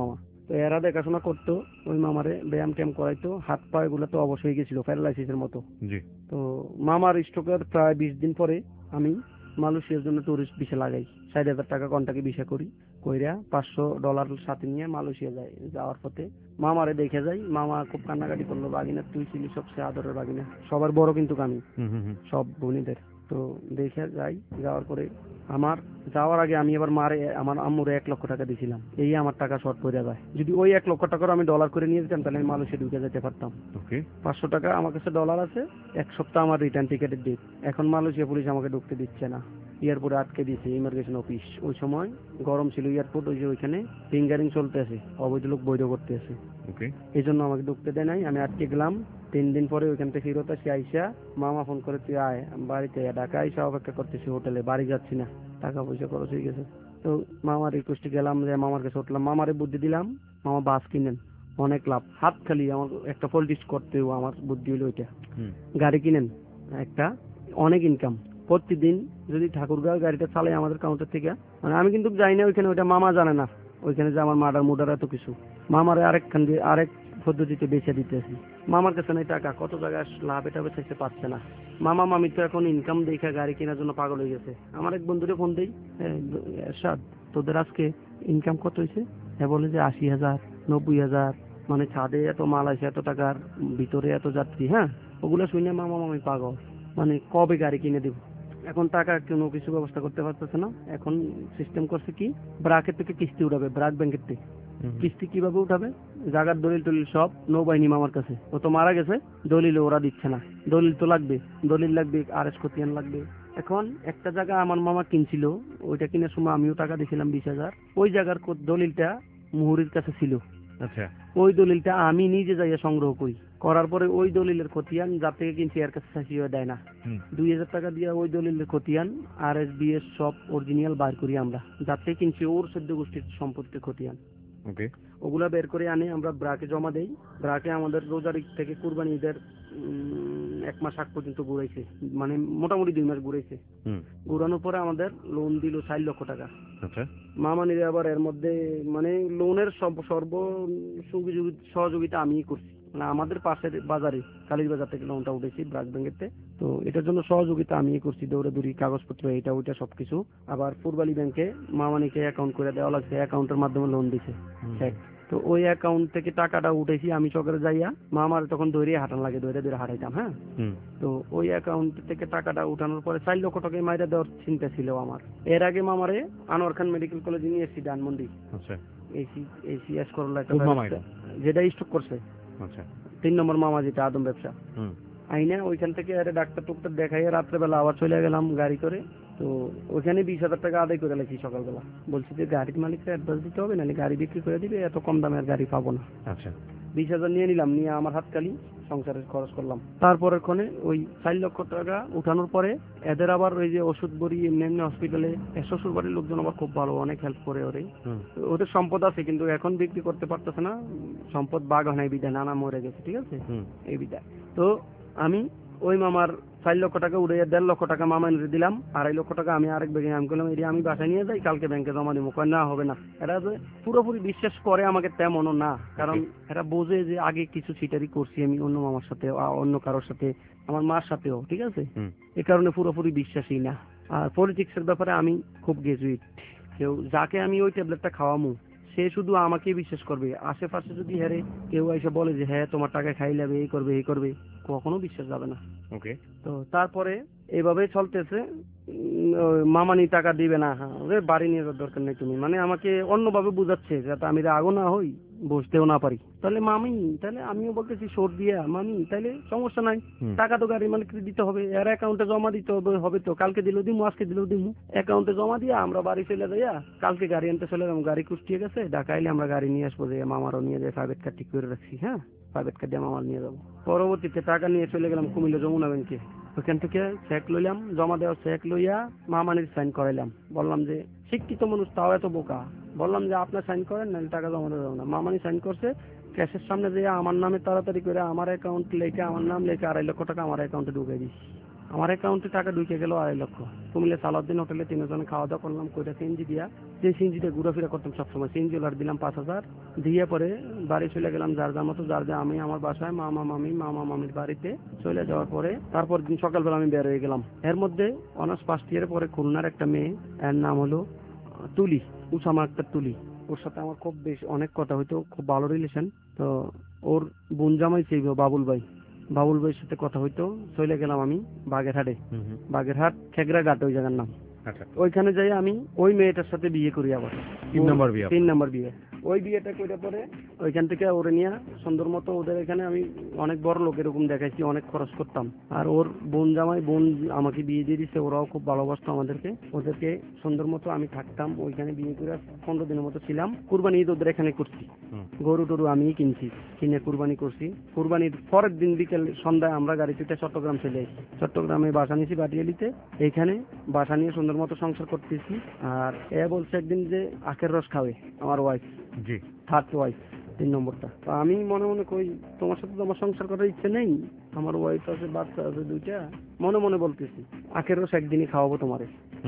তো এরা দেখাশোনা করতো, ওই মামারে ব্যায়াম ট্যায়াম করাইতো, হাত পা এগুলো তো অবশ হয়ে গেছিল প্যারালাইসিসের মতো। জি। তো মামার স্ট্রোকের প্রায় বিশ দিন পরে আমি মালয়েশিয়ার জন্য টুরিস্ট ভিসা লাগাই, ষাট হাজার টাকা কন্টাকে ভিসা করি, কইরা পাঁচশো ডলার সাথে নিয়ে মালয়েশিয়া যাই। যাওয়ার পথে মামারে দেখে যাই, মামা খুব কান্নাকাটি করলো, বাগিনা তুই ছিলি সবচেয়ে আদরের বাগিনা, সবার বড় কিন্তু আমি সব বোনীদের। তো দেখে যাই, যাওয়ার পরে আমার যাওয়ার আগে আমি এবার মারে আমার আম্মুরে এক লক্ষ টাকা দিয়েছিলাম, এই আমার টাকা শর্ট পড়ে যায়। যদি ওই এক লক্ষ টাকা আমি ডলার করে নিয়ে যেতাম তাহলে আমি মালয়েশিয়া ঢুকে যেতে পারতাম। পাঁচশো টাকা আমার কাছে ডলার আছে, এক সপ্তাহ আমার রিটার্ন টিকেটের ডেট। এখন মালয়েশিয়া পুলিশ আমাকে ঢুকতে দিচ্ছে না, এয়ারপোর্টে আটকে দিয়েছে ইমিগ্রেশন অফিস। ওই সময় গরম ছিল এয়ারপোর্ট, ওই যে ওইখানে ফিঙ্গারিং চলতে আছে, অবৈধ লোক বৈধ করতে আছে, এই জন্য আমাকে ঢুকতে দেয় নাই। আমি আটকে গেলাম। তিন দিন পরে ওইখান থেকে ফেরত আসি, আইসা মামা ফোন করে তুই আয় বাড়িতে, ঢাকা আইসা অপেক্ষা করতেছি হোটেলে, বাড়ি যাচ্ছি না, টাকা পয়সা খরচ হয়ে গেছে। তো মামার রিকোয়েস্টে গেলাম, যে মামার কাছে উঠলাম, মামারে বুদ্ধি দিলাম, মামা বাস কিনেন, অনেক লাভ, হাত খালি আমার একটা পলিটিক্স করতেও আমার বুদ্ধি হলো ওইটা, গাড়ি কিনেন একটা, অনেক ইনকাম প্রতিদিন। যদি ঠাকুরগাঁও গাড়িটা চালাই আমাদের কাউন্টার থেকে, মানে আমি কিন্তু যাই না ওইখানে, ওইটা মামা জানে না ওইখানে যে আমার মার্ডার মুডার এত কিছু, মামারে আরেকখান দিয়ে আরেক পদ্ধতিতে বেছে দিতেছি। মামার কাছে নাই টাকা, কত জায়গায় লাভ এটা বেঁচে পাচ্ছে না। মামা মামি তো এখন ইনকাম দেখে গাড়ি কেনার জন্য পাগল হয়ে গেছে। আমার এক বন্ধুরে ফোন দেই, এরশাদ তোদের আজকে ইনকাম কত হয়েছে? হ্যাঁ, বলে যে আশি হাজার নব্বই হাজার, মানে ছাদে এত মাল আসে, এত টাকার ভিতরে এত যাত্রী। হ্যাঁ, ওগুলো শুনে মামা মামি পাগল, মানে কবে গাড়ি কিনে দেবো। এখন টাকা কোনো কিছু ব্যবস্থা করতে পারতেছে না। এখন সিস্টেম করছে কি, ব্রাকের থেকে কিস্তি উঠাবে, ব্রাক ব্যাংকের থেকে কিস্তি কিভাবে উঠাবে, জায়গার দলিল টলিল সব নৌবাহিনী মামার কাছে, ও তো মারা গেছে, দলিল ওরা দিচ্ছে না, দলিল তো লাগবে, দলিল লাগবে, আর এস খতিয়ান লাগবে। এখন একটা জায়গা আমার মামা কিনছিল, ওইটা কেনার সময় আমিও টাকা দিয়েছিলাম বিশ হাজার, ওই জায়গার দলিলটা মুহুরির কাছে ছিল। আচ্ছা, ওই দলিলটা আমি নিজে যাইয়া সংগ্রহ করি, করার পরে ওই দলিলের খতিয়ান যার থেকে কিনছি এর কাছে চাষিও দেয় না, দুই হাজার টাকা দিয়ে ওই দলিলের খতিয়ান আর এস বি এস সব অরিজিনাল বার করি আমরা, যার থেকে কিনছি ওর চোদ্দ গোষ্ঠীর সম্পত্তির খতিয়ান। ওগুলা বের করে আনি আমরা ব্রাকে জমা দেই। ব্রাকে আমাদের রোজার ঈদ থেকে কুরবানি ঈদের এক মাস আগ পর্যন্ত ঘুরাইছে, মানে মোটামুটি দুই মাস ঘুরাইছে। ঘুরানোর পরে আমাদের লোন দিল চার লক্ষ টাকা। মামা নিরে আবার এর মধ্যে মানে লোনের সব সর্ব সহযোগিতা আমিই করছি, মানে আমাদের পাশের বাজারে কালীর বাজার থেকে লোনটা উঠেছি ব্রাক ব্যাংকেতে। তো এটার জন্য সহযোগিতা আমি করছি, দৌড়ে দৌড়ি কাগজপত্র এটা ওইটা সবকিছু। আবার পূর্বালী ব্যাংকে মামানিকে অ্যাকাউন্ট করে দেওয়া লাগছে, অ্যাকাউন্টের মাধ্যমে লোন দিছে। তো ওই অ্যাকাউন্ট থেকে টাকাটা উঠেছি আমি সকালে যাইয়া, মামার তখন দৌড়িয়ে হাঁটান লাগে, দৌড়ে দৌড়ে হাঁটাইতাম। হ্যাঁ, তো ওই অ্যাকাউন্ট থেকে টাকাটা উঠানোর পরে চার লক্ষ টাকা মাইরা দেওয়ার চিন্তা ছিল আমার। এর আগে মামারে আনোয়ার খান মেডিকেল কলেজে নিয়ে এসেছি ধানমন্ডি, এসি এসি এস করলা যেটা স্টক করছে, তিন নম্বর মামা যেটা আদম ব্যবসা আইনা, ওইখান থেকে আরে ডাক্তার টুক্তার দেখাই রাত্রেবেলা আবার চলে গেলাম গাড়ি করে। তো ওইখানে বিশ হাজার টাকা আদায় করে লাগছি সকালবেলা, বলছি যে গাড়ির মালিককে অ্যাডভান্স দিতে হবে, নাহলে গাড়ি বিক্রি করে দিবে, এত কম দামে আর গাড়ি পাবো না। আচ্ছা, বিশ হাজার নিয়ে নিলাম, নিয়ে আমার হাতকালি সংসারের খরচ করলাম। তারপরে ক্ষণে ওই চার লক্ষ টাকা উঠানোর পরে এদের আবার ওই যে ওষুধ বড়ি এমনি এমনি হসপিটালে, শ্বশুর বাড়ির লোকজন আবার খুব ভালো, অনেক হেল্প করে ওরে। ওদের সম্পদ আছে কিন্তু এখন বিক্রি করতে পারতেছে না, সম্পদ বাঘ হয় বিদায়, নানা মরে গেছে, ঠিক আছে এই বিদায়। তো আমি ওই মামার চার লক্ষ টাকা উড়ে দেড় লক্ষ টাকা মামা এনে দিলাম, আড়াই লক্ষ টাকা আমি আরেক ব্যাংকে আমি করলাম এটি আমি বাসায় নিয়ে যাই, কালকে ব্যাংকে জমা দিব। কয় না হবে না, এরা যে পুরোপুরি বিশ্বাস করে আমাকে তেমনও না, কারণ এরা বোঝে যে আগে কিছু সিটারি করছি আমি অন্য মামার সাথে, অন্য কারোর সাথে, আমার মার সাথেও, ঠিক আছে, এ কারণে পুরোপুরি বিশ্বাসী না। আর পলিটিক্স এর ব্যাপারে আমি খুব গ্রাজুয়েট, কেউ যাকে আমি ওই ট্যাবলেটটা খাওয়ামু সে শুধু আমাকে বিশ্বাস করবে, আশেপাশে যদি হ্যারে কেউ এসে বলে যে হ্যাঁ তোমার টাকা খাই যাবে, এই করবে এই করবে, কখনো বিশ্বাস যাবে না। ওকে, তো তারপরে এইভাবে চলতেছে, মামানি টাকা দিবে না, হ্যাঁ বাড়ি নিয়ে যাওয়ার দরকার নেই তুমি, মানে আমাকে অন্যভাবে বুঝাচ্ছে যাতে আমি রাগও না হই, বসতেও না পারি। তাহলে মামি, তাহলে আমিও বলতেছি সোর দিয়া মামি, তাহলে সমস্যা নাই, টাকা তো গাড়ি মালিককে দিতে হবে, এর অ্যাকাউন্টে জমা দিতে হবে, হবে তো কালকে দিলেও দিমু, আজকে দিলেও দিমু, অ্যাকাউন্টে জমা দিয়া আমরা বাড়ি চলে যাইয়া কালকে গাড়ি আনতে চলে যাবো, গাড়ি কুষ্টিয়ে গেছে, ঢাকা এলে আমরা গাড়ি নিয়ে আসবো, যে মামারও নিয়ে যায়, প্রাইভেট কার ঠিক করে রাখছি, হ্যাঁ প্রাইভেট কার দিয়ে মামার নিয়ে যাবো। পরবর্তীতে টাকা নিয়ে চলে গেলাম কুমিল্লা যমুনা ব্যাংকে, ওখান থেকে চেক লইলাম, জমা দেওয়ার চেক লইয়া মামানির সাইন করাইলাম, বললাম যে শিক্ষিত মানুষ তাও এত বোকা, বললাম যে আপনার সাইন করেন না টাকা জমা দেওয়া না, মামানি সাইন করছে, ক্যাশের সামনে যে আমার নামে তাড়াতাড়ি করে আমার অ্যাকাউন্ট লেখে, আমার নাম লেখে আড়াই লক্ষ টাকা আমার অ্যাকাউন্টে ঢুকে দিস। আমার অ্যাকাউন্টে টাকা ঢুকে গেল আড়াই লক্ষ। কুমিল্লা সালাউদ্দিন হোটেলে তিনজনে খাওয়া দাওয়া করলাম, কইটা সিএনজি দিয়া, যে সিএনজিতে ঘোরাফেরা করতাম সবসময়, সিএনজি ওলার দিলাম পাঁচ হাজার দিয়ে পরে বাড়ি চলে গেলাম যার যার মতো, যার যা আমি আমার বাসায় মামা মামি মামা মামির বাড়িতে চলে যাওয়ার পরে তারপর দিন সকালবেলা আমি বের হয়ে গেলাম। এর মধ্যে অনার্স ফার্স্ট ইয়ারের পরে খুলনার একটা মেয়ে, এর নাম হলো তুলি, উসামা আক্তার তুলি, ওর সাথে আমার খুব বেশি অনেক কথা হইতো, খুব ভালো রিলেশন। তো ওর বোন জামাই ছিল বাবুল ভাই, বাবুল ভাইয়ের সাথে কথা হইতো, চলে গেলাম আমি বাগেরহাটে, বাগেরহাট খেগড়া ঘাট ওই জায়গার নাম। ওইখানে যাই আমি ওই মেয়েটার সাথে বিয়ে করি আবার, তিন নম্বর বিয়ে। তিন নম্বর বিয়ে। ওই বিয়েটা করে পরে ওইখান থেকে ওরে নিয়ে সুন্দর মতো ওদের এখানে আমি অনেক বড় লোক এরকম দেখাইছি, অনেক খরচ করতাম। আর ওর বোন জামাই বোন আমাকে বিয়ে দিয়ে দিচ্ছে, ওরাও খুব ভালোবাসতো আমাদেরকে, ওদেরকে সুন্দর মতো আমি থাকতাম ওইখানে। বিয়ে করে পনেরো দিনের মতো ছিলাম। কুরবানি ঈদ ওদের এখানে করছি, গরু টরু আমি কিনছি, কিনে কুরবানি করছি। কুরবানির পরের দিন বিকেল সন্ধ্যায় আমরা গাড়িতে চট্টগ্রাম চলে এসেছি। চট্টগ্রামে বাসা নিয়েছি বাটিয়ালিতে, এইখানে বাসা নিয়ে সুন্দর মতো সংসার করতেছি। আর এ বলছে একদিন যে আখের রস খাবে আমার ওয়াইফ, জি থার্ড ওয়াইফ, তিন নম্বরটা। তো আমি মনে মনে কই তোমার সাথে তো আমার সংসার করার ইচ্ছে নেই, আমার ওয়াইফ আছে, বাচ্চা আছে দুইটা, মনে মনে বলতেছি আখের রস একদিনই খাওয়াবো তোমারে।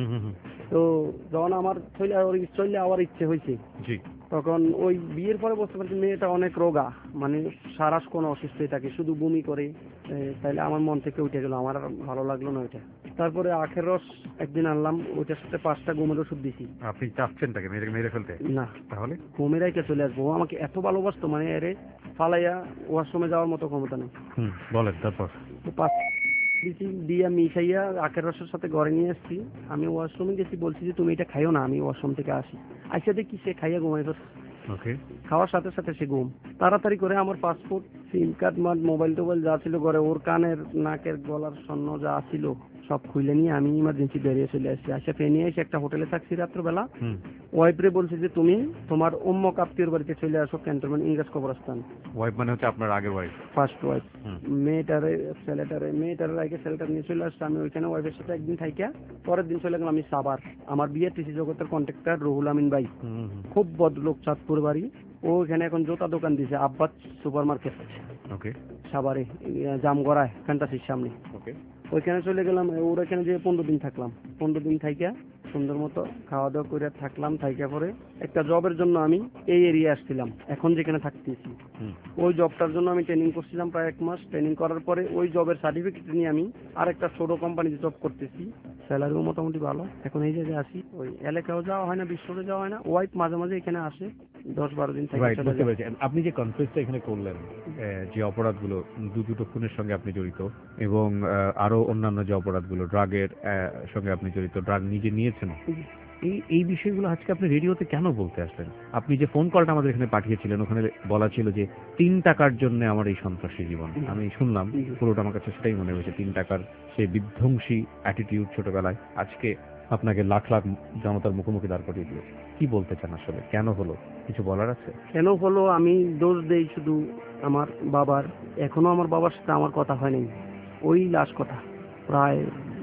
তো যখন আমার চলে চলে আমার ইচ্ছে হয়েছে, তখন ওই বিয়ের পরে বুঝতে পারছি মেয়েটা অনেক রোগা, মানে সারাস কোনো অসুস্থই থাকে, শুধু বমি করে। তাইলে আমার মন থেকে উঠে গেল, আমার আর ভালো লাগলো না ওইটা। তারপরে আখের রস একদিন আনলাম, ওইটার সাথে পাঁচটা ঘুমের ওষুধ দিছি। আপনি চাচ্ছেন তাকে মেরে মেরে ফেলতে? না, তাহলে ঘুমের আইকে চলে আসবো। ও আমাকে এত ভালোবাসতো, মানে এরে ফালাইয়া ওয়াশরুমে যাওয়ার মতো ক্ষমতা নেই। বলেন তারপর? পাঁচ দিছি দিয়া মিশাইয়া আখের রসের সাথে ঘরে নিয়ে আসছি। আমি ওয়াশরুমে গেছি, বলছি যে তুমি এটা খাইও না, আমি ওয়াশরুম থেকে আসি। আইসা দেখি সে খাইয়া ঘুমাই ফেলছে। ওকে, খাওয়ার সাথে সাথে সে ঘুম। তাড়াতাড়ি করে আমার পাসপোর্ট, সিম কার্ড, মার্ড, মোবাইল টোবাইল যা ছিল ঘরে, ওর কানের নাকের গলার স্বর্ণ যা ছিল সব খুলে নিয়ে আমি ইমার্জেন্সি বেরিয়ে চলে আসছি। আসে ফেনে এসে একটা হোটেলে থাকছি রাত্রবেলা। ওয়াইফরে বলছে যে তুমি তোমার অম্মক আত্মীয়র বাড়িতে চলে আসো, ক্যান্টনমেন্ট ইংরেজ কবরস্থান। ওয়াইফ মানে হচ্ছে আপনার আগের ওয়াইফ? First wife. মেয়েটারে ছেলেটারে মেয়েটারে আগে ছেলেটার নিয়ে চলে আসছে। আমি ওইখানে ওয়াইফের সাথে একদিন থাইকা পরের দিন চলে গেলাম আমি সাভার। আমার বিয়ের টিসি জগতের কন্ট্রাক্টর রুহুল আমিন ভাই, খুব ভদ্রলোক, চাঁদপুর বাড়ি। ও এখানে এখন জুতা দোকান দিয়েছে, আব্বাস সুপার মার্কেট। ওকে, সাভারে জামগড়ায় ফ্যান্টাসির সামনে। ওকে, ওইখানে চলে গেলাম। ওর এখানে যে পনেরো দিন থাকলাম, পনেরো দিন থাইকা সুন্দর মতো খাওয়া দাওয়া করে থাকলাম। থাইকা পরে একটা জবের জন্য আমি এই এরিয়া আসছিলাম, এখন যেখানে থাকতেছি। ওই জবটার জন্য আমি ট্রেনিং করছিলাম প্রায় এক মাস। ট্রেনিং করার পরে ওই জবের সার্টিফিকেট নিয়ে আমি আরেকটা ছোট কোম্পানিতে জব করতেছি, স্যালারিও মোটামুটি ভালো। এখন এই জায়গায় আসি, ওই এলাকাও যাওয়া হয় না, বিশ্বরে যাওয়া হয় না। ওয়াইফ মাঝে মাঝে এখানে আসে, দশ বারো দিন থেকে। আপনি যে কনফেসটা এখানে করলেন, যে অপরাধগুলো, দু দুটো খুনের সঙ্গে আপনি জড়িত, এবং আরো অন্যান্য যে অপরাধগুলো, ড্রাগের সঙ্গে আপনি জড়িত, ড্রাগ নিজে নিয়েছেন, এই এই বিষয়গুলো আজকে আপনি রেডিওতে কেন বলতে আসলেন? আপনি যে ফোন কলটা আমাদের এখানে পাঠিয়েছিলেন, ওখানে বলা ছিল যে তিন টাকার জন্য আমার এই সন্ত্রাসী জীবন। আমি শুনলাম, পুরোটা আমার কাছে সেটাই মনে হয়েছে, তিন টাকার সেই বিধ্বংসী অ্যাটিটিউড ছোটবেলায় আজকে আপনাকে লাখ লাখ জনতার মুখোমুখি দাঁড় করিয়ে দিয়েছে। কি বলতে চান আসলে, কেন হলো, কিছু বলার আছে? কেন হলো আমি দোষ দেই শুধু আমার বাবার। এখনো আমার বাবার সাথে আমার কথা হয়নি, ওই লাশ কথা প্রায়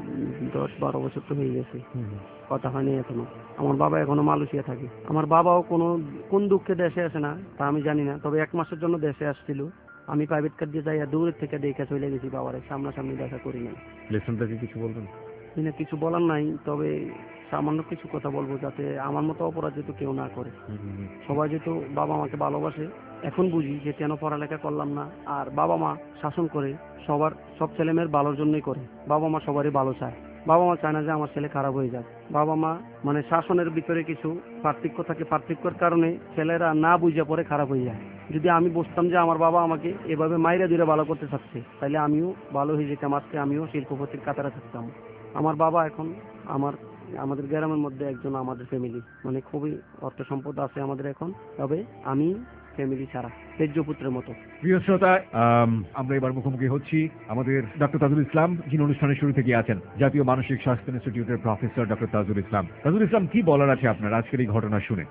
দশ বারো বছর তো হয়ে গেছে, কথা হয়নি এখনো। আমার বাবা এখনো মালয়েশিয়া থাকে। আমার বাবাও কোনো কোন দুঃখে দেশে আসে না তা আমি জানি না, তবে এক মাসের জন্য দেশে আসছিল। আমি প্রাইভেট কার দিয়ে যাই, দূরের থেকে দেখে চলে গেছি বাবারে, সামনাসামনি দেখা করি নাই। লেসনটাকে কিছু বলবেন? না, কিছু বলার নাই, তবে সামান্য কিছু কথা বলবো, যাতে আমার মতো অপরাধ যেহেতু কেউ না করে। সবাই যেহেতু বাবা মাকে ভালোবাসে, এখন বুঝি যে কেন পড়ালেখা করলাম না। আর বাবা মা শাসন করে, সবার সব ছেলে মেয়ের ভালোর জন্যই করে। বাবা মা সবারই ভালো চায়, বাবা মা চায় না যে আমার ছেলে খারাপ হয়ে যায়। বাবা মা মানে শাসনের ভিতরে কিছু পার্থক্য থাকে, পার্থক্যের কারণে ছেলেরা না বুঝে পরে খারাপ হয়ে যায়। যদি আমি বুঝতাম যে আমার বাবা আমাকে এভাবে মাইরা দূরে ভালো করতে চাচ্ছে, তাহলে আমিও ভালো হয়ে যেতাম, আজকে আমিও শিল্পপতির কাতারে থাকতাম। আমার বাবা এখন আমার আমাদের গ্রামের মধ্যে একজন, আমাদের ফ্যামিলি মানে খুবই অর্থ সম্পদ আছে আমাদের এখন, তবে আমি ফ্যামিলি ছাড়া তেজ্যপুত্রের মতো। প্রিয় শ্রোতা, আমরা এবার মুখোমুখি হচ্ছি আমাদের ডক্টর তাজুল ইসলাম, যিনি অনুষ্ঠানের শুরু থেকে আছেন, জাতীয় মানসিক স্বাস্থ্য ইনস্টিটিউটের প্রফেসর ডক্টর তাজুল ইসলাম। তাজুল ইসলাম, কি বলার আছে আপনার আজকের এই ঘটনা শুনে?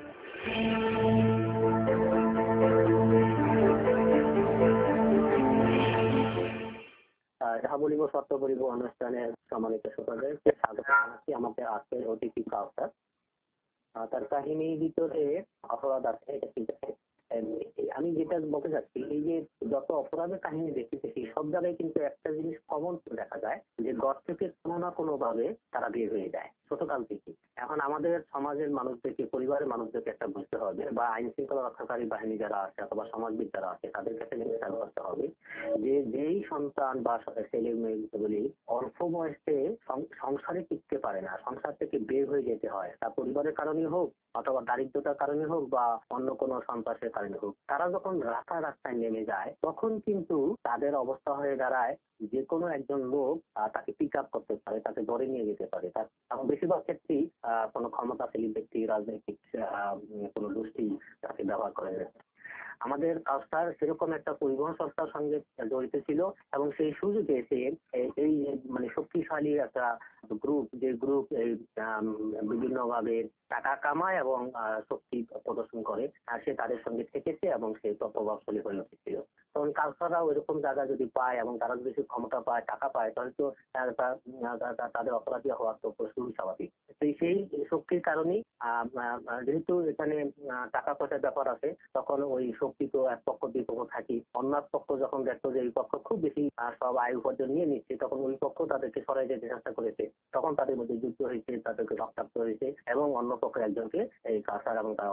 যাহা বলিব সত্য বলিব অনুষ্ঠানের সম্মানিত শ্রোতাদেরকে স্বাগত জানাচ্ছি। আমাদের আজকের অতিথি কাউসার, তার কাহিনীর ভিতরে অপরাধ আছে, এটা ঠিক আছে, এম, আমি যেটা বলতে চাচ্ছি, এই যে যত অপরাধের কাহিনী দেখতেছি সব জায়গায় কিন্তু একটা জিনিস কমন দেখা যায়, যে ঘর থেকে কোনো না কোনো ভাবে তারা বের হয়ে যায় ছোটকাল থেকে। এখন আমাদের সমাজের মানুষদেরকে, পরিবারের মানুষদেরকে একটা বুঝতে হবে, বা আইন শৃঙ্খলা রক্ষাকারী বাহিনী যারা আছে অথবা সমাজবিদ যারা আছে তাদের কাছে খেয়াল করতে হবে যে যেই সন্তান বা ছেলে মেয়েগুলি অল্প বয়সে সং- সংসারে টিকতে পারে না, সংসার থেকে বের হয়ে যেতে হয়, তা পরিবারের কারণে হোক অথবা দারিদ্রতার কারণে হোক বা অন্য কোনো সন্ত্রাসের কারণে হোক, তারা যখন রাস্তা রাস্তায় নেমে যায় তখন কিন্তু তাদের অবস্থা হয়ে দাঁড়ায় যে কোনো একজন লোক আহ, তাকে পিক আপ করতে পারে, তাকে ধরে নিয়ে যেতে পারে। তার এবং বেশিরভাগ ক্ষেত্রেই আহ, কোনো ক্ষমতাশালী ব্যক্তি, রাজনৈতিক আহ, উম, কোনো গোষ্ঠী তাকে ব্যবহার করে। আমাদের কাউসার সেরকম একটা পরিবহন সংস্থার সঙ্গে জড়িত ছিল এবং সেই সুযোগে সে এই- এই মানে শক্তিশালী একটা গ্রুপ, যে গ্রুপ এই বিভিন্ন ভাবে টাকা কামায় এবং আহ, শক্তি প্রদর্শন করে, আর সে তাদের সঙ্গে থেকেছে এবং সে প্রভাবশালী হয়ে উঠেছিল। তখন কাউসাররাও এরকম জায়গা যদি পায় এবং তারা যদি বেশি ক্ষমতা পায়, টাকা পায়, তাহলে তো আহ, তা- তা- তা- তাদের অপরাধী হওয়ার তো খুবই স্বাভাবিক। সেই সেই শক্তির কারণেই আহ, আহ, যেহেতু এখানে আহ, টাকা পয়সার ব্যাপার আছে, তখন ওই শক্তি তো এক পক্ষ দুই পক্ষ থাকি, অন্য এক পক্ষ যখন দেখতো যে এই পক্ষ খুব বেশি আহ, সব আয় উপার্জন নিয়ে নিচ্ছে, তখন ওই পক্ষ তাদেরকে সরাই যেতে চেষ্টা করেছে। তখন তাদের মধ্যে যুদ্ধ হয়েছে, তাদেরকে রক্তাক্ত হয়েছে এবং অন্য পক্ষ একজনকে এই কাসার এবং তার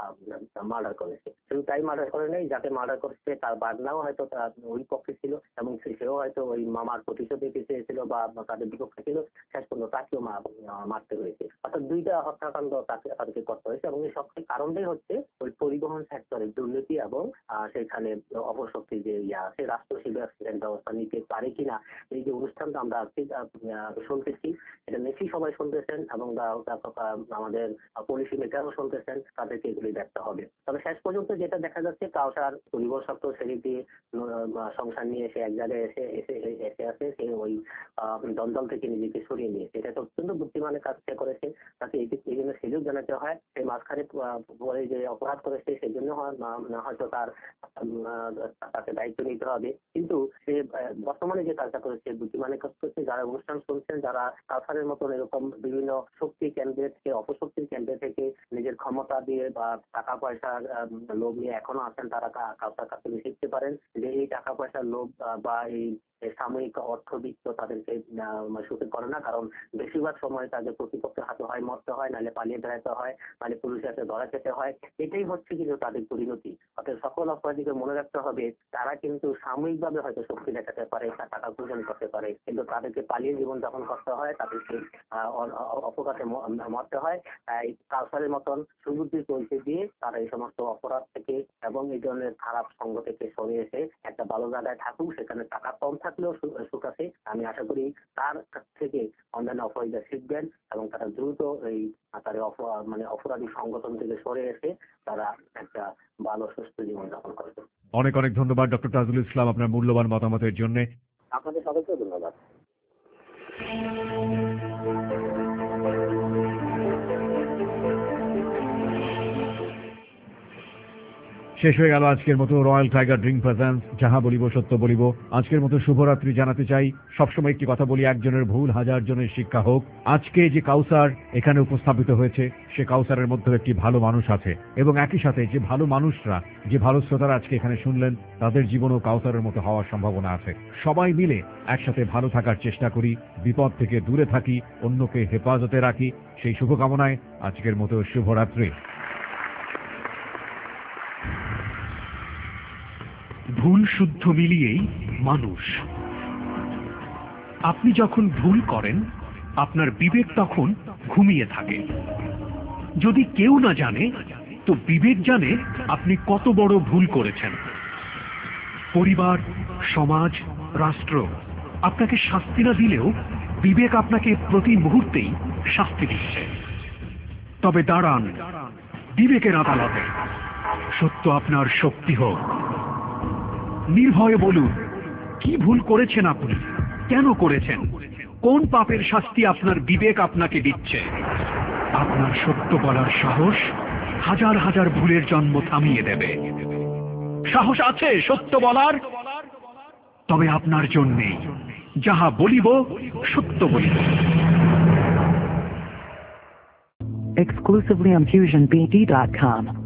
মার্ডার করেছে। শুধু তাই মার্ডার করে নেই, যাকে মার্ডার করেছে তার বাগনাও হয়তো তার ওই পক্ষে ছিল এবং সে- সেও হয়তো ওই মামার প্রতিশোধ নিতে চেয়েছিল বা তাদের বিপক্ষে ছিল, শেষ পর্যন্ত তাকেও মা- মারতে হয়েছে। অর্থাৎ দুইটা হত্যাকাণ্ড তাকে তাদেরকে করতে হয়েছে এবং এই সবচেয়ে কারণটাই হচ্ছে ওই পরিবহন সেক্টরের দুর্নীতি এবং আহ, সেখানে অপশক্তি যে ইয়া আছে, রাষ্ট্র সেই ব্যবস্থা নিতে পারে কিনা। এই যে অনুষ্ঠানটা আমরা আজকে আহ, শুনতেছি, এটা মেসি সবাই শুনতেছেন এবং আহ, আহ, আমাদের পলিসি মেকারও শুনতেছেন, তাদেরকে এগুলি দেখতে হবে। তবে শেষ পর্যন্ত যেটা দেখা যাচ্ছে, কাউসার পরিবহন সেক্টর ছেড়ে দিয়ে আহ, সংসার নিয়ে এসে এক জায়গায় এসে এসে এসে আসে, সে ওই আহ, দলদল থেকে নিজেকে সরিয়ে নিয়েছে। এটা একটা অত্যন্ত বুদ্ধিমানের কাজ সে করেছে, তাকে এই এই জন্য সুযোগ জানাতে হয়। সেই মাঝখানে আহ, পরে যে অপরাধ করেছে সেই জন্য হয়- না- হয়তো তার আহ, তাকে দায়িত্ব নিতে হবে, কিন্তু সে আহ, বর্তমানে যে কাজটা করেছে বুদ্ধিমানের কাজ করেছে। যারা অনুষ্ঠান শুনছেন, যারা কাউসারের মতন এরকম বিভিন্ন শক্তি কেন্দ্রে থেকে, অপশক্তির কেন্দ্রে থেকে নিজের ক্ষমতা দিয়ে বা টাকা পয়সার আহ, লোভ নিয়ে এখনো আছেন, তারা কা- কাউসার কাছ থেকে শিখতে পারেন যে এই টাকা পয়সার লোভ আহ, বা এই এই সাময়িক অর্থবিত্ত তাদেরকে আহ, সুখে করে না, কারণ বেশিরভাগ সময় তাদের প্রতিপক্ষের হাতে হয় মরতে হয়, নাহলে পালিয়ে বেড়াতে হয়, নাহলে পুলিশের হাতে ধরা খেতে হয়। এটাই হচ্ছে কিন্তু তাদের পরিণতি। অর্থাৎ সকল অপরাধীকে মনে রাখতে হবে, তারা কিন্তু সাময়িকভাবে হয়তো শক্তি দেখাতে পারে, তার টাকা উপার্জন করতে পারে, কিন্তু তাদেরকে পালিয়ে জীবনযাপন করতে হয়, তাদেরকে আহ, অ- অ- অপঘাতে ম- মরতে হয়। তাই কাউসারের মতন সুবুদ্ধির পরিচয় দিয়ে তারা এই সমস্ত অপরাধ থেকে এবং এই ধরনের খারাপ সঙ্গ থেকে সরে এসে একটা ভালো জায়গায় থাকুক, সেখানে টাকা কম থাকলেও সু- সুখ আছে। আমি আশা করি তার কাছ থেকে অন্যান্য অপরাধীরা শিখবেন এবং তারা দ্রুত এই তাদের অপ- মানে অপরাধী সংগঠন থেকে সরে এসে তারা একটা ভালো সুস্থ জীবনযাপন করবে। অনেক অনেক ধন্যবাদ ডক্টর তাজুল ইসলাম আপনার মূল্যবান মতামতের জন্য। আপনাদের সবাইকে ধন্যবাদ। শেষ হয়ে গেল আজকের মতো রয়্যাল টাইগার ড্রিঙ্ক প্রেজেন্স যাহা বলিব সত্য বলিব। আজকের মতো শুভরাত্রি জানাতে চাই। সবসময় একটি কথা বলি, একজনের ভুল হাজার জনের শিক্ষা হোক। আজকে যে কাউসার এখানে উপস্থাপিত হয়েছে, সে কাউসারের মধ্যে একটি ভালো মানুষ আছে এবং একই সাথে যে ভালো মানুষরা, যে ভালো শ্রোতারা আজকে এখানে শুনলেন, তাদের জীবনেও কাউসারের মতো হওয়ার সম্ভাবনা আছে। সবাই মিলে একসাথে ভালো থাকার চেষ্টা করি, বিপদ থেকে দূরে থাকি, অন্যকে হেফাজতে রাখি। সেই শুভকামনায় আজকের মতো শুভরাত্রি। ভুল শুদ্ধ মিলিয়েই মানুষ। আপনি যখন ভুল করেন, আপনার বিবেক তখন ঘুমিয়ে থাকে। যদি কেউ না জানে, তো বিবেক জানে আপনি কত বড় ভুল করেছেন। পরিবার, সমাজ, রাষ্ট্র আপনাকে শাস্তি না দিলেও বিবেক আপনাকে প্রতি মুহূর্তেই শাস্তি দিচ্ছে। তবে দাঁড়ান বিবেকের আদালতে, সত্য আপনার শক্তি হোক। নির্ভয়ে বলুন, কি ভুল করেছেন আপনি, কেন করেছেন, কোন পাপের শাস্তি আপনার বিবেক আপনাকে দিচ্ছে। আপনার সত্য বলার সাহস হাজার হাজার ভুলের জন্ম থামিয়ে দেবে। সাহস আছে সত্য বলার? তবে আপনার জন্যেই যাহা বলিব সত্য বলিব। Exclusively on fusion b d dot com.